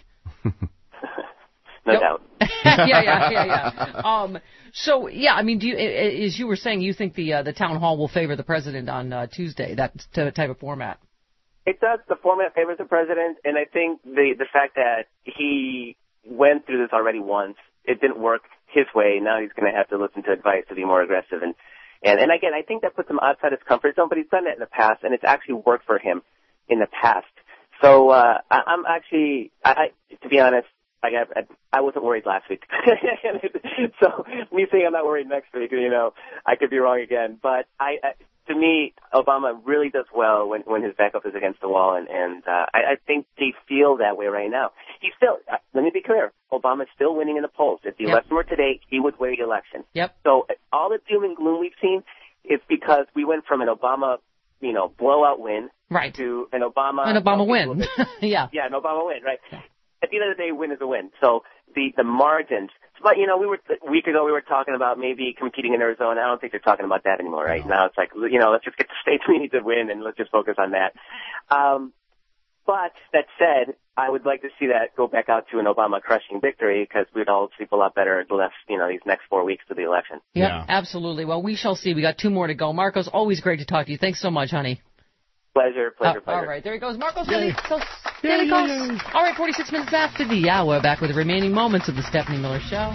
No doubt. yeah, yeah, yeah, yeah. Um, so, yeah, I mean, do you, as you were saying, you think the uh, the town hall will favor the president on uh, Tuesday, that t- type of format? It does. The format favors the president, and I think the the fact that he went through this already once, it didn't work his way. Now he's going to have to listen to advice to be more aggressive, and and and again, I think that puts him outside his comfort zone. But he's done that in the past, and it's actually worked for him in the past. So uh, I, I'm actually, I, I, to be honest. Like I, I wasn't worried last week, so me saying I'm not worried next week, you know, I could be wrong again. But I, I to me, Obama really does well when when his backup is against the wall, and and uh, I, I think they feel that way right now. He's still, uh, let me be clear, Obama's still winning in the polls. If the yep. election were today, he would win the election. Yep. So all the doom and gloom we've seen is because we went from an Obama, you know, blowout win right. to an Obama an Obama win. yeah. Yeah, an Obama win, right. Yeah. At the end of the day, win is a win. So the, the margins, but you know, we were, a week ago we were talking about maybe competing in Arizona. I don't think they're talking about that anymore, right? No. Now it's like, you know, let's just get the states we need to win and let's just focus on that. Um, But that said, I would like to see that go back out to an Obama crushing victory because we'd all sleep a lot better the last, you know, these next four weeks to the election. Yep, yeah, absolutely. Well, we shall see. We got two more to go. Marcos, always great to talk to you. Thanks so much, honey. Pleasure, pleasure, uh, pleasure. All right, there he goes. Marcos Galicos. All right, forty-six minutes after the hour. Back with the remaining moments of the Stephanie Miller Show.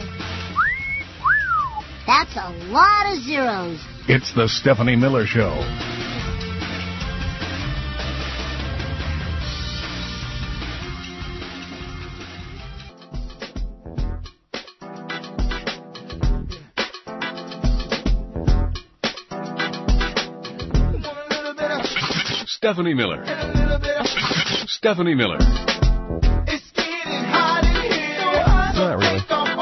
That's a lot of zeros. It's the Stephanie Miller Show. Stephanie Miller. Stephanie Miller. Not really.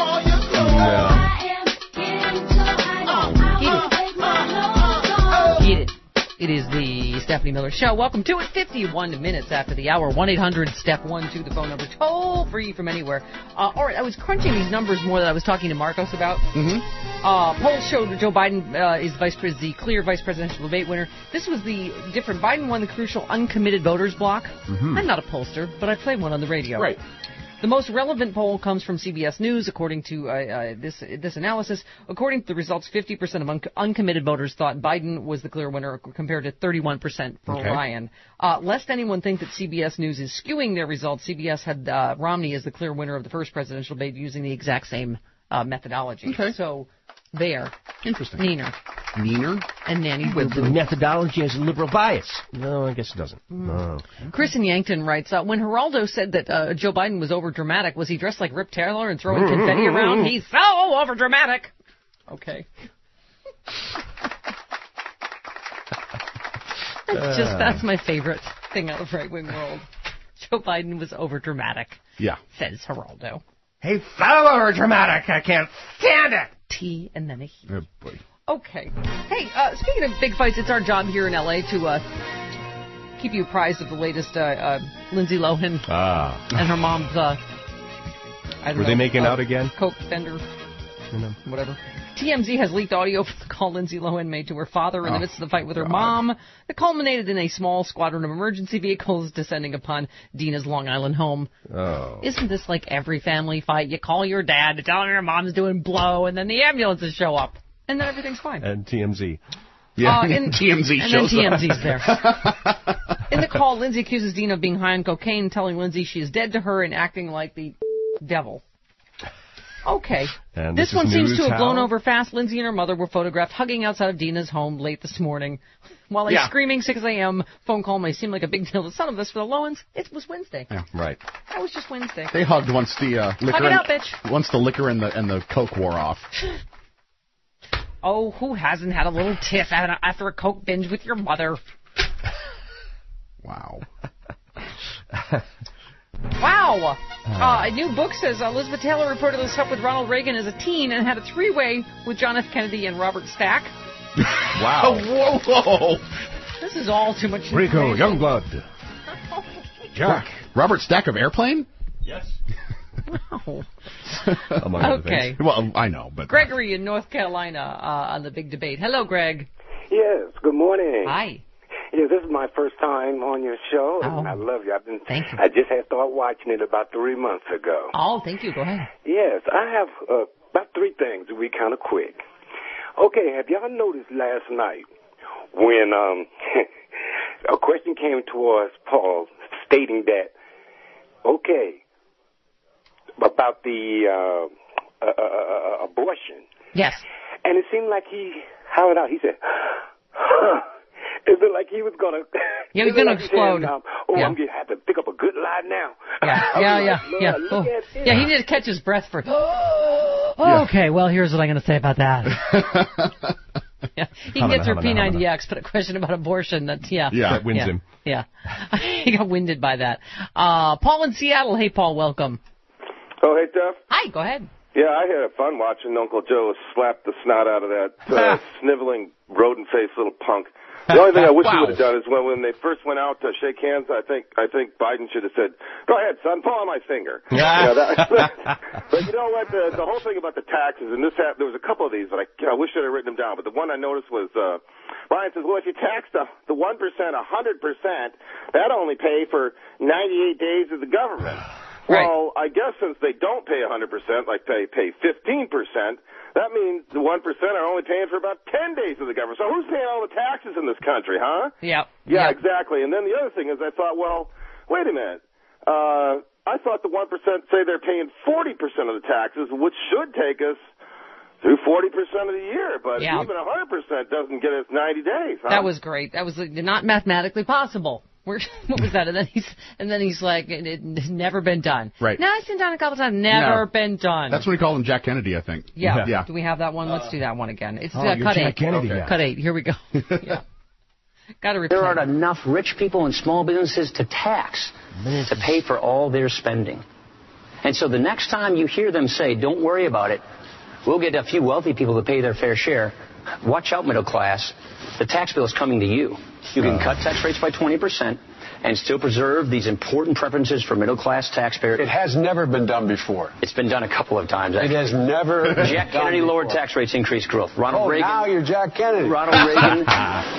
No. Get it. It is the Stephanie Miller Show. Welcome to it. fifty-one minutes after the hour. one eight hundred step one two, the phone number. Toll free from anywhere. Uh, all right, I was crunching these numbers more that I was talking to Marcos about. Mm-hmm. Uh, polls showed that Joe Biden uh, is vice pres- the clear vice presidential debate winner. This was the different. Biden won the crucial uncommitted voters block. Mm-hmm. I'm not a pollster, but I play one on the radio. Right. The most relevant poll comes from C B S News, according to uh, uh, this this analysis. According to the results, fifty percent of un- uncommitted voters thought Biden was the clear winner, compared to thirty-one percent for Okay. Ryan. Uh, lest anyone think that C B S News is skewing their results, C B S had uh, Romney as the clear winner of the first presidential debate using the exact same uh, methodology. Okay. So, there. Interesting. Neener. Neener? And Nanny But the Boo-Boo. methodology has a liberal bias. No, I guess it doesn't. No. Chris in Yankton writes, uh, when Geraldo said that uh, Joe Biden was overdramatic, was he dressed like Rip Taylor and throwing confetti around? He's so overdramatic. Okay. That's just, that's my favorite thing out of right-wing world. Joe Biden was overdramatic, Yeah. says Geraldo. Hey, fellow overdramatic, I can't stand it. T and then a he. Oh, boy. Okay. Hey, uh, speaking of big fights, it's our job here in L A to uh, keep you apprised of the latest uh, uh, Lindsay Lohan Ah. and her mom's, uh, I don't Were know, they making uh, out again? Coke fender, You know. whatever. T M Z has leaked audio from the call Lindsay Lohan made to her father in the Oh, midst of the fight with her God. mom that culminated in a small squadron of emergency vehicles descending upon Dina's Long Island home. Oh. Isn't this like every family fight? You call your dad to tell him your mom's doing blow, and then the ambulances show up, and then everything's fine. And T M Z. Yeah, Uh, in- T M Z and shows then T M up. Z's there. In the call, Lindsay accuses Dina of being high on cocaine, telling Lindsay she is dead to her and acting like the devil. Okay. And this this one is seems news to have how? blown over fast. Lindsay and her mother were photographed hugging outside of Dina's home late this morning. While a Yeah. screaming six a.m. phone call may seem like a big deal to some of us, for the Lowens, it was Wednesday. Yeah. Right. That was just Wednesday. They hugged once the uh, liquor Hug it and, out, bitch. once the liquor and the and the coke wore off. Oh, who hasn't had a little tiff after a coke binge with your mother? Wow. Wow! Uh, a new book says Elizabeth Taylor reportedly slept with Ronald Reagan as a teen and had a three-way with John F. Kennedy and Robert Stack. Wow. Whoa, whoa. This is all too much Rico information. Youngblood. Jack. Robert Stack of Airplane? Yes. Wow. Among other Okay. things. Well, I know, but Gregory in North Carolina uh, on the big debate. Hello, Greg. Yes, good morning. Hi. Yeah, this is my first time on your show, Oh. and I love you. I've been, Thank you. I just had started watching it about three months ago. Oh, thank you. Go ahead. Yes, I have uh, about three things to be kind of quick. Okay, have y'all noticed last night when um, a question came to us, Paul, stating that, okay, about the uh, uh, uh, uh, abortion. Yes. And it seemed like he hollered out. He said, huh. It looked like he was going to... Yeah, he was going to explode. Saying, um, oh, Yeah. I'm going to have to pick up a good lie now. Yeah, I was yeah, like, yeah, Lord, yeah. look Oh. at this. Yeah, he needed to catch his breath first. Okay, well, here's what I'm going to say about that. Yeah, he can Humana, get through humana, P ninety X, but a question about abortion, that's, yeah. Yeah, that wins yeah, him. Yeah. He got winded by that. Uh, Paul in Seattle. Hey, Paul, welcome. Oh, hey, Jeff. Hi, go ahead. Yeah, I had fun watching Uncle Joe slap the snot out of that uh, sniveling, rodent-faced little punk. The only thing I wish Wow. he would have done is when when they first went out to shake hands, I think I think Biden should have said, "Go ahead, son, pull on my finger." You know, that, but you know what? The, the whole thing about the taxes, and this ha- there was a couple of these, but I, I wish I'd have written them down. But the one I noticed was uh, Ryan says, "Well, if you tax the the one percent a hundred percent, that only pay for ninety-eight days of the government." Right. Well, I guess since they don't pay one hundred percent, like they pay fifteen percent, that means the one percent are only paying for about ten days of the government. So who's paying all the taxes in this country, huh? Yep. Yeah, yep. exactly. And then the other thing is I thought, well, wait a minute. Uh, I thought the one percent say they're paying forty percent of the taxes, which should take us through forty percent of the year. But Yeah. even one hundred percent doesn't get us ninety days, huh? That was great. That was uh, not mathematically possible. Where, what was that? And then he's and then he's like, it, it never been done. Right. No, it's been done a couple times. Never No. been done. That's what we call him Jack Kennedy, I think. Yeah. Yeah. Do we have that one? Let's do that one again. It's Oh, uh, you're cut Jack eight. Kennedy Okay. guy. Cut eight. Here we go. Yeah. Got to repeat. There aren't enough rich people and small businesses to tax to pay for all their spending. And so the next time you hear them say, don't worry about it, we'll get a few wealthy people to pay their fair share, watch out, middle class. The tax bill is coming to you. You can cut tax rates by twenty percent and still preserve these important preferences for middle-class taxpayers. It has never been done before. It's been done a couple of times. It has never been Jack done Kennedy lowered before. tax rates, increased growth. Ronald Oh, Reagan. now you're Jack Kennedy. Ronald Reagan.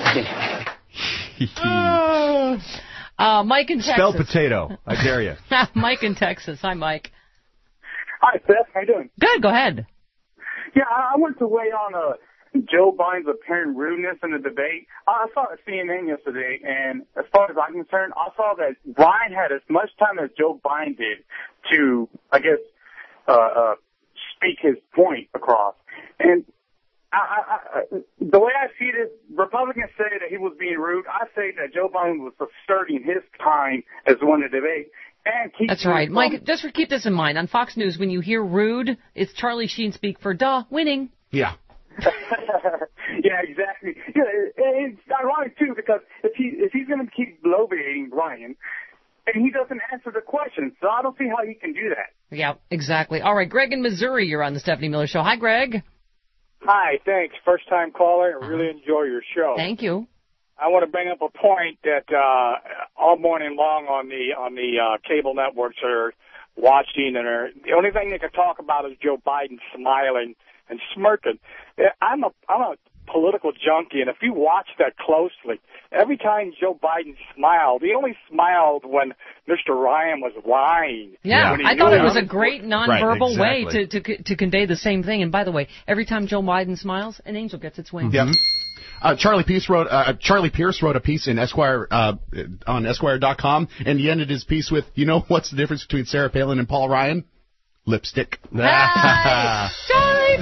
uh, Mike in Texas. Spell potato. I dare you. Mike in Texas. Hi, Mike. Hi, Seth. How you doing? Good. Go ahead. Yeah, I I wanted to weigh on uh, Joe Biden's apparent rudeness in the debate. I saw it at C N N yesterday, and as far as I'm concerned, I saw that Ryan had as much time as Joe Biden did to, I guess, uh, uh, speak his point across. And I, I, I, the way I see it, Republicans say that he was being rude. I say that Joe Biden was asserting his time as one to debate. And keep That's right. Mike, just keep this in mind. On Fox News, when you hear rude, it's Charlie Sheen speak for duh, winning. Yeah. Yeah, exactly. Yeah, it's ironic too because if he if he's going to keep bloviating Ryan, and he doesn't answer the question, so I don't see how he can do that. Yeah, exactly. All right, Greg in Missouri, you're on the Stephanie Miller Show. Hi, Greg. Hi, thanks. First time caller. I really enjoy your show. Thank you. I want to bring up a point that uh, all morning long on the on the uh, cable networks are watching, and are the only thing they can talk about is Joe Biden smiling and smirking. I'm a I'm a political junkie, and if you watch that closely, every time Joe Biden smiled, he only smiled when Mister Ryan was lying. Yeah, When he I thought knew it was he a great nonverbal Right, exactly. way to, to to convey the same thing. And by the way, every time Joe Biden smiles, an angel gets its wings. Yep. Uh, Charlie Pierce wrote. Uh, Charlie Pierce wrote a piece in Esquire uh, on Esquire dot com, and he ended his piece with, "You know what's the difference between Sarah Palin and Paul Ryan? Lipstick." Hi, Charlie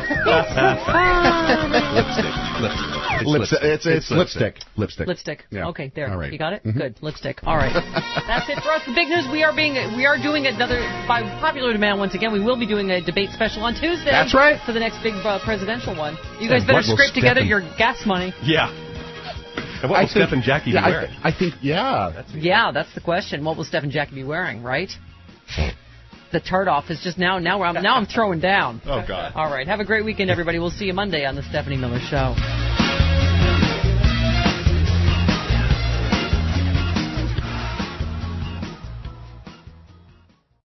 Pierce. Lipstick. It's, it's, it's lipstick. Lipstick. Lipstick. Yeah. Okay, there. All right. You got it? Mm-hmm. Good. Lipstick. All right. That's it for us. The big news, we are being we are doing another, by popular demand once again, we will be doing a debate special on Tuesday. That's right. For the next big uh, presidential one. You guys And better what will scrape together Stephen- your gas money. Yeah. And what will Steph and Jackie yeah, be wearing? I, I think, yeah. That's Yeah, that's the question. What will Steph and Jackie be wearing, right? The tart off is just now, now I'm, now I'm throwing down. Oh, God. All right. Have a great weekend, everybody. We'll see you Monday on the Stephanie Miller Show.